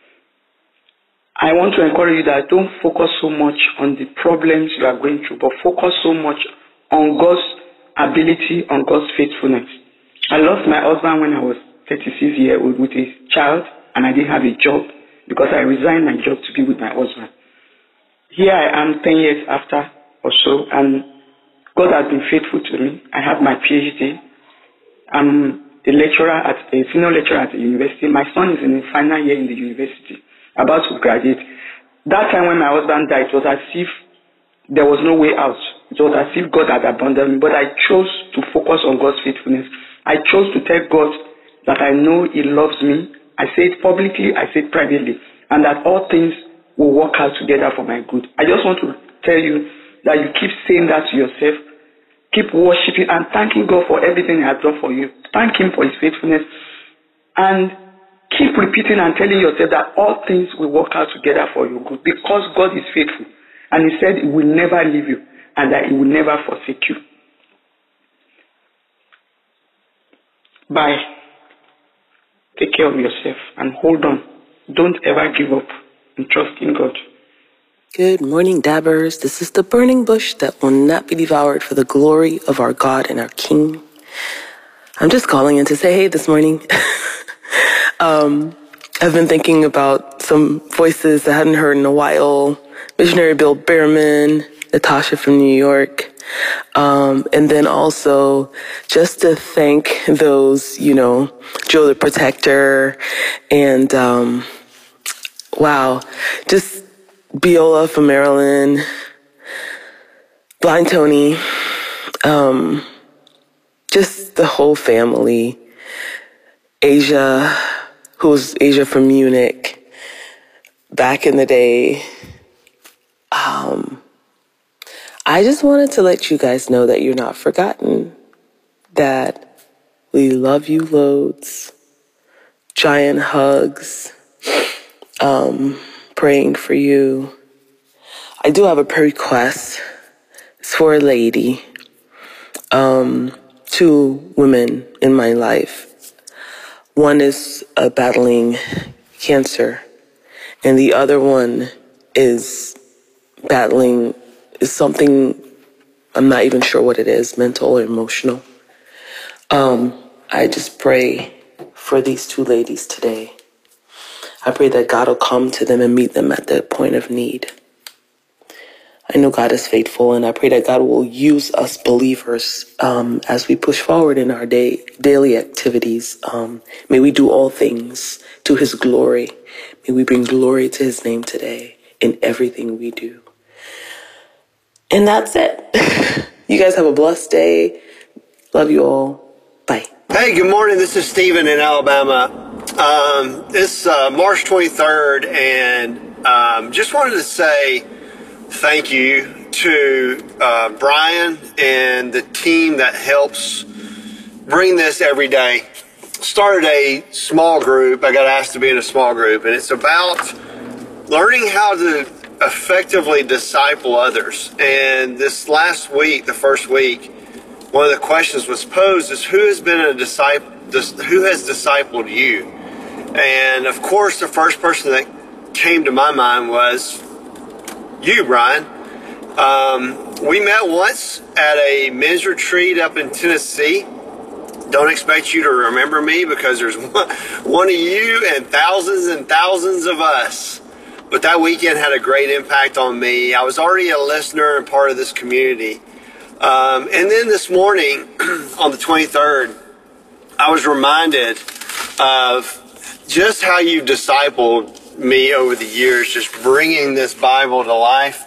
Speaker 6: I want to encourage you that don't focus so much on the problems you are going through, but focus so much on God's ability, on God's faithfulness. I lost my husband when I was 36 years old with a child, and I didn't have a job because I resigned my job to be with my husband. Here I am 10 years after or so, and God has been faithful to me. I have my PhD. I'm a senior lecturer at the university. My son is in his final year in the university, about to graduate. That time when my husband died, it was as if there was no way out. It was as if God had abandoned me, but I chose to focus on God's faithfulness. I chose to tell God that I know he loves me. I say it publicly, I say it privately, and that all things will work out together for my good. I just want to tell you that you keep saying that to yourself. Keep worshiping and thanking God for everything he has done for you. Thank him for his faithfulness. And keep repeating and telling yourself that all things will work out together for your good, because God is faithful. And he said he will never leave you and that he will never forsake you. Bye. Take care of yourself and hold on. Don't ever give up and trust in God.
Speaker 18: Good morning, Dabbers. This is the burning bush that will not be devoured for the glory of our God and our King. I'm just calling in to say hey this morning. I've been thinking about some voices I hadn't heard in a while. Missionary Bill Behrman, Natasha from New York. And then also just to thank those, Joe the Protector and, just Biola from Maryland, Blind Tony, just the whole family, Asia, who's Asia from Munich, back in the day. I just wanted to let you guys know that you're not forgotten, that we love you loads, giant hugs, praying for you. I do have a prayer request. It's for a lady. 2 women in my life. One is battling cancer, and the other one is battling something, I'm not even sure what it is, mental or emotional. I just pray for these 2 ladies today. I pray that God will come to them and meet them at their point of need. I know God is faithful, and I pray that God will use us believers as we push forward in our daily activities. May we do all things to his glory. May we bring glory to his name today in everything we do. And that's it. You guys have a blessed day. Love you all. Bye.
Speaker 23: Hey, good morning. This is Stephen in Alabama.
Speaker 7: It's March 23rd, and just wanted to say thank you to Brian and the team that helps bring this every day. Started a small group. I got asked to be in a small group, and it's about learning how to effectively disciple others. And this last week, the first week, one of the questions was posed is who has been a disciple? Who has discipled you? And of course, the first person that came to my mind was you, Brian. We met once at a men's retreat up in Tennessee. Don't expect you to remember me because there's one of you and thousands of us. But that weekend had a great impact on me. I was already a listener and part of this community. And then this morning, on the 23rd, I was reminded of just how you discipled me over the years, just bringing this Bible to life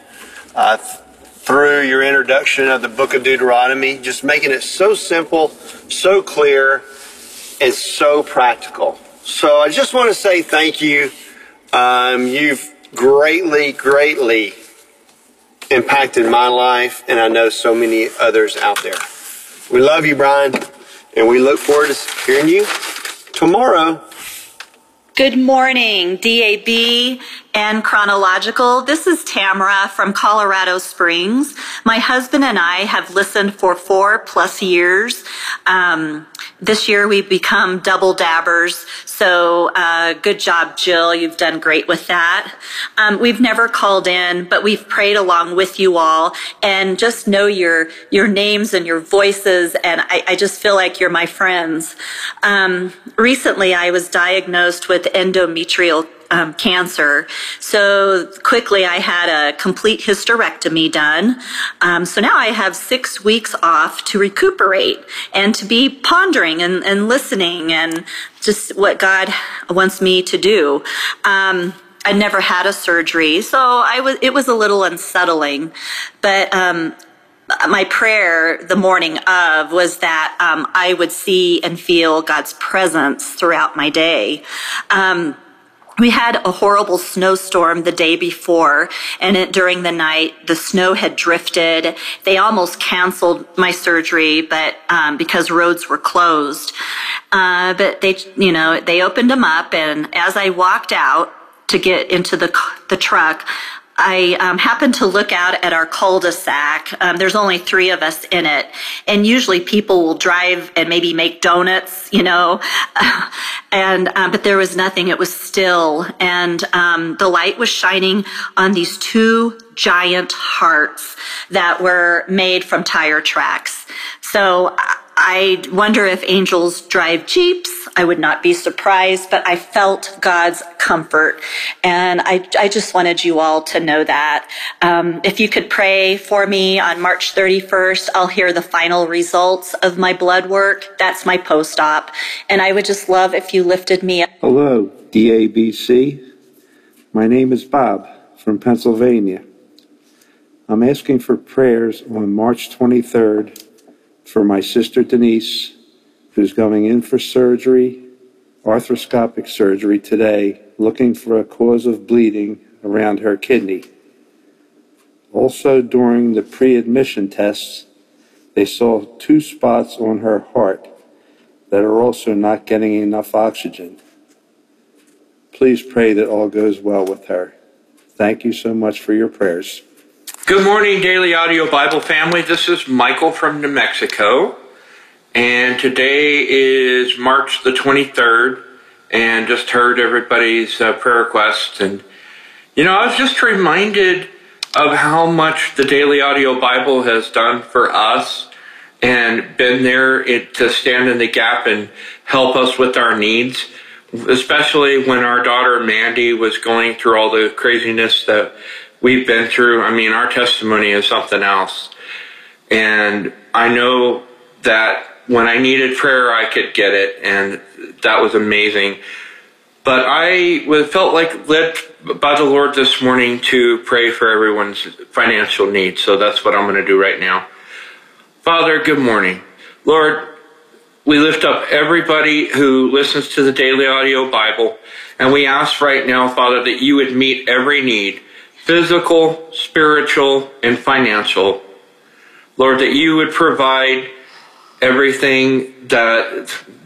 Speaker 7: through your introduction of the book of Deuteronomy, just making it so simple, so clear, and so practical. So I just want to say thank you. You've greatly impacted my life, and I know so many others out there. We love you, Brian, and we look forward to hearing you tomorrow.
Speaker 8: Good morning, DAB and Chronological. This is Tamara from Colorado Springs. My husband and I have listened for 4+ years. This year we've become double dabbers. So good job, Jill. You've done great with that. We've never called in, but we've prayed along with you all, and just know your names and your voices, and I just feel like you're my friends. Recently I was diagnosed with endometrial cancer. So quickly I had a complete hysterectomy done. So now I have 6 weeks off to recuperate and to be pondering and listening and just what God wants me to do. I never had a surgery, so it was a little unsettling, but my prayer the morning of was that I would see and feel God's presence throughout my day. We had a horrible snowstorm the day before, and during the night, the snow had drifted. They almost canceled my surgery, but because roads were closed. But they opened them up, and as I walked out to get into the truck, I happened to look out at our cul-de-sac. There's only 3 of us in it. And usually people will drive and maybe make donuts, but there was nothing. It was still. And the light was shining on these 2 giant hearts that were made from tire tracks. So I wonder if angels drive Jeeps. I would not be surprised, but I felt God's comfort. And I just wanted you all to know that. If you could pray for me on March 31st, I'll hear the final results of my blood work. That's my post-op. And I would just love if you lifted me up.
Speaker 19: Hello, DABC. My name is Bob from Pennsylvania. I'm asking for prayers on March 23rd for my sister Denise, who's going in for surgery, arthroscopic surgery today, looking for a cause of bleeding around her kidney. Also, during the pre-admission tests, they saw 2 spots on her heart that are also not getting enough oxygen. Please pray that all goes well with her. Thank you so much for your prayers.
Speaker 23: Good morning, Daily Audio Bible family. This is Michael from New Mexico, and today is March the 23rd, and just heard everybody's prayer requests. And, I was just reminded of how much the Daily Audio Bible has done for us and been there to stand in the gap and help us with our needs, especially when our daughter Mandy was going through all the craziness that we've been through. I mean, our testimony is something else. And I know that when I needed prayer, I could get it, and that was amazing. But I felt like led by the Lord this morning to pray for everyone's financial needs, so that's what I'm going to do right now. Father, good morning. Lord, we lift up everybody who listens to the Daily Audio Bible, and we ask right now, Father, that you would meet every need, physical, spiritual, and financial. Lord, that you would provide everything that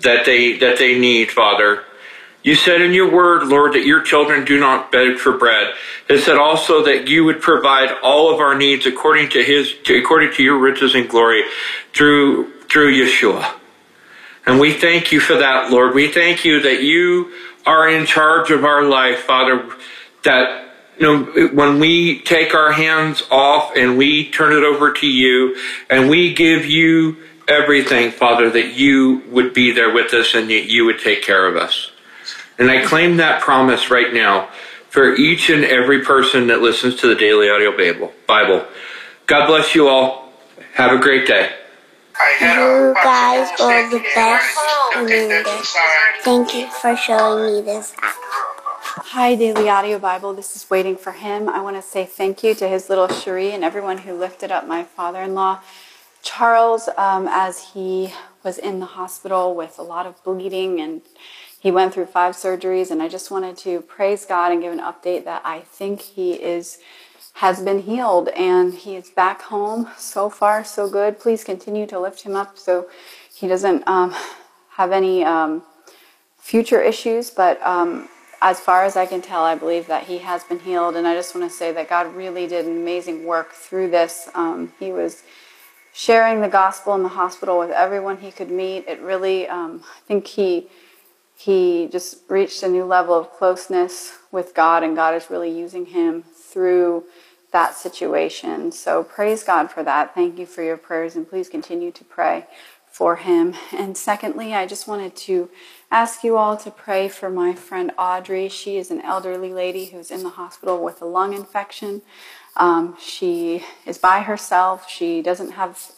Speaker 23: they need, Father. You said in your word, Lord, that your children do not beg for bread. It said also that you would provide all of our needs according to your riches and glory through Yeshua. And we thank you for that, Lord. We thank you that you are in charge of our life, Father, that when we take our hands off and we turn it over to you and we give you everything, Father, that you would be there with us and that you would take care of us. And I claim that promise right now for each and every person that listens to the Daily Audio Bible. God bless you all. Have a great day.
Speaker 9: You guys are the best in English. Thank you for showing me this app.
Speaker 10: Hi, Daily Audio Bible. This is Waiting for Him. I want to say thank you to his little Cherie and everyone who lifted up my father-in-law, Charles, as he was in the hospital with a lot of bleeding, and he went through 5 surgeries. And I just wanted to praise God and give an update that I think he has been healed and he is back home. So far, so good. Please continue to lift him up so he doesn't have any future issues. But as far as I can tell, I believe that he has been healed. And I just want to say that God really did an amazing work through this. He was sharing the gospel in the hospital with everyone he could meet. It really, I think he just reached a new level of closeness with God, and God is really using him through that situation. So praise God for that. Thank you for your prayers, and please continue to pray for him. And secondly, I just wanted to ask you all to pray for my friend Audrey. She is an elderly lady who's in the hospital with a lung infection. She is by herself. She doesn't have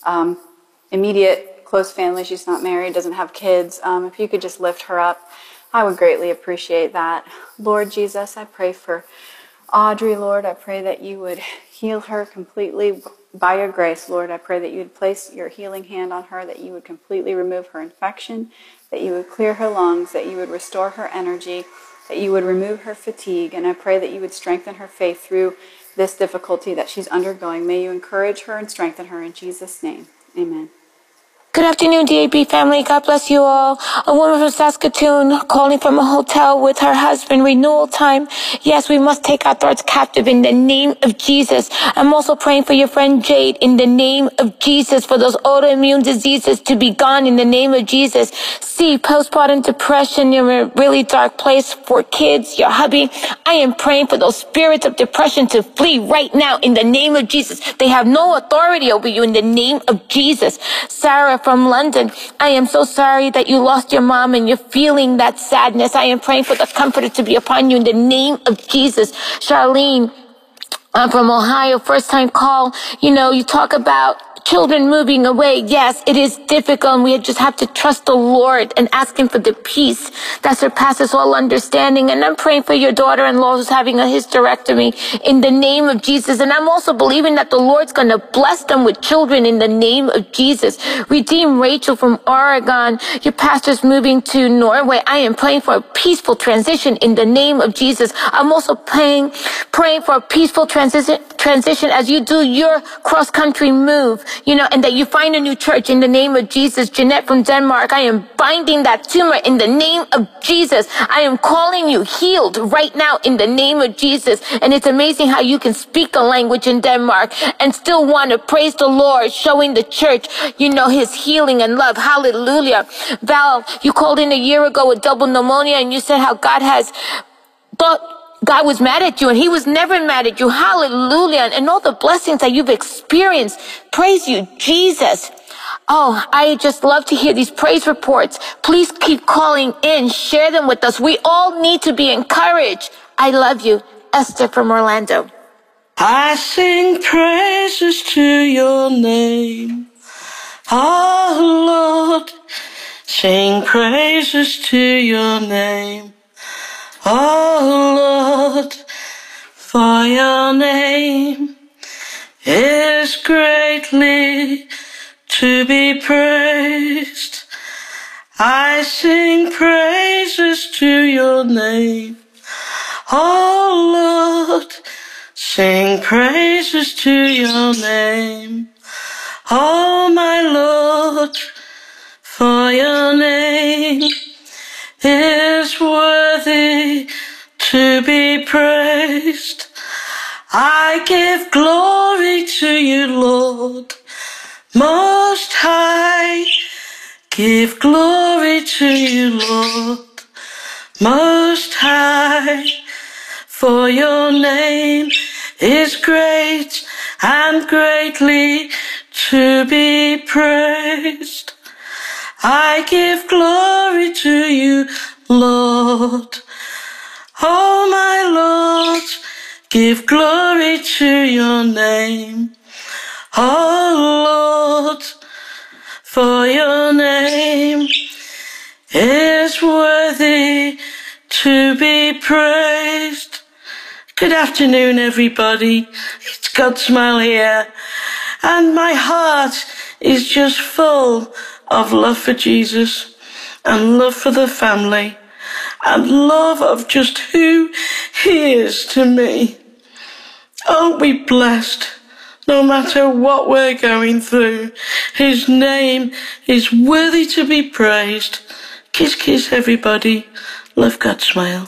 Speaker 10: immediate close family. She's not married, doesn't have kids. If you could just lift her up, I would greatly appreciate that. Lord Jesus, I pray for Audrey, Lord. I pray that you would heal her completely by your grace, Lord. I pray that you would place your healing hand on her, that you would completely remove her infection, that you would clear her lungs, that you would restore her energy, that you would remove her fatigue. And I pray that you would strengthen her faith through this difficulty that she's undergoing. May you encourage her and strengthen her in Jesus' name. Amen.
Speaker 11: Good afternoon, DAB family. God bless you all. A woman from Saskatoon calling from a hotel with her husband. Renewal time. Yes, we must take our thoughts captive in the name of Jesus. I'm also praying for your friend Jade in the name of Jesus, for those autoimmune diseases to be gone in the name of Jesus. See, postpartum depression, you're in a really dark place for kids, your hubby. I am praying for those spirits of depression to flee right now in the name of Jesus. They have no authority over you in the name of Jesus. Sarah from London, I am so sorry that you lost your mom and you're feeling that sadness. I am praying for the comforter to be upon you in the name of Jesus. Charlene, I'm from Ohio, first time call. You talk about children moving away. Yes, it is difficult, and we just have to trust the Lord and ask him for the peace that surpasses all understanding. And I'm praying for your daughter-in-law who's having a hysterectomy in the name of Jesus. And I'm also believing that the Lord's going to bless them with children in the name of Jesus. Redeem Rachel from Oregon. Your pastor's moving to Norway. I am praying for a peaceful transition in the name of Jesus. I'm also praying for a peaceful transition as you do your cross-country move, and that you find a new church in the name of Jesus. Jeanette from Denmark, I am binding that tumor in the name of Jesus. I am calling you healed right now in the name of Jesus. And it's amazing how you can speak a language in Denmark and still want to praise the Lord, showing the church, his healing and love. Hallelujah. Val, you called in a year ago with double pneumonia, and you said how God was mad at you, and he was never mad at you. Hallelujah. And all the blessings that you've experienced. Praise you, Jesus. Oh, I just love to hear these praise reports. Please keep calling in. Share them with us. We all need to be encouraged. I love you. Esther from Orlando.
Speaker 12: I sing praises to your name. Oh, Lord. Sing praises to your name. Oh, Lord, for your name is greatly to be praised. I sing praises to your name. Oh Lord, sing praises to your name. Oh my Lord, for your name is worthy to be praised. I give glory to you, Lord, Most High. Give glory to you, Lord, Most High. For your name is great and greatly to be praised. I give glory to you, Lord. Oh my Lord, give glory to your name. Oh Lord, for your name is worthy to be praised. Good afternoon, everybody. It's Godsmile here, and my heart is just full of love for Jesus and love for the family and love of just who he is to me. Aren't we blessed? No matter what we're going through, his name is worthy to be praised. Kiss, kiss, everybody. Love, Godsmile.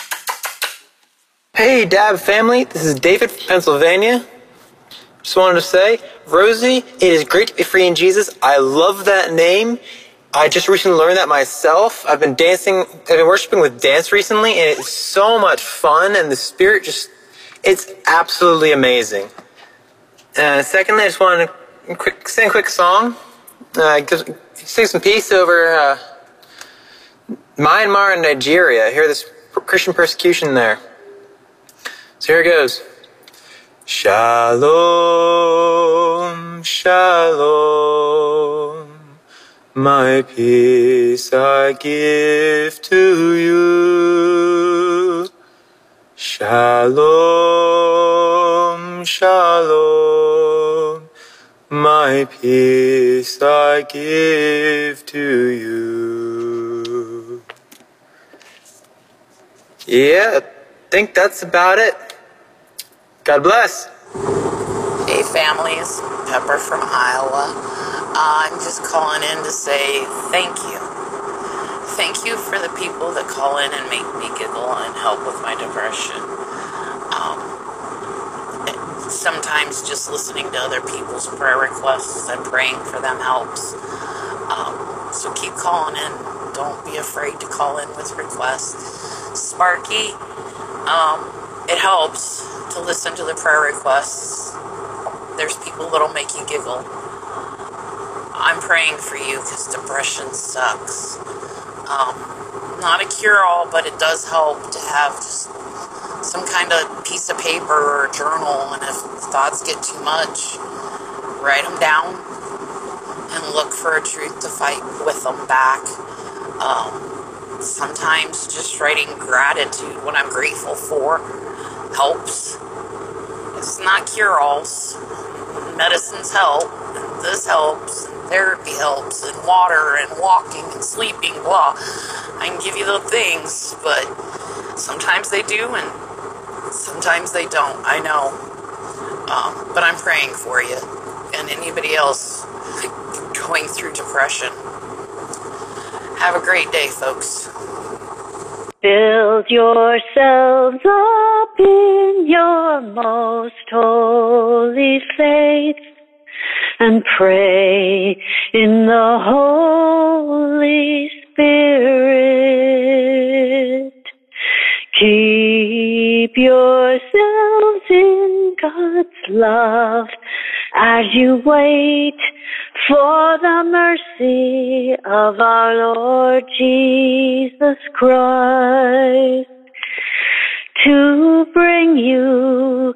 Speaker 13: Hey, Dab family, this is David from Pennsylvania. Just wanted to say, Rosie, it is great to be free in Jesus. I love that name. I just recently learned that myself. I've been worshiping with dance recently, and it's so much fun, and the spirit it's absolutely amazing. Secondly, I just want to sing a quick song. Sing some peace over Myanmar and Nigeria. I hear this Christian persecution there. So here it goes. Shalom, shalom, my peace I give to you. Shalom, shalom, my peace I give to you. Yeah, I think that's about it. God bless.
Speaker 14: Hey families, Pepper from Iowa. I'm just calling in to say thank you. Thank you for the people that call in and make me giggle and help with my depression. Sometimes just listening to other people's prayer requests and praying for them helps. So keep calling in. Don't be afraid to call in with requests. Sparky, it helps to listen to the prayer requests. There's people that'll make you giggle. I'm praying for you because depression sucks. Not a cure-all, but it does help to have just some kind of piece of paper or a journal, and if thoughts get too much, write them down and look for a truth to fight with them back. Sometimes just writing gratitude, what I'm grateful for, helps. It's not cure-alls. Medicines help, and this helps, and therapy helps, and water, and walking, and sleeping, blah. I can give you the things, but sometimes they do, and sometimes they don't. I know. But I'm praying for you, and anybody else going through depression. Have a great day, folks.
Speaker 21: Build yourselves up in your most holy faith and pray in the Holy Spirit. Keep yourselves in God's love as you wait for the mercy of our Lord Jesus Christ to bring you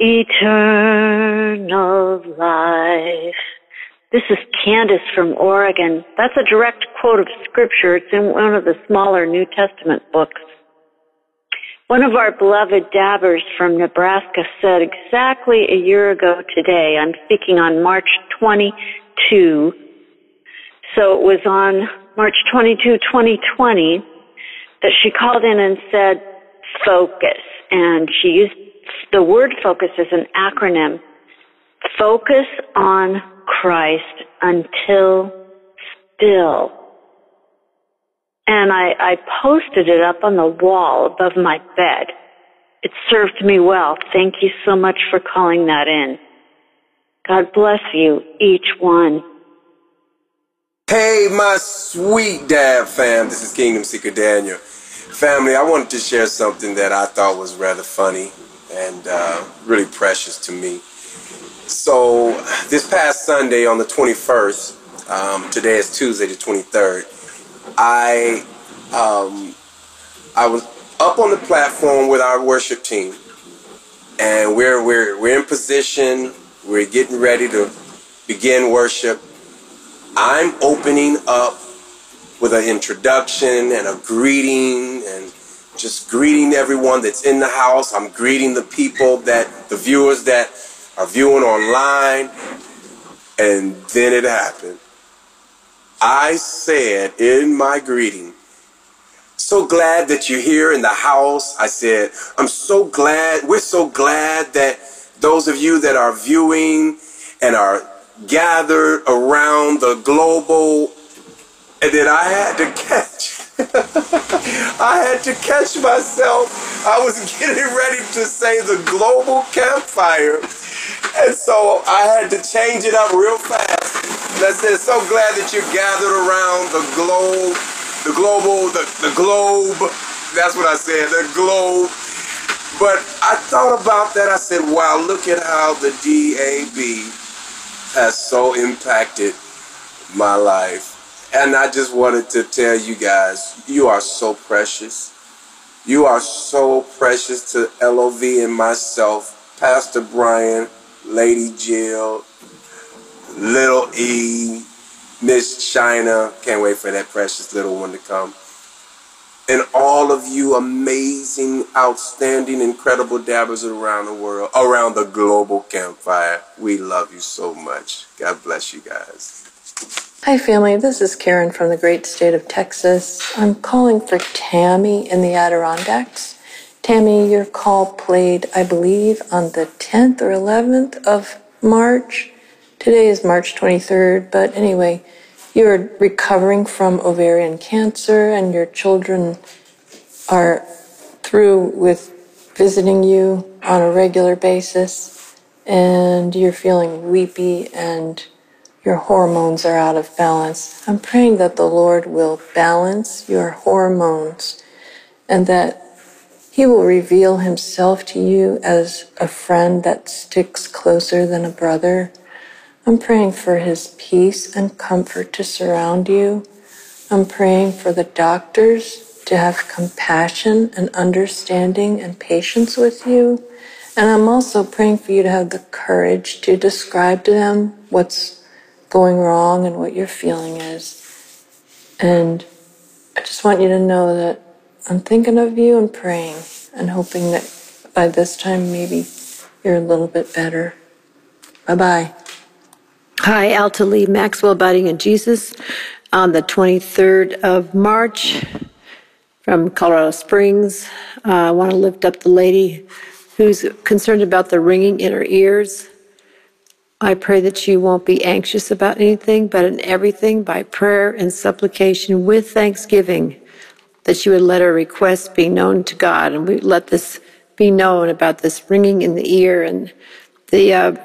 Speaker 21: eternal life. This is Candace from Oregon. That's a direct quote of Scripture. It's in one of the smaller New Testament books. One of our beloved dabbers from Nebraska said exactly a year ago today, I'm speaking on March 22, so it was on March 22, 2020, that she called in and said, focus. And she used the word focus as an acronym. Focus on Christ until still. And I posted it up on the wall above my bed. It served me well. Thank you so much for calling that in. God bless you, each one.
Speaker 15: Hey, my sweet dad fam. This is Kingdom Seeker Daniel. Family, I wanted to share something that I thought was rather funny and really precious to me. So, this past Sunday on the 21st, today is Tuesday the 23rd, I was up on the platform with our worship team, and we're in position. We're getting ready to begin worship. I'm opening up with an introduction and a greeting, and just greeting everyone that's in the house. I'm greeting the people the viewers that are viewing online, and then it happened. I said in my greeting, so glad that you're here in the house. I said, we're so glad that those of you that are viewing and are gathered around the global, and then I had to catch myself. I was getting ready to say the global campfire, and so I had to change it up real fast. And I said, so glad that you're gathered around the globe. That's what I said, the globe. But I thought about that. I said, wow, look at how the DAB has so impacted my life. And I just wanted to tell you guys, you are so precious. You are so precious to LOV and myself, Pastor Brian, Lady Jill, Little E, Miss China. Can't wait for that precious little one to come. And all of you amazing, outstanding, incredible dabbers around the world, around the global campfire. We love you so much. God bless you guys.
Speaker 16: Hi family, this is Karen from the great state of Texas. I'm calling for Tammy in the Adirondacks. Tammy, your call played, I believe, on the 10th or 11th of March. Today is March 23rd, but anyway, you're recovering from ovarian cancer and your children are through with visiting you on a regular basis, and you're feeling weepy and your hormones are out of balance. I'm praying that the Lord will balance your hormones and that He will reveal Himself to you as a friend that sticks closer than a brother. I'm praying for His peace and comfort to surround you. I'm praying for the doctors to have compassion and understanding and patience with you. And I'm also praying for you to have the courage to describe to them what's going wrong and what your feeling is. And I just want you to know that I'm thinking of you and praying and hoping that by this time maybe you're a little bit better. Bye-bye.
Speaker 20: Hi, Alta Lee Maxwell, Abiding in Jesus, on the 23rd of March from Colorado Springs. I want to lift up the lady who's concerned about the ringing in her ears. I pray that she won't be anxious about anything, but in everything, by prayer and supplication with thanksgiving, that she would let her requests be known to God, and we let this be known about this ringing in the ear and the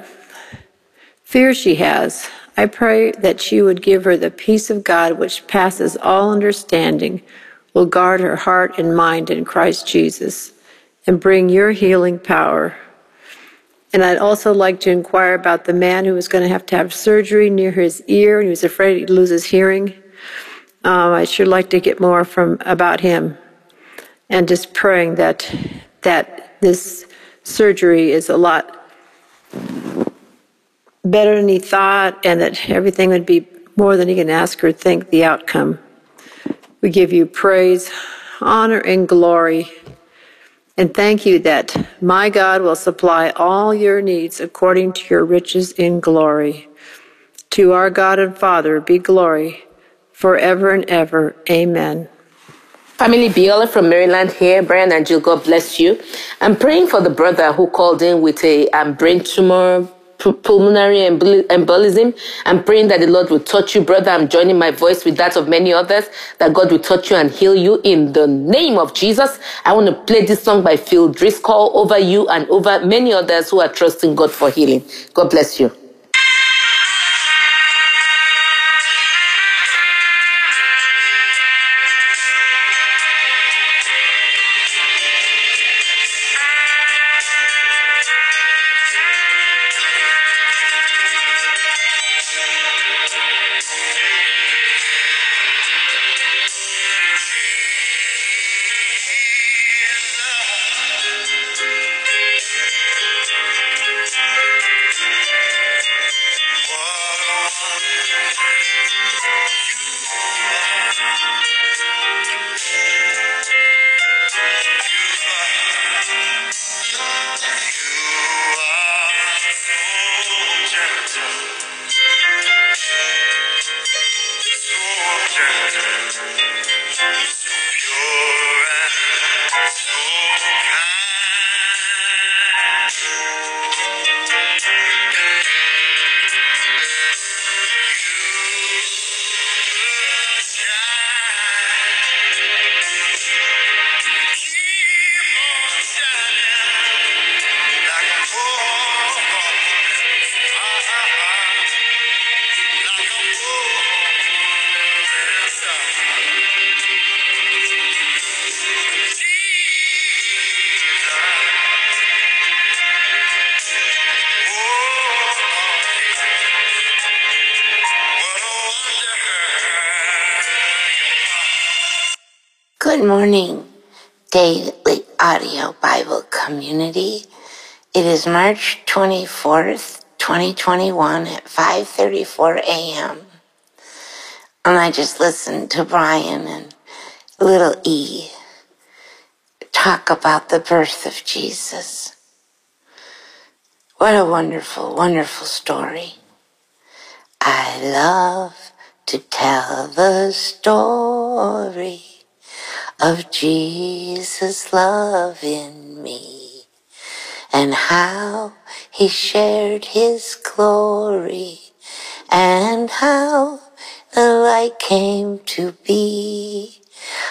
Speaker 20: fear she has. I pray that she would give her the peace of God, which passes all understanding, will guard her heart and mind in Christ Jesus, and bring your healing power. And I'd also like to inquire about the man who was going to have surgery near his ear, and he was afraid he'd lose his hearing. I sure like to get more about him, and just praying that this surgery is a lot better than he thought, and that everything would be more than he can ask or think the outcome. We give you praise, honor, and glory. And thank you that my God will supply all your needs according to your riches in glory. To our God and Father be glory forever and ever. Amen.
Speaker 18: Family, Biola from Maryland here. Brian and Jill, God bless you. I'm praying for the brother who called in with a brain tumor, pulmonary embolism. I'm praying that the Lord will touch you, brother. I'm joining my voice with that of many others, that God will touch you and heal you in the name of Jesus. I want to play this song by Phil Driscoll over you and over many others who are trusting God for healing. God bless you.
Speaker 1: Good morning, Daily Audio Bible Community. It is March 24th, 2021 at 5:34 a.m. And I just listened to Brian and little E talk about the birth of Jesus. What a wonderful, wonderful story. I love to tell the story of Jesus' love in me, and how he shared his glory, and how the light came to be.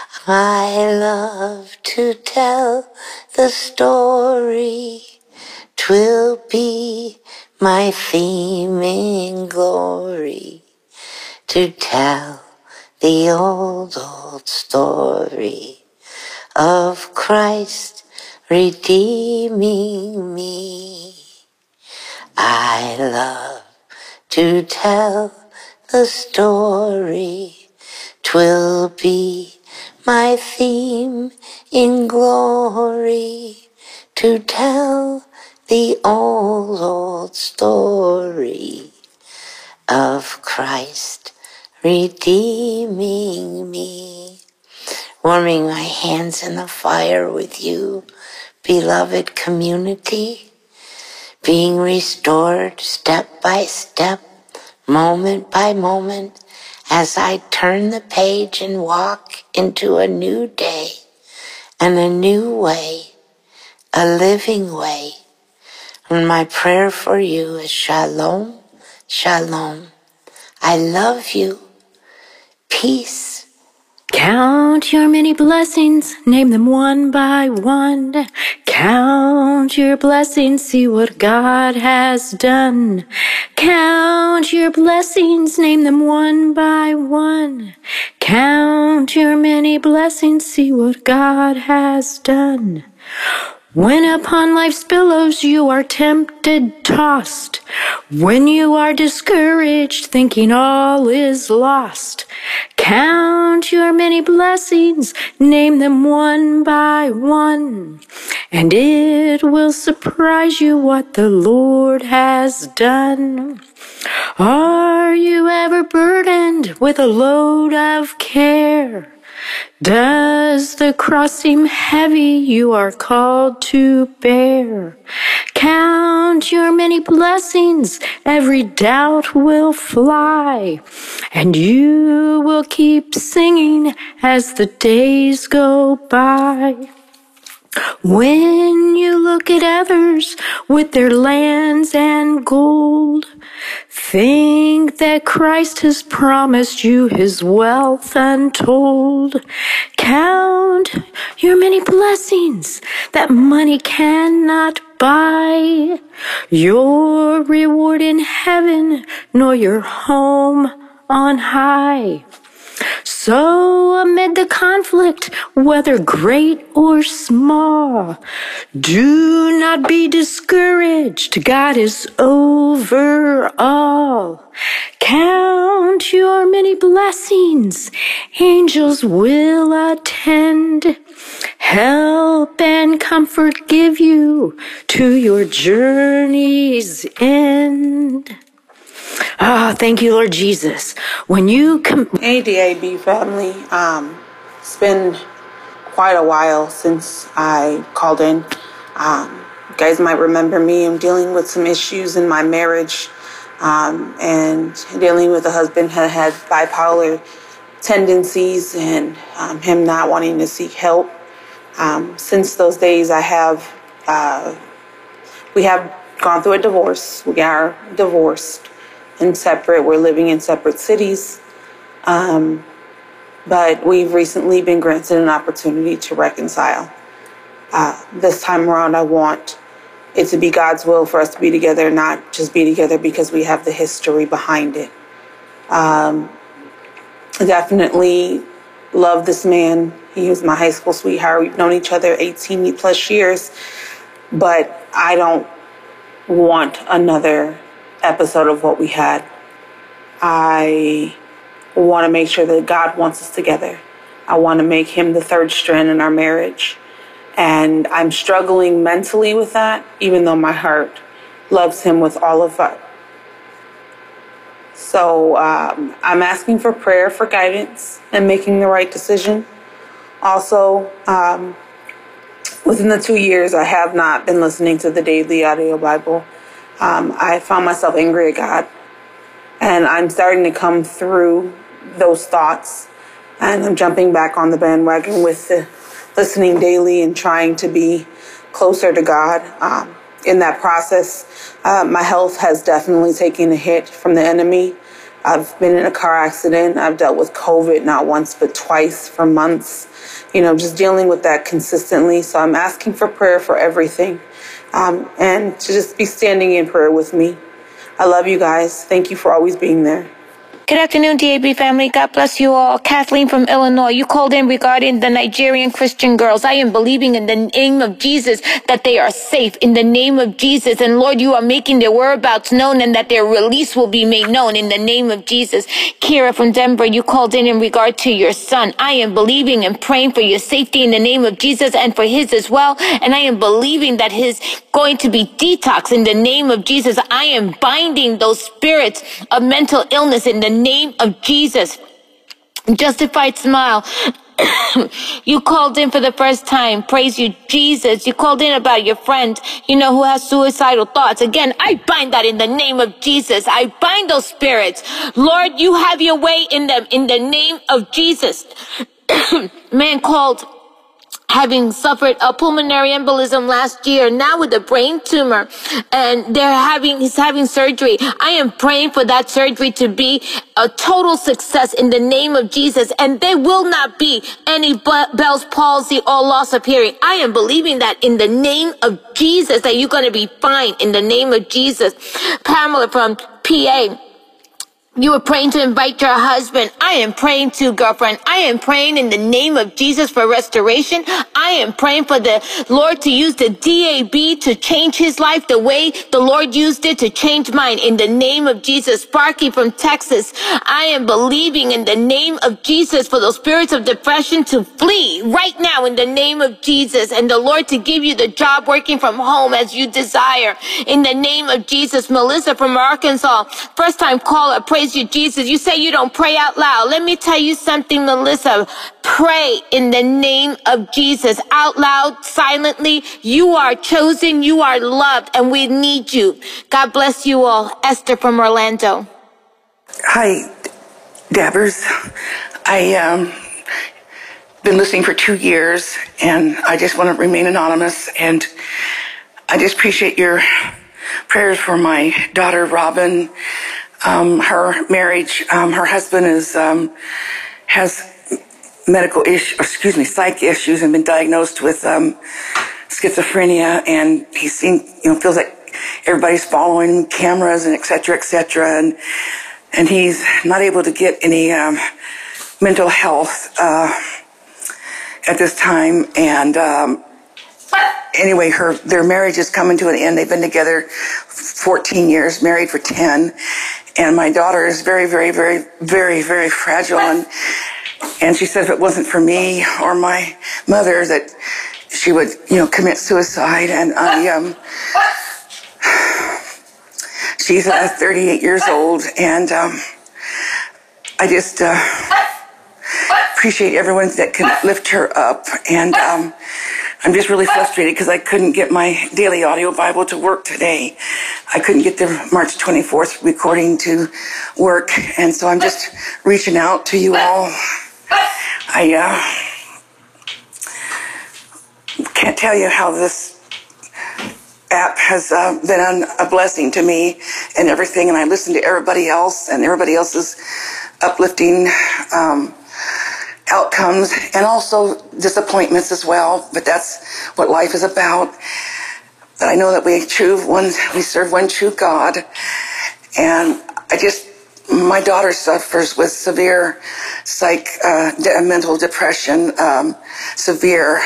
Speaker 1: I love to tell the story. 'Twill be my theme in glory, to tell the old story of Christ redeeming me. I love to tell the story. 'Twill be my theme in glory, to tell the old story of Christ redeeming me. Warming my hands in the fire with you, beloved community, being restored step by step, moment by moment, as I turn the page and walk into a new day and a new way, a living way. And my prayer for you is shalom, shalom. I love you. Peace.
Speaker 11: Count your many blessings, name them one by one. Count your blessings, see what God has done. Count your blessings, name them one by one. Count your many blessings, see what God has done. When upon life's billows you are tempted, tossed, when you are discouraged, thinking all is lost, count your many blessings, name them one by one, and it will surprise you what the Lord has done. Are you ever burdened with a load of care?
Speaker 20: Does the cross seem heavy you are called to bear? Count your many blessings, every doubt will fly, and you will keep singing as the days go by. When you look at others with their lands and gold, think that Christ has promised you his wealth untold. Count your many blessings that money cannot buy, your reward in heaven, nor your home on high. So amid the conflict, whether great or small, do not be discouraged. God is over all. Count your many blessings. Angels will attend. Help and comfort give you to your journey's end. Ah, thank you, Lord Jesus. When you
Speaker 2: Hey, DAB family. It's been quite a while since I called in. You guys might remember me. I'm dealing with some issues in my marriage, and dealing with a husband who had bipolar tendencies and him not wanting to seek help. Since those days, we have gone through a divorce. We are divorced and separate. We're living in separate cities. But we've recently been granted an opportunity to reconcile. This time around, I want it to be God's will for us to be together, not just be together because we have the history behind it. I definitely love this man. He was my high school sweetheart. We've known each other 18 plus years, but I don't want another episode of what we had. I want to make sure that God wants us together. I want to make him the third strand in our marriage. And I'm struggling mentally with that, even though my heart loves him with all of it. So I'm asking for prayer for guidance and making the right decision. Also, within the 2 years, I have not been listening to the daily audio Bible. I found myself angry at God, and I'm starting to come through those thoughts, and I'm jumping back on the bandwagon with the listening daily and trying to be closer to God. In that process, my health has definitely taken a hit from the enemy. I've been in a car accident. I've dealt with COVID not once but twice for months, just dealing with that consistently. So I'm asking for prayer for everything. And to just be standing in prayer with me. I love you guys. Thank you for always being there.
Speaker 11: Good afternoon, DAB family. God bless you all. Kathleen from Illinois. You called in regarding the Nigerian Christian girls. I am believing in the name of Jesus that they are safe in the name of Jesus. And Lord, you are making their whereabouts known and that their release will be made known in the name of Jesus. Kira from Denver, you called in regard to your son. I am believing and praying for your safety in the name of Jesus and for his as well. And I am believing that his going to be detox in the name of Jesus. I am binding those spirits of mental illness in the name of Jesus. Justified Smile. You called in for the first time. Praise you, Jesus. You called in about your friend, who has suicidal thoughts. Again, I bind that in the name of Jesus. I bind those spirits. Lord, you have your way in them in the name of Jesus. Man called having suffered a pulmonary embolism last year, now with a brain tumor, and he's having surgery. I am praying for that surgery to be a total success in the name of Jesus, and there will not be any Bell's palsy or loss of hearing. I am believing that in the name of Jesus, that you're going to be fine in the name of Jesus. Pamela from PA. You were praying to invite your husband. I am praying to, girlfriend. I am praying in the name of Jesus for restoration. I am praying for the Lord to use the DAB to change his life the way the Lord used it to change mine. In the name of Jesus. Sparky from Texas. I am believing in the name of Jesus for those spirits of depression to flee right now in the name of Jesus. And the Lord to give you the job working from home as you desire. In the name of Jesus. Melissa from Arkansas. First time caller. Praise praise you, Jesus. You say you don't pray out loud. Let me tell you something, Melissa. Pray in the name of Jesus out loud, silently. You are chosen. You are loved, and we need you. God bless you all. Esther from Orlando.
Speaker 3: Hi, Dabbers. I been listening for 2 years, and I just want to remain anonymous. And I just appreciate your prayers for my daughter, Robin. Her marriage, her husband has psych issues and been diagnosed with schizophrenia, and he's feels like everybody's following cameras and et cetera, and he's not able to get any mental health at this time. And anyway, their marriage is coming to an end. They've been together 14 years, married for 10. And my daughter is very, very, very, very, very fragile. And she said if it wasn't for me or my mother that she would, commit suicide. And she's 38 years old. And I just appreciate everyone that can lift her up. And I'm just really frustrated because I couldn't get my daily audio Bible to work today. I couldn't get the March 24th recording to work. And so I'm just reaching out to you all. I can't tell you how this app has been a blessing to me and everything. And I listen to everybody else and everybody else's uplifting outcomes and also disappointments as well. But that's what life is about. But I know that we serve one true God. And my daughter suffers with severe mental depression, severe.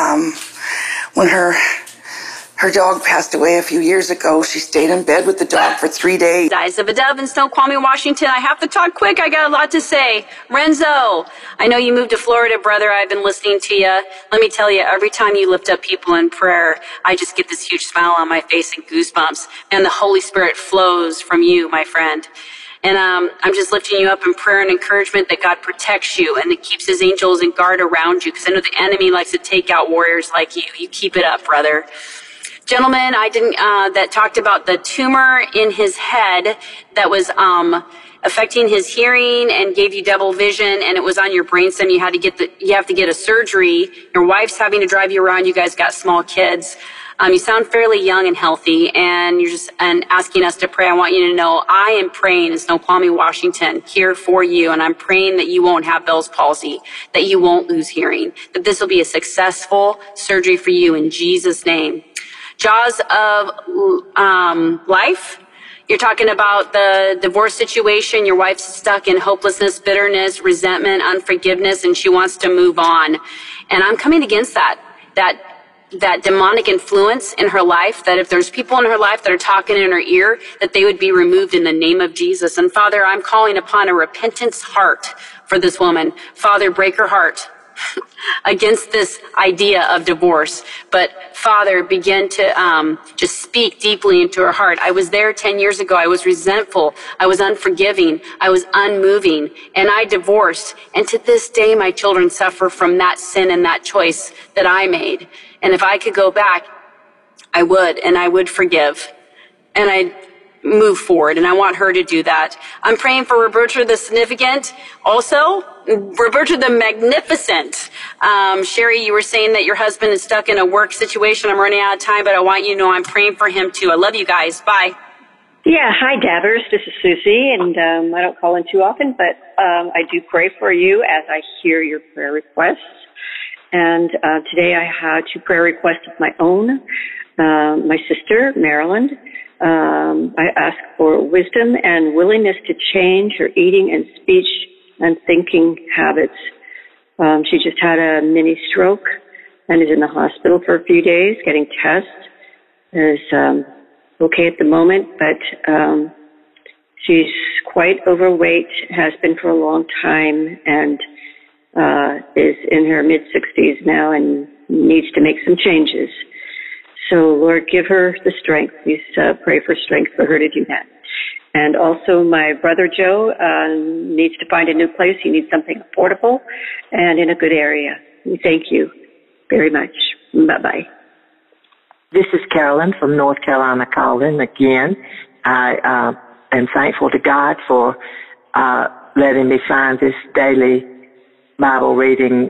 Speaker 3: When her dog passed away a few years ago, she stayed in bed with the dog for 3 days.
Speaker 21: Eyes of a Dove in Snoqualmie, Washington. I have to talk quick. I got a lot to say. Renzo, I know you moved to Florida, brother. I've been listening to you. Let me tell you, every time you lift up people in prayer, I just get this huge smile on my face and goosebumps. And the Holy Spirit flows from you, my friend. And I'm just lifting you up in prayer and encouragement that God protects you and that keeps his angels in guard around you. Because I know the enemy likes to take out warriors like you. You keep it up, brother. Gentleman, that talked about the tumor in his head that was affecting his hearing and gave you double vision, and it was on your brainstem. You have to get a surgery. Your wife's having to drive you around. You guys got small kids. You sound fairly young and healthy, and you're and asking us to pray. I want you to know I am praying in Snoqualmie, Washington, here for you, and I'm praying that you won't have Bell's palsy, that you won't lose hearing, that this will be a successful surgery for you in Jesus' name. Jaws of life. You're talking about the divorce situation. Your wife's stuck in hopelessness, bitterness, resentment, unforgiveness, and she wants to move on. And I'm coming against that demonic influence in her life, that if there's people in her life that are talking in her ear, that they would be removed in the name of Jesus. And Father, I'm calling upon a repentance heart for this woman. Father, break her heart against this idea of divorce. But Father, begin to just speak deeply into her heart. I was there 10 years ago. I was resentful. I was unforgiving. I was unmoving. And I divorced. And to this day, my children suffer from that sin and that choice that I made. And if I could go back, I would. And I would forgive. And I'd move forward. And I want her to do that. I'm praying for Roberta the Significant. Also, Roberta the Magnificent. Sherry, you were saying that your husband is stuck in a work situation. I'm running out of time, but I want you to know I'm praying for him too. I love you guys. Bye.
Speaker 17: Yeah, hi, Dabbers. This is Susie, and I don't call in too often, but I do pray for you as I hear your prayer requests. And today I had 2 prayer requests of my own. My sister, Marilyn, I ask for wisdom and willingness to change her eating and speech and thinking habits. She just had a mini stroke and is in the hospital for a few days getting tests. Is okay at the moment, but she's quite overweight, has been for a long time, and is in her mid-60s now and needs to make some changes. So, Lord, give her the strength. Please pray for strength for her to do that. And also my brother Joe needs to find a new place. He needs something affordable and in a good area. Thank you very much. Bye-bye.
Speaker 4: This is Carolyn from North Carolina calling again. I am thankful to God for letting me find this daily Bible reading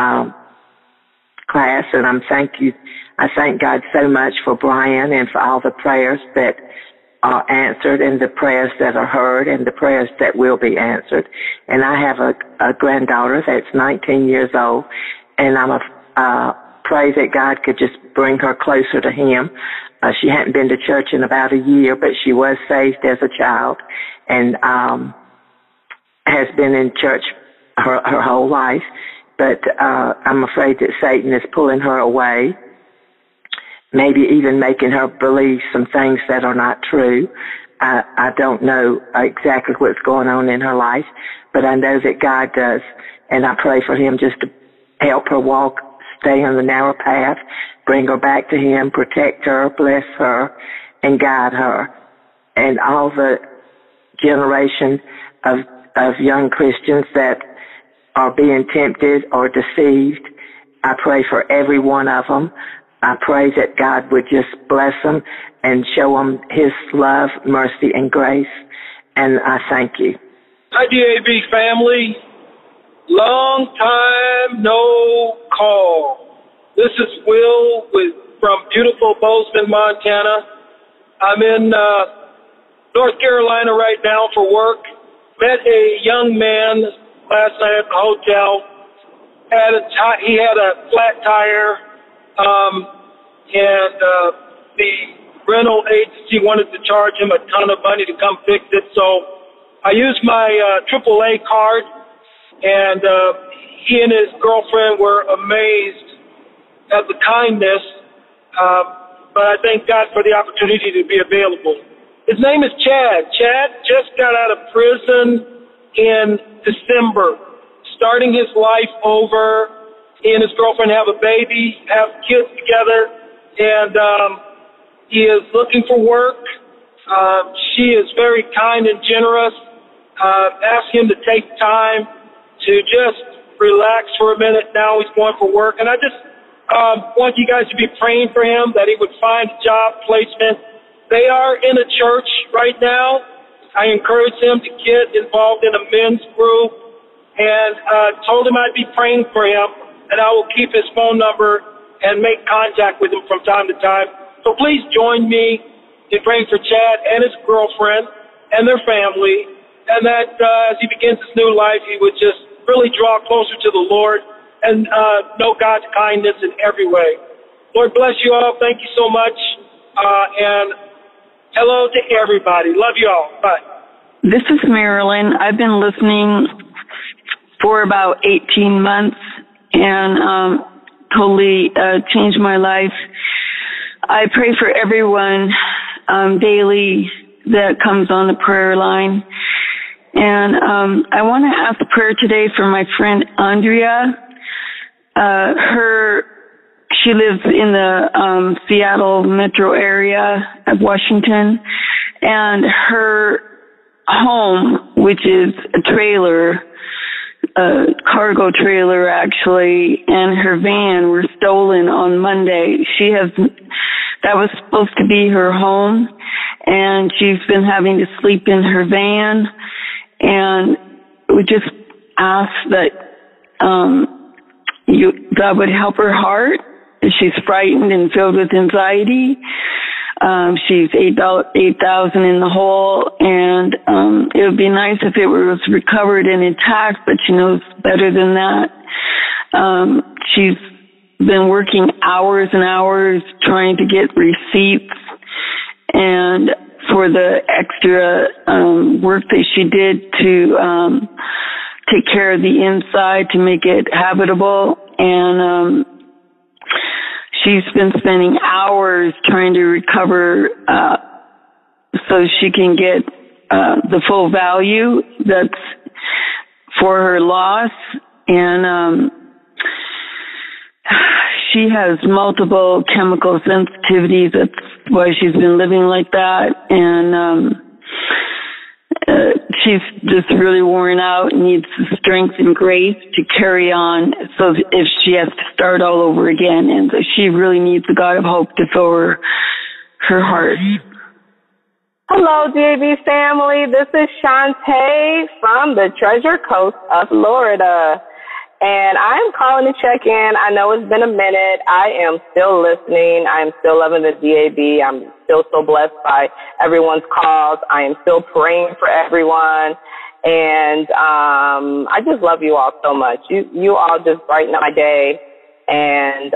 Speaker 4: class, and I thank God so much for Brian and for all the prayers that are answered and the prayers that are heard and the prayers that will be answered. And I have a granddaughter that's 19 years old, and I'm pray that God could just bring her closer to Him. She hadn't been to church in about a year, but she was saved as a child and has been in church her whole life. But I'm afraid that Satan is pulling her away, maybe even making her believe some things that are not true. I don't know exactly what's going on in her life, but I know that God does, and I pray for Him just to help her walk, stay on the narrow path, bring her back to Him, protect her, bless her, and guide her. And all the generation of young Christians that are being tempted or deceived, I pray for every one of them. I pray that God would just bless them and show them His love, mercy, and grace. And I thank you.
Speaker 5: Hi, DAB family. Long time no call. This is Will from beautiful Bozeman, Montana. I'm in North Carolina right now for work. Met a young man last night at the hotel. He had a flat tire, and the rental agency wanted to charge him a ton of money to come fix it. So I used my AAA card, and he and his girlfriend were amazed at the kindness, but I thank God for the opportunity to be available. His name is Chad. Chad just got out of prison in December, starting his life over. He and his girlfriend have a baby, have kids together, and he is looking for work. She is very kind and generous. Asked him to take time to just relax for a minute. Now he's going for work. And I just want you guys to be praying for him, that he would find a job placement. They are in a church right now. I encouraged him to get involved in a men's group, and told him I'd be praying for him, and I will keep his phone number and make contact with him from time to time. So please join me in praying for Chad and his girlfriend and their family, and that as he begins his new life, he would just really draw closer to the Lord and know God's kindness in every way. Lord bless you all. Thank you so much. And hello to everybody. Love you all. Bye.
Speaker 22: This is Marilyn. I've been listening for about 18 months and totally changed my life. I pray for everyone daily that comes on the prayer line. And I want to ask a prayer today for my friend Andrea. She lives in the Seattle metro area of Washington, and her home, which is a trailer, a cargo trailer actually, and her van were stolen on Monday. That was supposed to be her home, and she's been having to sleep in her van, and we just ask that God would help her heart. She's frightened and filled with anxiety. She's 8,000 in the hole, and it would be nice if it was recovered and intact, but she knows better than that. She's been working hours and hours trying to get receipts and for the extra work that she did to take care of the inside to make it habitable, and she's been spending hours trying to recover so she can get the full value that's for her loss. And she has multiple chemical sensitivities. That's why she's been living like that. And she's just really worn out, needs the strength and grace to carry on. So if she has to start all over again, and so she really needs the God of hope to fill her heart.
Speaker 6: Hello, DAB family. This is Shantae from the Treasure Coast of Florida. And I'm calling to check in. I know it's been a minute. I am still listening. I am still loving the DAB. I'm still so blessed by everyone's calls. I am still praying for everyone. And I just love you all so much. You all just brighten up my day. And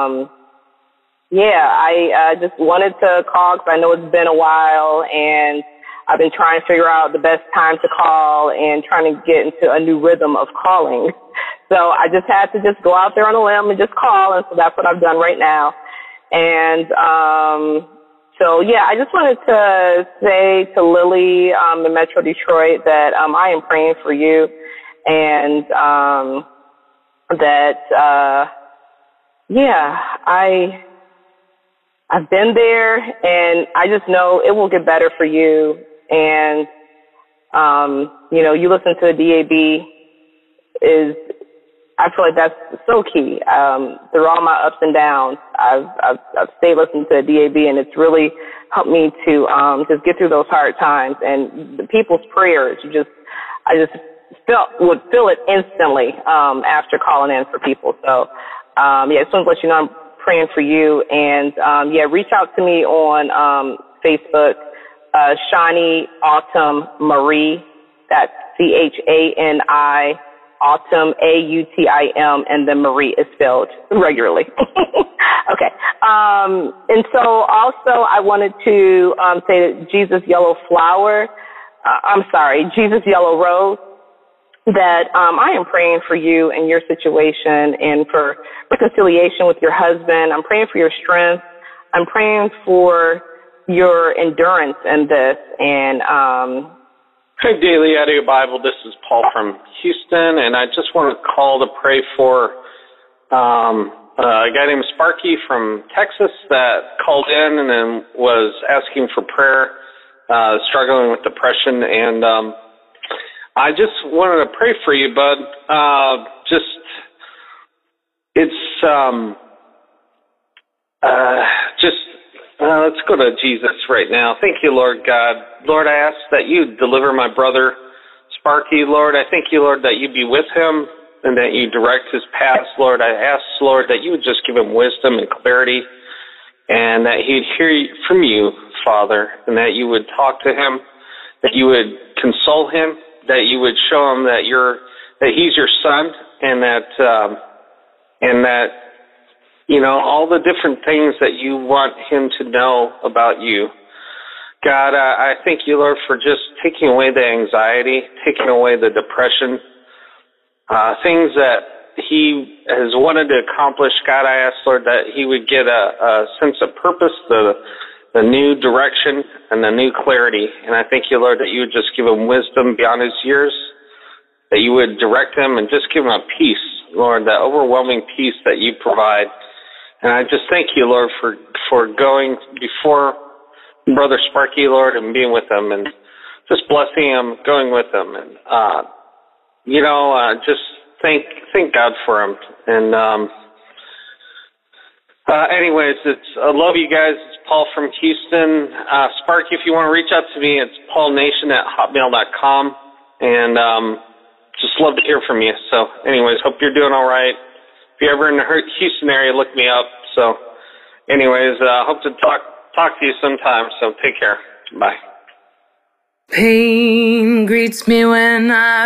Speaker 6: I just wanted to call because I know it's been a while, and I've been trying to figure out the best time to call and trying to get into a new rhythm of calling. So I just had to just go out there on a limb and just call, and so that's what I've done right now. And I just wanted to say to Lily in Metro Detroit that I am praying for you, and I've been there, and I just know it will get better for you. And you listen to the DAB I feel like that's so key. Through all my ups and downs, I've stayed listening to the DAB, and it's really helped me to just get through those hard times. And the people's prayers, I just would feel it instantly after calling in for people. So I just want to let you know I'm praying for you. And reach out to me on Facebook, Shani Autumn Marie. That's CHANI. Autumn, AUTIM, and then Marie is spelled regularly. Okay. And so also I wanted to say that Jesus Yellow Rose, that I am praying for you and your situation and for reconciliation with your husband. I'm praying for your strength. I'm praying for your endurance in this. And
Speaker 7: Hi, Daily Audio Bible. This is Paul from Houston, and I just want to call to pray for a guy named Sparky from Texas that called in and then was asking for prayer, struggling with depression. And I just wanted to pray for you, bud. Let's go to Jesus right now. Thank you, Lord God. Lord, I ask that you deliver my brother Sparky, Lord. I thank you, Lord, that you be with him and that you direct his paths, Lord. I ask, Lord, that you would just give him wisdom and clarity and that he'd hear from you, Father, and that you would talk to him, that you would console him, that you would show him that he's your son, and that all the different things that you want him to know about you. God, I thank you, Lord, for just taking away the anxiety, taking away the depression, things that he has wanted to accomplish. God, I ask, Lord, that he would get a sense of purpose, the new direction, and the new clarity. And I thank you, Lord, that you would just give him wisdom beyond his years, that you would direct him and just give him a peace, Lord, that overwhelming peace that you provide. And I just thank you, Lord, for going before Brother Sparky, Lord, and being with him and just blessing him, going with him. And, just thank God for him. And, anyways, I love you guys. It's Paul from Houston. Sparky, if you want to reach out to me, it's paulnation@hotmail.com. And, just love to hear from you. So anyways, hope you're doing all right. If you're ever in the Houston area, look me up. So anyways, hope to talk to you sometime. So take care. Bye.
Speaker 8: Pain greets me when I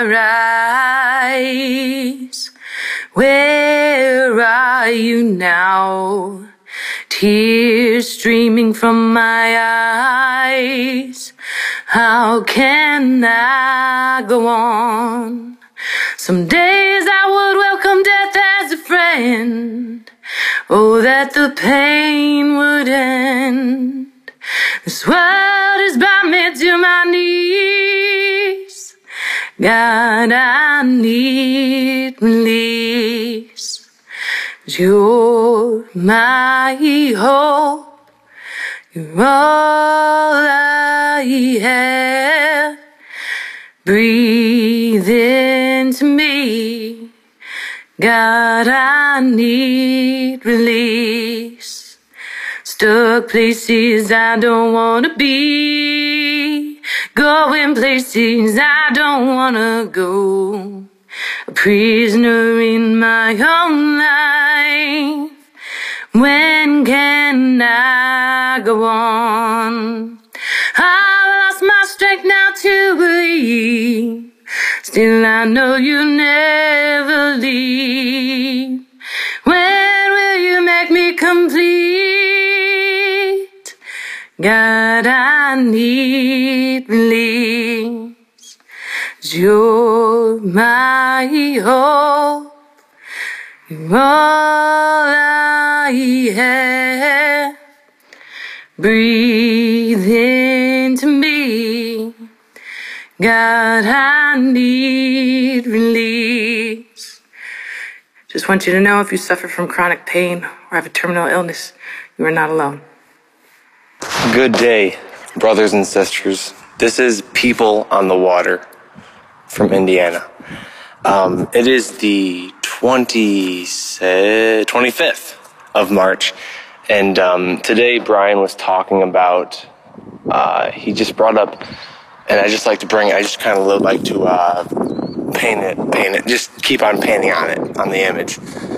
Speaker 8: rise. Where are you now? Tears streaming from my eyes. How can I go on? Some days I would welcome death as a friend. Oh, that the pain would end. This world has brought me to my knees. God, I need release. 'Cause you're my hope. You're all I have. Breathe into me. God, I need release. Stuck places I don't want to be. Going places I don't want to go. A prisoner in my own life. When can I go on? I've lost my strength now to believe. Still I know you never leave. When will you make me complete? God, I need release. 'Cause you're my hope. You're all I have. Breathe into me. God, I need release. Just want you to know, if you suffer from chronic pain or have a terminal illness, you are not alone.
Speaker 9: Good day, brothers and sisters. This is People on the Water from Indiana. It is the 25th of March, and today Brian was talking about, he just brought up, and I just like to bring it, I just kind of like to paint it, just keep on painting on it, on the image.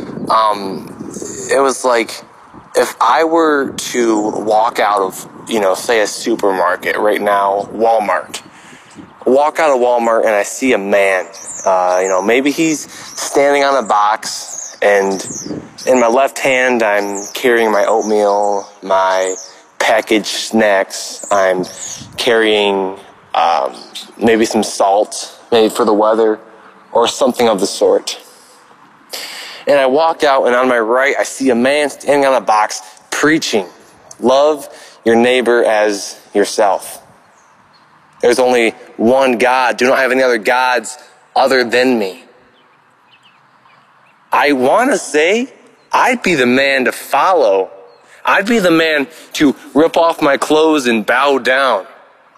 Speaker 9: It was like, if I were to walk out of, say a supermarket right now, Walmart, walk out of Walmart and I see a man, maybe he's standing on a box, and in my left hand I'm carrying my oatmeal, my packaged snacks, I'm carrying maybe some salt, maybe for the weather, or something of the sort. And I walk out, and on my right, I see a man standing on a box preaching, love your neighbor as yourself. There's only one God. Do not have any other gods other than me. I want to say I'd be the man to follow. I'd be the man to rip off my clothes and bow down.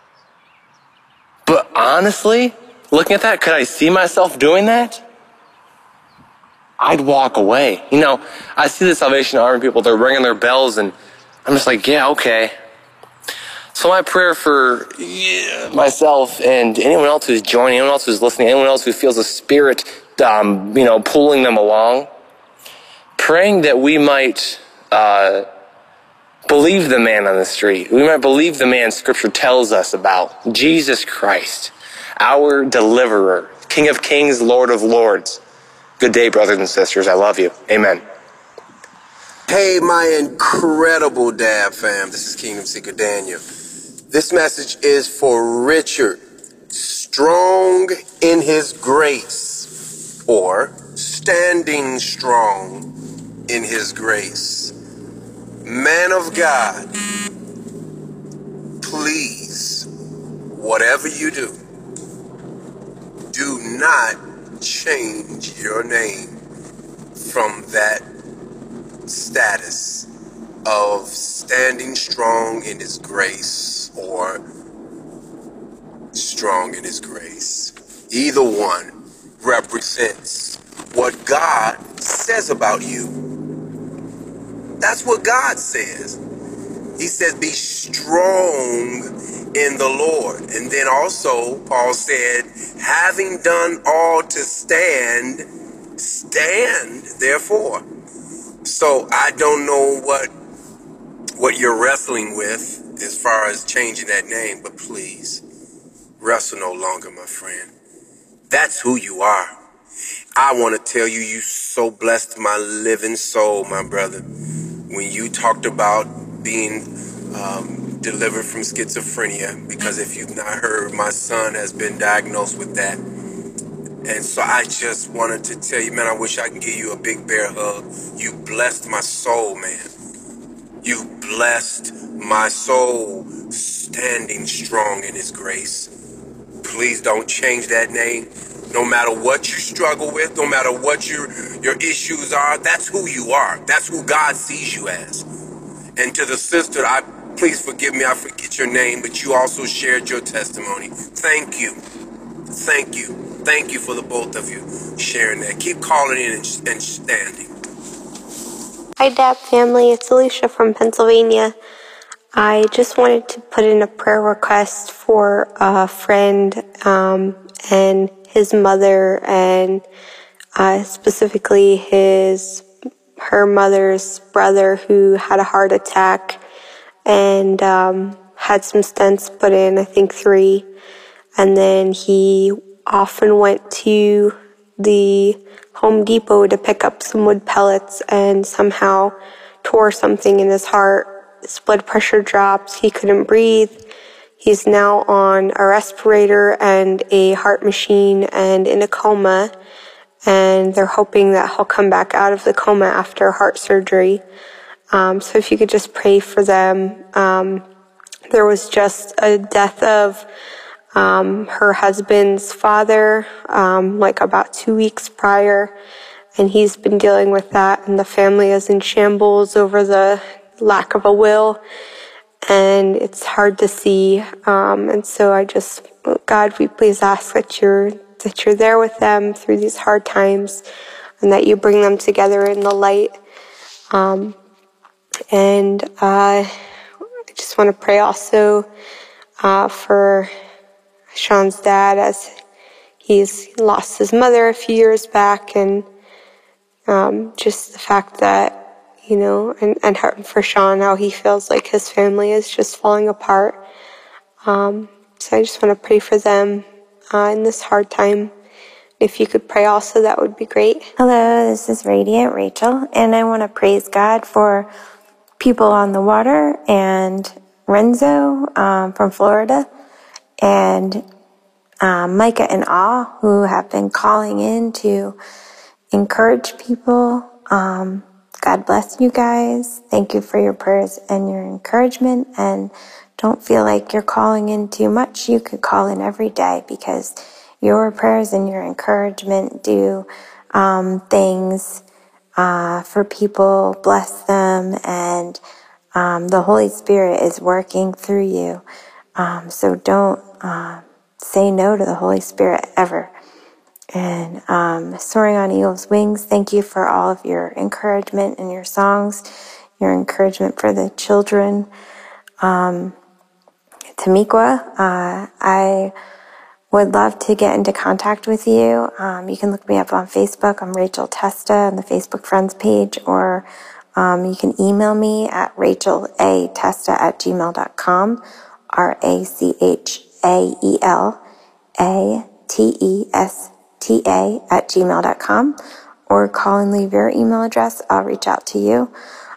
Speaker 9: But honestly, looking at that, could I see myself doing that? I'd walk away. I see the Salvation Army people, they're ringing their bells, and I'm just like, yeah, okay. So my prayer for myself and anyone else who's joining, anyone else who's listening, anyone else who feels the Spirit, pulling them along, praying that we might believe the man on the street. We might believe the man Scripture tells us about, Jesus Christ, our deliverer, King of Kings, Lord of Lords. Good day, brothers and sisters. I love you. Amen.
Speaker 15: Hey, my incredible Dab fam. This is Kingdom Seeker Daniel. This message is for Richard, strong in his grace, or standing strong in his grace. Man of God, please, whatever you do, do not change your name from that status of standing strong in his grace or strong in his grace. Either one represents what God says about you. That's what God says. He says, be strong in the Lord. And then also, Paul said, having done all to stand, stand therefore. So I don't know what you're wrestling with as far as changing that name, but please, wrestle no longer, my friend. That's who you are. I want to tell you, you so blessed my living soul, my brother. When you talked about being delivered from schizophrenia, because if you've not heard, my son has been diagnosed with that. And so I just wanted to tell you, man, I wish I could give you a big bear hug. You blessed my soul, man. You blessed my soul, standing strong in his grace. Please don't change that name. No matter what you struggle with, no matter what your issues are, that's who you are. That's who God sees you as. And to the sister, please forgive me, I forget your name, but you also shared your testimony. Thank you. Thank you. Thank you for the both of you sharing that. Keep calling in and standing.
Speaker 10: Hi, Dab family. It's Alicia from Pennsylvania. I just wanted to put in a prayer request for a friend and his mother, and specifically her mother's brother, who had a heart attack and had some stents put in, I think 3. And then he often went to the Home Depot to pick up some wood pellets and somehow tore something in his heart. His blood pressure dropped. He couldn't breathe. He's now on a respirator and a heart machine and in a coma. And they're hoping that he'll come back out of the coma after heart surgery. So if you could just pray for them. There was just a death of her husband's father, like about 2 weeks prior, and he's been dealing with that, and the family is in shambles over the lack of a will, and it's hard to see, and so God, we please ask that you're there with them through these hard times, and that you bring them together in the light, and I just want to pray also for Sean's dad, as he's lost his mother a few years back, and just the fact that, and for Sean, how he feels like his family is just falling apart. So I just want to pray for them in this hard time. If you could pray also, that would be great.
Speaker 19: Hello, this is Radiant Rachel, and I want to praise God for people on the water and Renzo from Florida, and Micah and Awe, who have been calling in to encourage people. God bless you guys. Thank you for your prayers and your encouragement, and don't feel like you're calling in too much. You could call in every day, because your prayers and your encouragement do things for people, bless them, and the Holy Spirit is working through you. So don't say no to the Holy Spirit ever. And Soaring on Eagle's Wings, thank you for all of your encouragement and your songs, your encouragement for the children. Tamikwa, I would love to get into contact with you. You can look me up on Facebook. I'm Rachel Testa on the Facebook Friends page, or you can email me at rachelatesta@gmail.com, RACHELATESTA@gmail.com, or call and leave your email address. I'll reach out to you.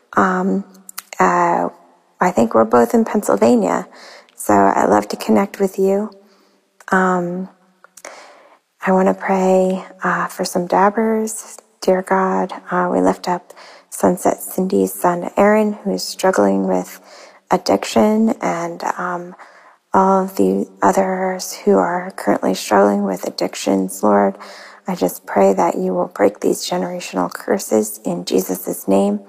Speaker 19: I think we're both in Pennsylvania, so I'd love to connect with you. I want to pray for some dabbers. Dear God, we lift up Sunset Cindy's son Aaron, who is struggling with addiction, and all of the others who are currently struggling with addictions. Lord, I just pray that you will break these generational curses in Jesus' name.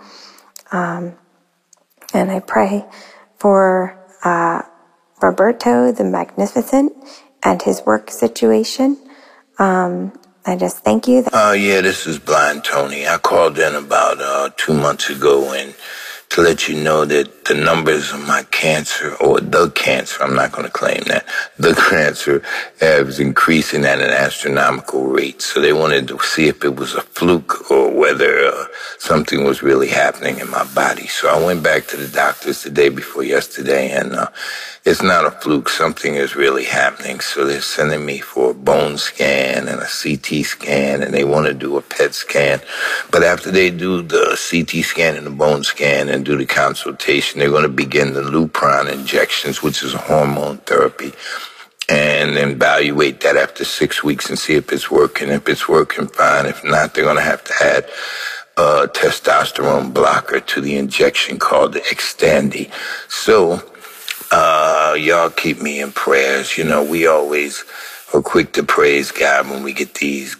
Speaker 19: And I pray for Roberto the Magnificent and his work situation. I just thank you.
Speaker 23: Yeah, this is Blind Tony. I called in about 2 months ago and to let you know that the numbers of my cancer, or the cancer, I'm not going to claim that, the cancer is increasing at an astronomical rate. So they wanted to see if it was a fluke or whether something was really happening in my body. So I went back to the doctors the day before yesterday, and it's not a fluke. Something is really happening. So they're sending me for a bone scan and a CT scan, and they want to do a PET scan. But after they do the CT scan and the bone scan and do the consultation, they're going to begin the Lupron injections, which is a hormone therapy, and evaluate that after 6 weeks and see if it's working. If it's working, fine. If not, they're going to have to add a testosterone blocker to the injection called the Xtandi. So, y'all keep me in prayers. You know, we always are quick to praise God when we get these good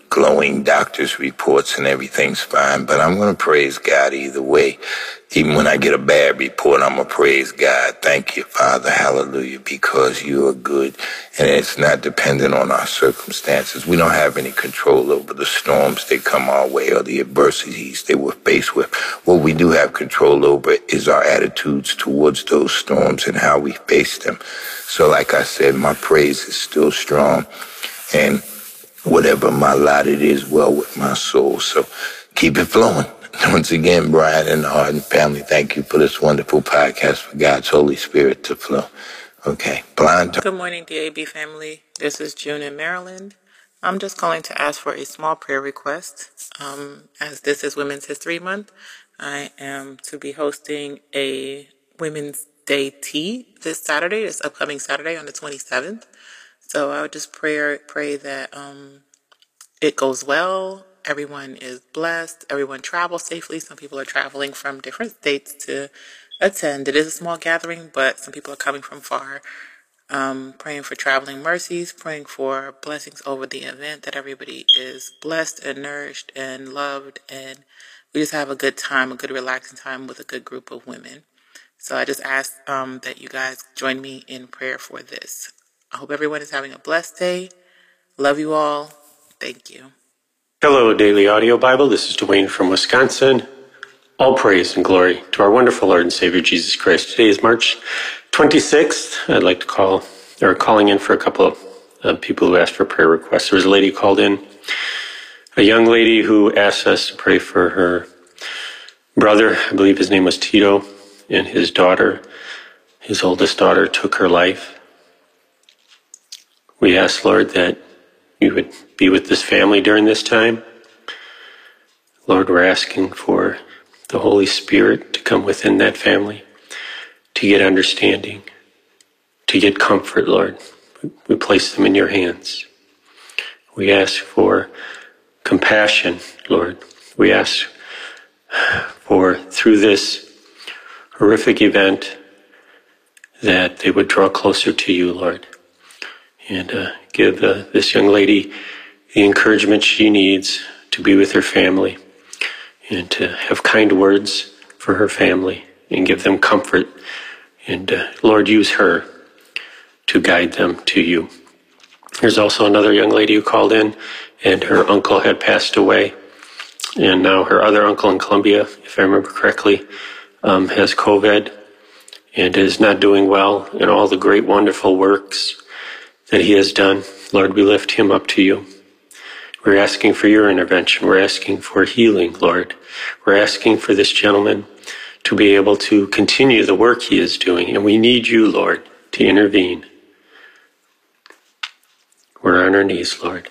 Speaker 23: glowing doctor's reports and everything's fine, but I'm going to praise God either way. Even when I get a bad report, I'm going to praise God. Thank you, Father, hallelujah, because you are good, and it's not dependent on our circumstances. We don't have any control over the storms that come our way or the adversities that we're faced with. What we do have control over is our attitudes towards those storms and how we face them. So like I said, my praise is still strong, and whatever my lot, it is well with my soul. So keep it flowing. Once again, Brian and the Harden family, thank you for this wonderful podcast for God's Holy Spirit to flow. Okay, blind.
Speaker 12: Good morning, DAB family. This is June in Maryland. I'm just calling to ask for a small prayer request. As this is Women's History Month, I am to be hosting a Women's Day tea this Saturday, this upcoming Saturday on the 27th. So I would just pray that it goes well. Everyone is blessed. Everyone travels safely. Some people are traveling from different states to attend. It is a small gathering, but some people are coming from far. Praying for traveling mercies, praying for blessings over the event, that everybody is blessed and nourished and loved, and we just have a good time, a good relaxing time with a good group of women. So I just ask that you guys join me in prayer for this. I hope everyone is having a blessed day. Love you all. Thank you.
Speaker 13: Hello, Daily Audio Bible. This is Dwayne from Wisconsin. All praise and glory to our wonderful Lord and Savior, Jesus Christ. Today is March 26th. I'd like to calling in for a couple of people who asked for prayer requests. There was a lady who called in, a young lady who asked us to pray for her brother. I believe his name was Tito, and his daughter, his oldest daughter, took her life. We ask, Lord, that you would be with this family during this time. Lord, we're asking for the Holy Spirit to come within that family, to get understanding, to get comfort, Lord. We place them in your hands. We ask for compassion, Lord. We ask for, through this horrific event, that they would draw closer to you, Lord, and give this young lady the encouragement she needs to be with her family and to have kind words for her family and give them comfort. And Lord, use her to guide them to you. There's also another young lady who called in, and her uncle had passed away. And now her other uncle in Colombia, if I remember correctly, has COVID and is not doing well in all the great, wonderful works that he has done. Lord, we lift him up to you. We're asking for your intervention. We're asking for healing, Lord. We're asking for this gentleman to be able to continue the work he is doing. And we need you, Lord, to intervene. We're on our knees, Lord.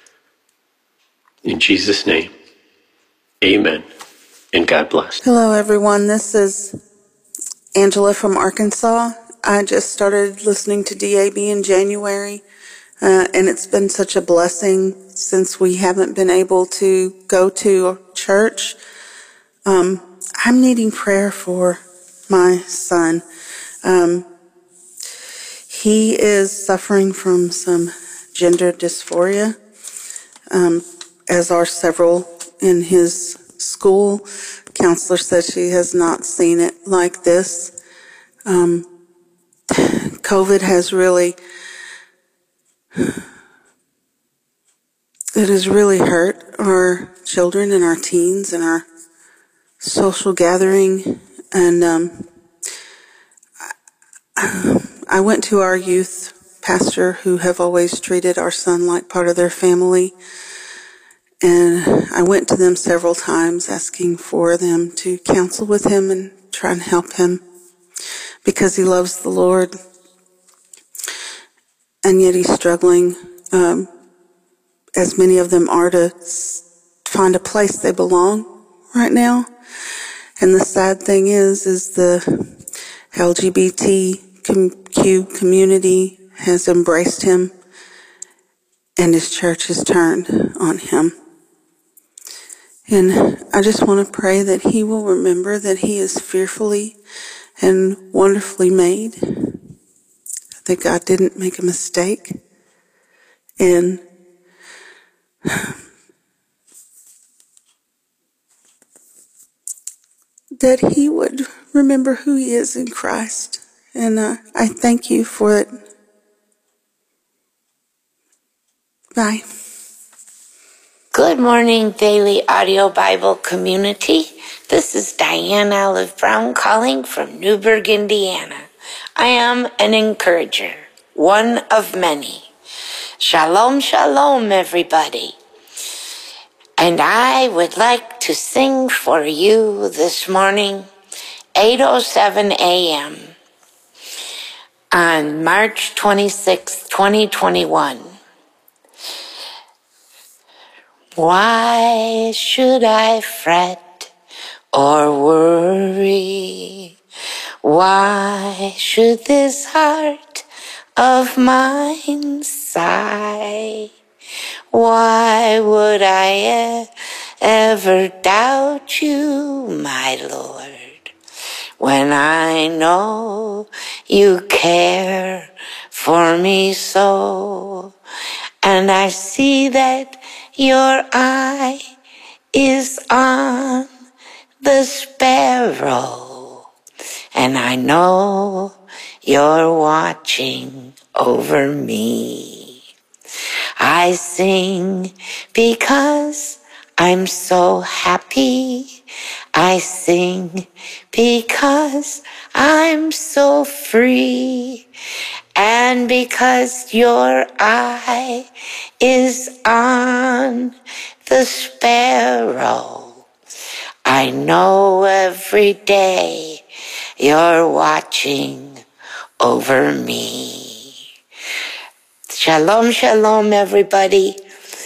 Speaker 13: In Jesus' name, amen. And God bless.
Speaker 2: Hello, everyone. This is Angela from Arkansas. I just started listening to DAB in January, and it's been such a blessing since we haven't been able to go to church. I'm needing prayer for my son. He is suffering from some gender dysphoria, as are several in his school. Counselor says she has not seen it like this. COVID has really hurt our children and our teens and our social gathering. And I went to our youth pastor, who have always treated our son like part of their family. And I went to them several times asking for them to counsel with him and try and help him, because he loves the Lord. And yet he's struggling, as many of them are, to find a place they belong right now. And the sad thing is the LGBTQ community has embraced him, and his church has turned on him. And I just want to pray that he will remember that he is fearfully and wonderfully made, that God didn't make a mistake, and
Speaker 14: that he would remember who he is in Christ. And I thank you for it. Bye.
Speaker 1: Good morning, Daily Audio Bible community. This is Diane Olive Brown calling from Newburgh, Indiana. I am an encourager, one of many. Shalom, shalom, everybody. And I would like to sing for you this morning, 8:07 a.m. on March 26, 2021. Why should I fret or worry? Why should this heart of mine sigh? Why would I ever doubt you, my Lord, when I know you care for me so? And I see that your eye is on the sparrow, and I know you're watching over me. I sing because I'm so happy. I sing because I'm so free. And because your eye is on the sparrow, I know every day you're watching over me. Shalom, shalom, everybody.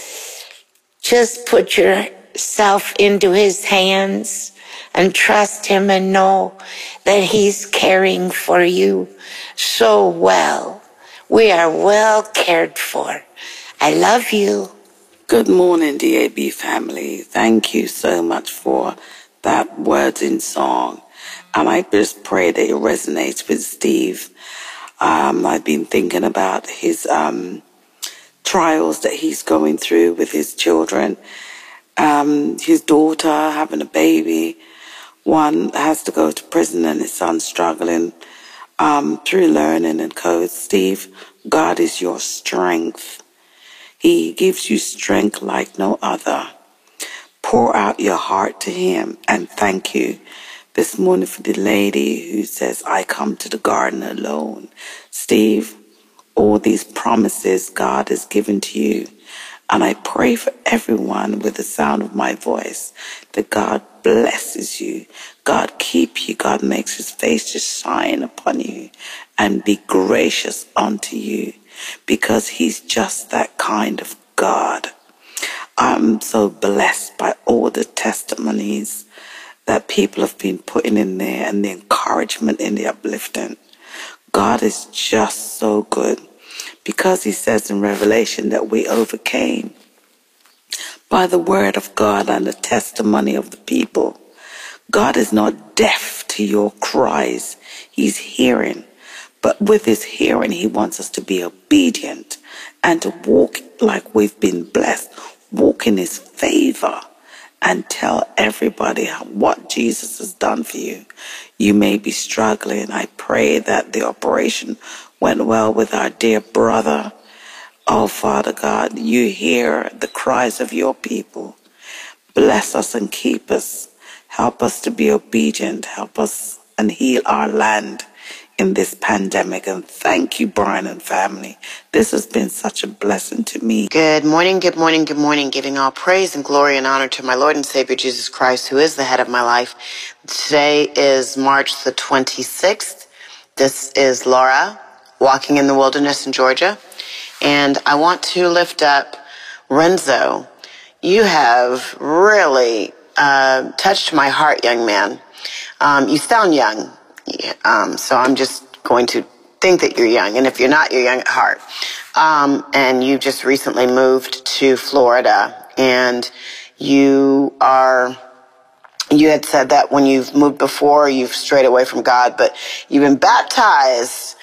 Speaker 1: Just put yourself into his hands and trust him and know that he's caring for you so well. We are well cared for. I love you.
Speaker 16: Good morning, DAB family. Thank you so much for that words in song. And I just pray that it resonates with Steve. I've been thinking about his trials that he's going through with his children. His daughter having a baby. One has to go to prison and his son's struggling through learning and codes. Steve, God is your strength. He gives you strength like no other. Pour out your heart to him and thank you this morning for the lady who says, I come to the garden alone. Steve, all these promises God has given to you. And I pray for everyone with the sound of my voice that God blesses you. God keep you. God makes his face to shine upon you and be gracious unto you because he's just that kind of God. I'm so blessed by all the testimonies that people have been putting in there and the encouragement and the uplifting. God is just so good because he says in Revelation that we overcame by the word of God and the testimony of the people. God is not deaf to your cries. He's hearing. But with his hearing, he wants us to be obedient and to walk like we've been blessed, walk in his favor and tell everybody what Jesus has done for you. You may be struggling. I pray that the operation went well with our dear brother. Oh, Father God, you hear the cries of your people. Bless us and keep us. Help us to be obedient. Help us and heal our land in this pandemic. And thank you, Brian and family. This has been such a blessing to me.
Speaker 18: Good morning, good morning, good morning. Giving all praise and glory and honor to my Lord and Savior Jesus Christ, who is the head of my life. Today is March the 26th. This is Laura, walking in the wilderness in Georgia. And I want to lift up Renzo. You have really touched my heart, young man. You sound young, so I'm just going to think that you're young. And if you're not, you're young at heart. And you just recently moved to Florida. And you had said that when you've moved before, you've strayed away from God. But you've been baptized,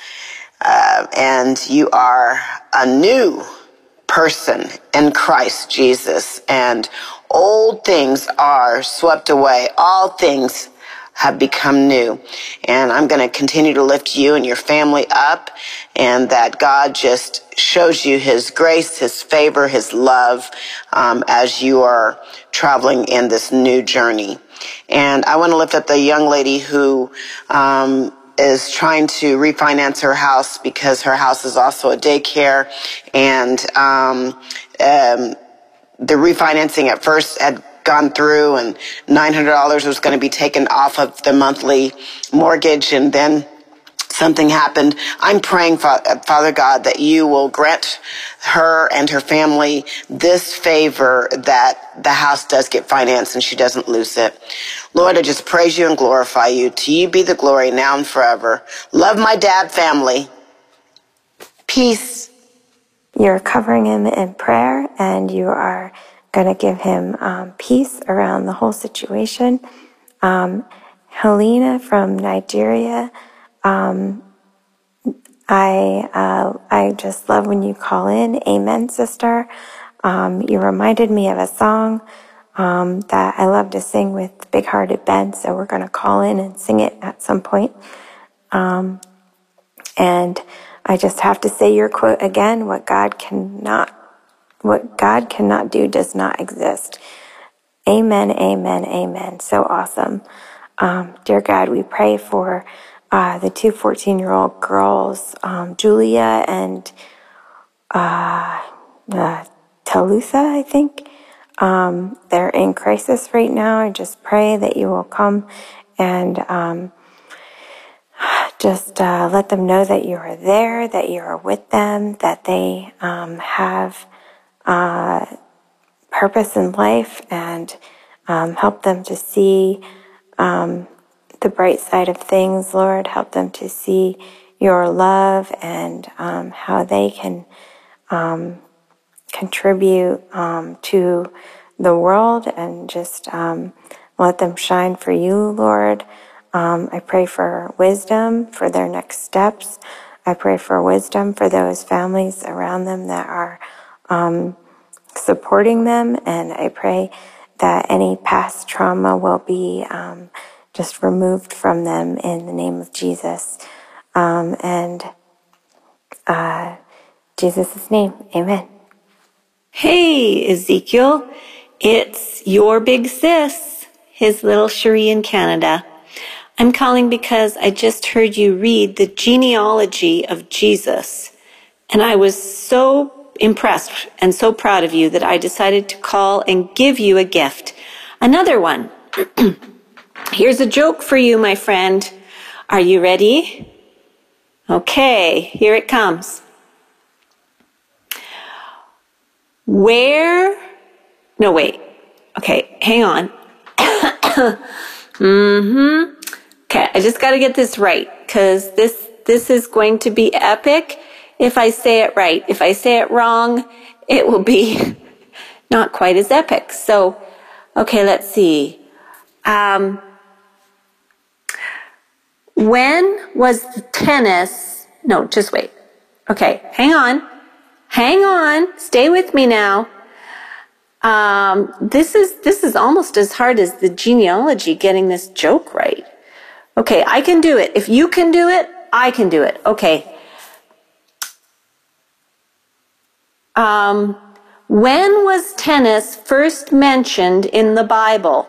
Speaker 18: and you are a new person in Christ Jesus, and old things are swept away. All things have become new. And I'm going to continue to lift you and your family up, and that God just shows you his grace, his favor, his love, as you are traveling in this new journey. And I want to lift up the young lady who, is trying to refinance her house because her house is also a daycare, and the refinancing at first had gone through, and $900 was going to be taken off of the monthly mortgage, and then something happened. I'm praying, Father God, that you will grant her and her family this favor, that the house does get financed and she doesn't lose it. Lord, I just praise you and glorify you. To you be the glory now and forever. Love my dad family. Peace.
Speaker 19: You're covering him in prayer, and you are going to give him peace around the whole situation. Helena from Nigeria, I just love when you call in. Amen, sister. You reminded me of a song that I love to sing with Big Hearted Ben, so we're going to call in and sing it at some point. And I just have to say your quote again: what God cannot do does not exist. Amen, amen, amen. So awesome. Dear God, we pray for the two 14-year-old girls, Julia and Talutha, I think. They're in crisis right now. I just pray that you will come and just let them know that you are there, that you are with them, that they have purpose in life, and help them to see the bright side of things, Lord. Help them to see your love and how they can contribute to the world, and just let them shine for you, Lord. I pray for wisdom for their next steps. I pray for wisdom for those families around them that are supporting them, and I pray that any past trauma will be just removed from them in the name of Jesus. And Jesus' name, amen.
Speaker 3: Hey, Ezekiel, it's your big sis, his little Cherie in Canada. I'm calling because I just heard you read the genealogy of Jesus, and I was so impressed and so proud of you that I decided to call and give you a gift. Another one. Here's a joke for you, my friend. Are you ready? Okay, here it comes. Okay, hang on. Okay, I just got to get this right, because this is going to be epic if I say it right. If I say it wrong, it will be not quite as epic. So, okay, let's see. When was tennis? No, just wait. Okay, hang on. Stay with me now. This is almost as hard as the genealogy, getting this joke right. Okay, I can do it. If you can do it, I can do it. Okay. When was tennis first mentioned in the Bible?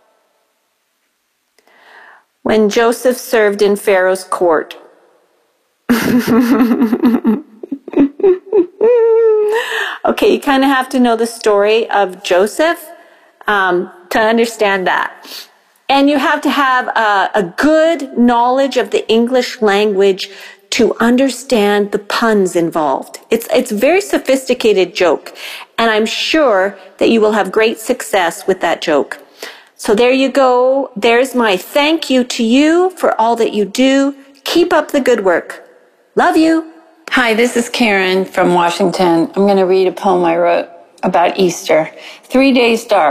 Speaker 3: When Joseph served in Pharaoh's court. Okay, you kind of have to know the story of Joseph to understand that. And you have to have a good knowledge of the English language to understand the puns involved. It's a very sophisticated joke, and I'm sure that you will have great success with that joke. So there you go. There's my thank you to you for all that you do. Keep up the good work. Love you.
Speaker 11: Hi, this is Karen from Washington. I'm going to read a poem I wrote about Easter. 3 days dark,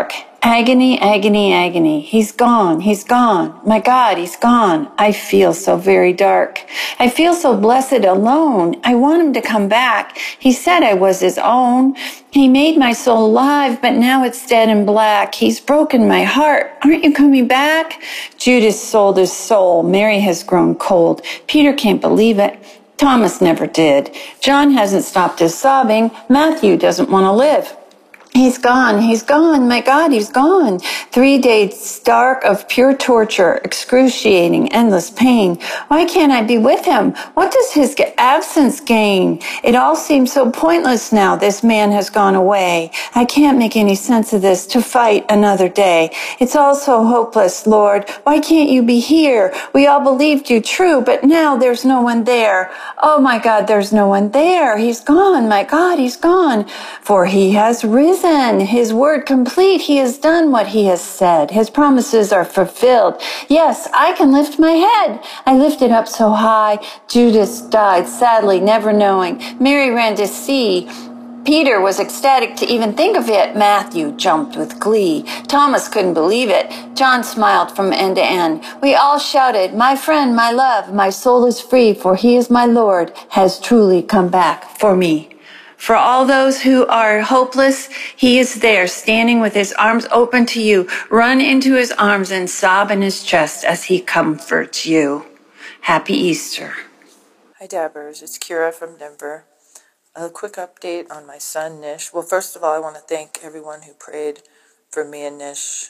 Speaker 11: Agony, agony, agony. He's gone. He's gone. My God, he's gone. I feel so very dark. I feel so blessed alone. I want him to come back. He said I was his own. He made my soul alive, but now it's dead and black. He's broken my heart. Aren't you coming back? Judas sold his soul. Mary has grown cold. Peter can't believe it. Thomas never did. John hasn't stopped his sobbing. Matthew doesn't want to live. He's gone. He's gone. My God, he's gone. 3 days dark of pure torture, excruciating, endless pain. Why can't I be with him? What does his absence gain? It all seems so pointless now. This man has gone away. I can't make any sense of this to fight another day. It's all so hopeless, Lord. Why can't you be here? We all believed you true, but now there's no one there. Oh my God, there's no one there. He's gone. My God, he's gone. For he has risen. His word complete. He has done what he has said. His promises are fulfilled. Yes, I can lift my head. I lifted up so high. Judas died, sadly, never knowing. Mary ran to see. Peter was ecstatic to even think of it. Matthew jumped with glee. Thomas couldn't believe it. John smiled from end to end. We all shouted, my friend, my love, my soul is free, for he is my Lord, has truly come back for me. For all those who are hopeless, he is there, standing with his arms open to you. Run into his arms and sob in his chest as he comforts you. Happy Easter.
Speaker 17: Hi, Dabbers. It's Kira from Denver. A quick update on my son, Nish. Well, first of all, I want to thank everyone who prayed for me and Nish,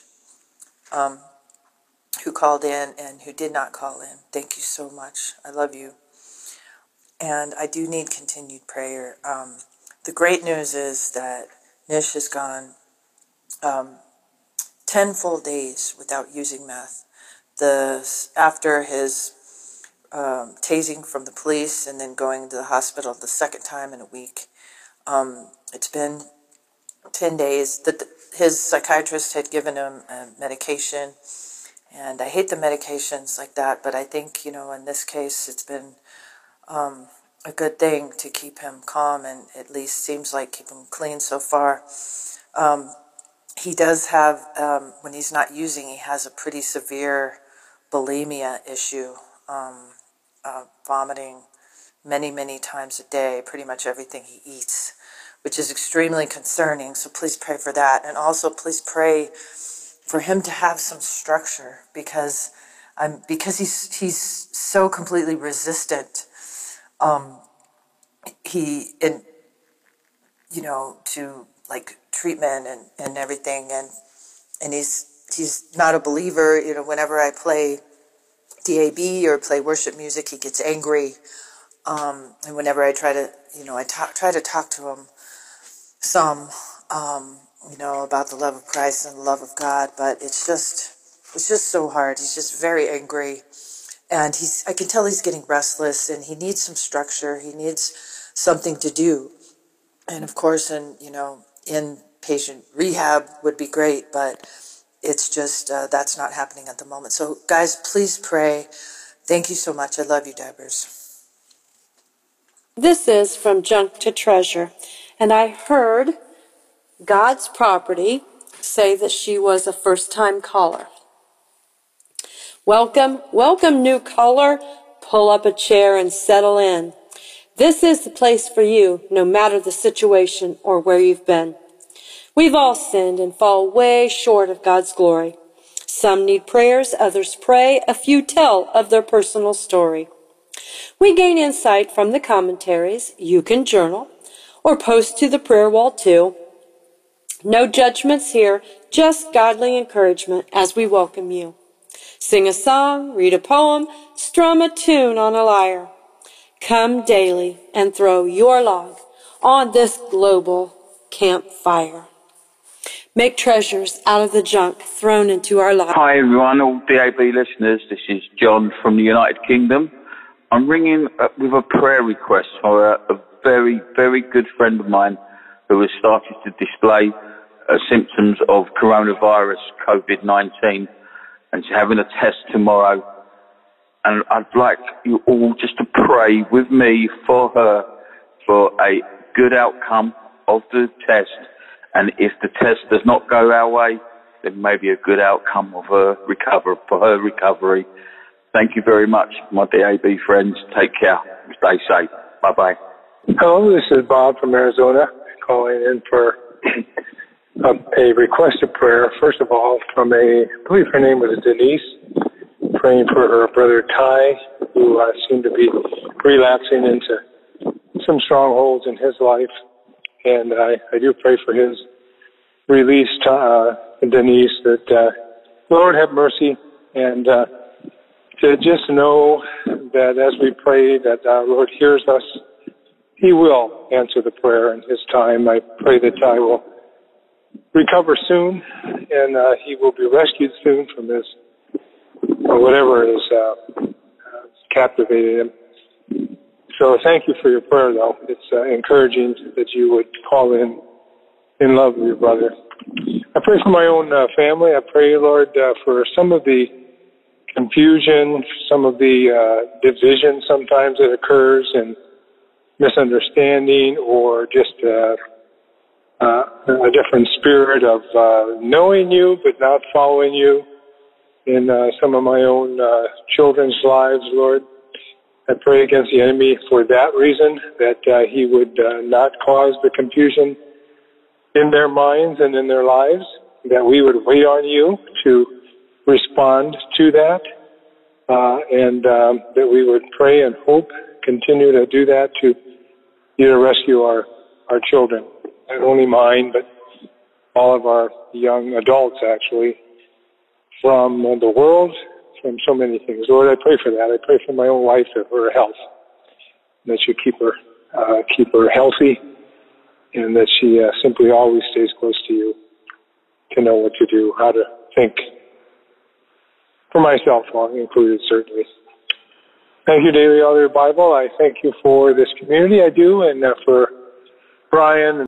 Speaker 17: who called in and who did not call in. Thank you so much. I love you. And I do need continued prayer. The great news is that Nish has gone 10 full days without using meth. After his tasing from the police and then going to the hospital the second time in a week, it's been 10 days. His psychiatrist had given him medication, and I hate the medications like that, but I think, in this case, it's been a good thing to keep him calm and at least seems like keep him clean so far. He does have, when he's not using, he has a pretty severe bulimia issue, vomiting many, many times a day, pretty much everything he eats, which is extremely concerning. So please pray for that. And also please pray for him to have some structure because he's so completely resistant to like treatment and everything, and he's not a believer. Whenever I play DAB or play worship music, he gets angry, and whenever I try to try to talk to him some about the love of Christ and the love of God, but it's just so hard. He's just very angry. And I can tell he's getting restless, and he needs some structure. He needs something to do. And of course, inpatient rehab would be great, but it's just, that's not happening at the moment. So guys, please pray. Thank you so much. I love you, Dabbers.
Speaker 20: This is From Junk to Treasure. And I heard God's Property say that she was a first-time caller. Welcome, new caller. Pull up a chair and settle in. This is the place for you, no matter the situation or where you've been. We've all sinned and fall way short of God's glory. Some need prayers, others pray, a few tell of their personal story. We gain insight from the commentaries. You can journal or post to the prayer wall too. No judgments here, just godly encouragement as we welcome you. Sing a song, read a poem, strum a tune on a lyre. Come daily and throw your log on this global campfire. Make treasures out of the junk thrown into our lives.
Speaker 21: Hi everyone, all DAB listeners. This is John from the United Kingdom. I'm ringing with a prayer request for a very, very good friend of mine who has started to display symptoms of coronavirus, COVID-19. And she's having a test tomorrow. And I'd like you all just to pray with me for her for a good outcome of the test. And if the test does not go our way, there may be a good outcome of her recovery. Thank you very much, my DAB friends. Take care. Stay safe. Bye-bye.
Speaker 4: Hello, this is Bob from Arizona, calling in for a requested prayer. First of all, from I believe her name was Denise, praying for her brother Ty, who seemed to be relapsing into some strongholds in his life. And I do pray for his release, Denise, that Lord have mercy, and to just know that as we pray that Lord hears us, He will answer the prayer in His time. I pray that Ty will recover soon, and he will be rescued soon from his whatever is captivated him. So thank you for your prayer, though. It's encouraging that you would call in love with your brother. I pray for my own family. I pray, Lord, for some of the confusion, some of the division sometimes that occurs, and misunderstanding, or just a different spirit of knowing you but not following you in some of my own children's lives, Lord. I pray against the enemy for that reason, that he would not cause the confusion in their minds and in their lives, that we would wait on you to respond to that, and that we would pray and hope, continue to do that, to you to rescue our children, not only mine, but all of our young adults, actually, from the world, from so many things. Lord, I pray for that. I pray for my own wife, for her health, that you keep her healthy, and that she simply always stays close to you, to know what to do, how to think, for myself included, certainly. Thank you, Daily Audio Bible. I thank you for this community. I do, and for Brian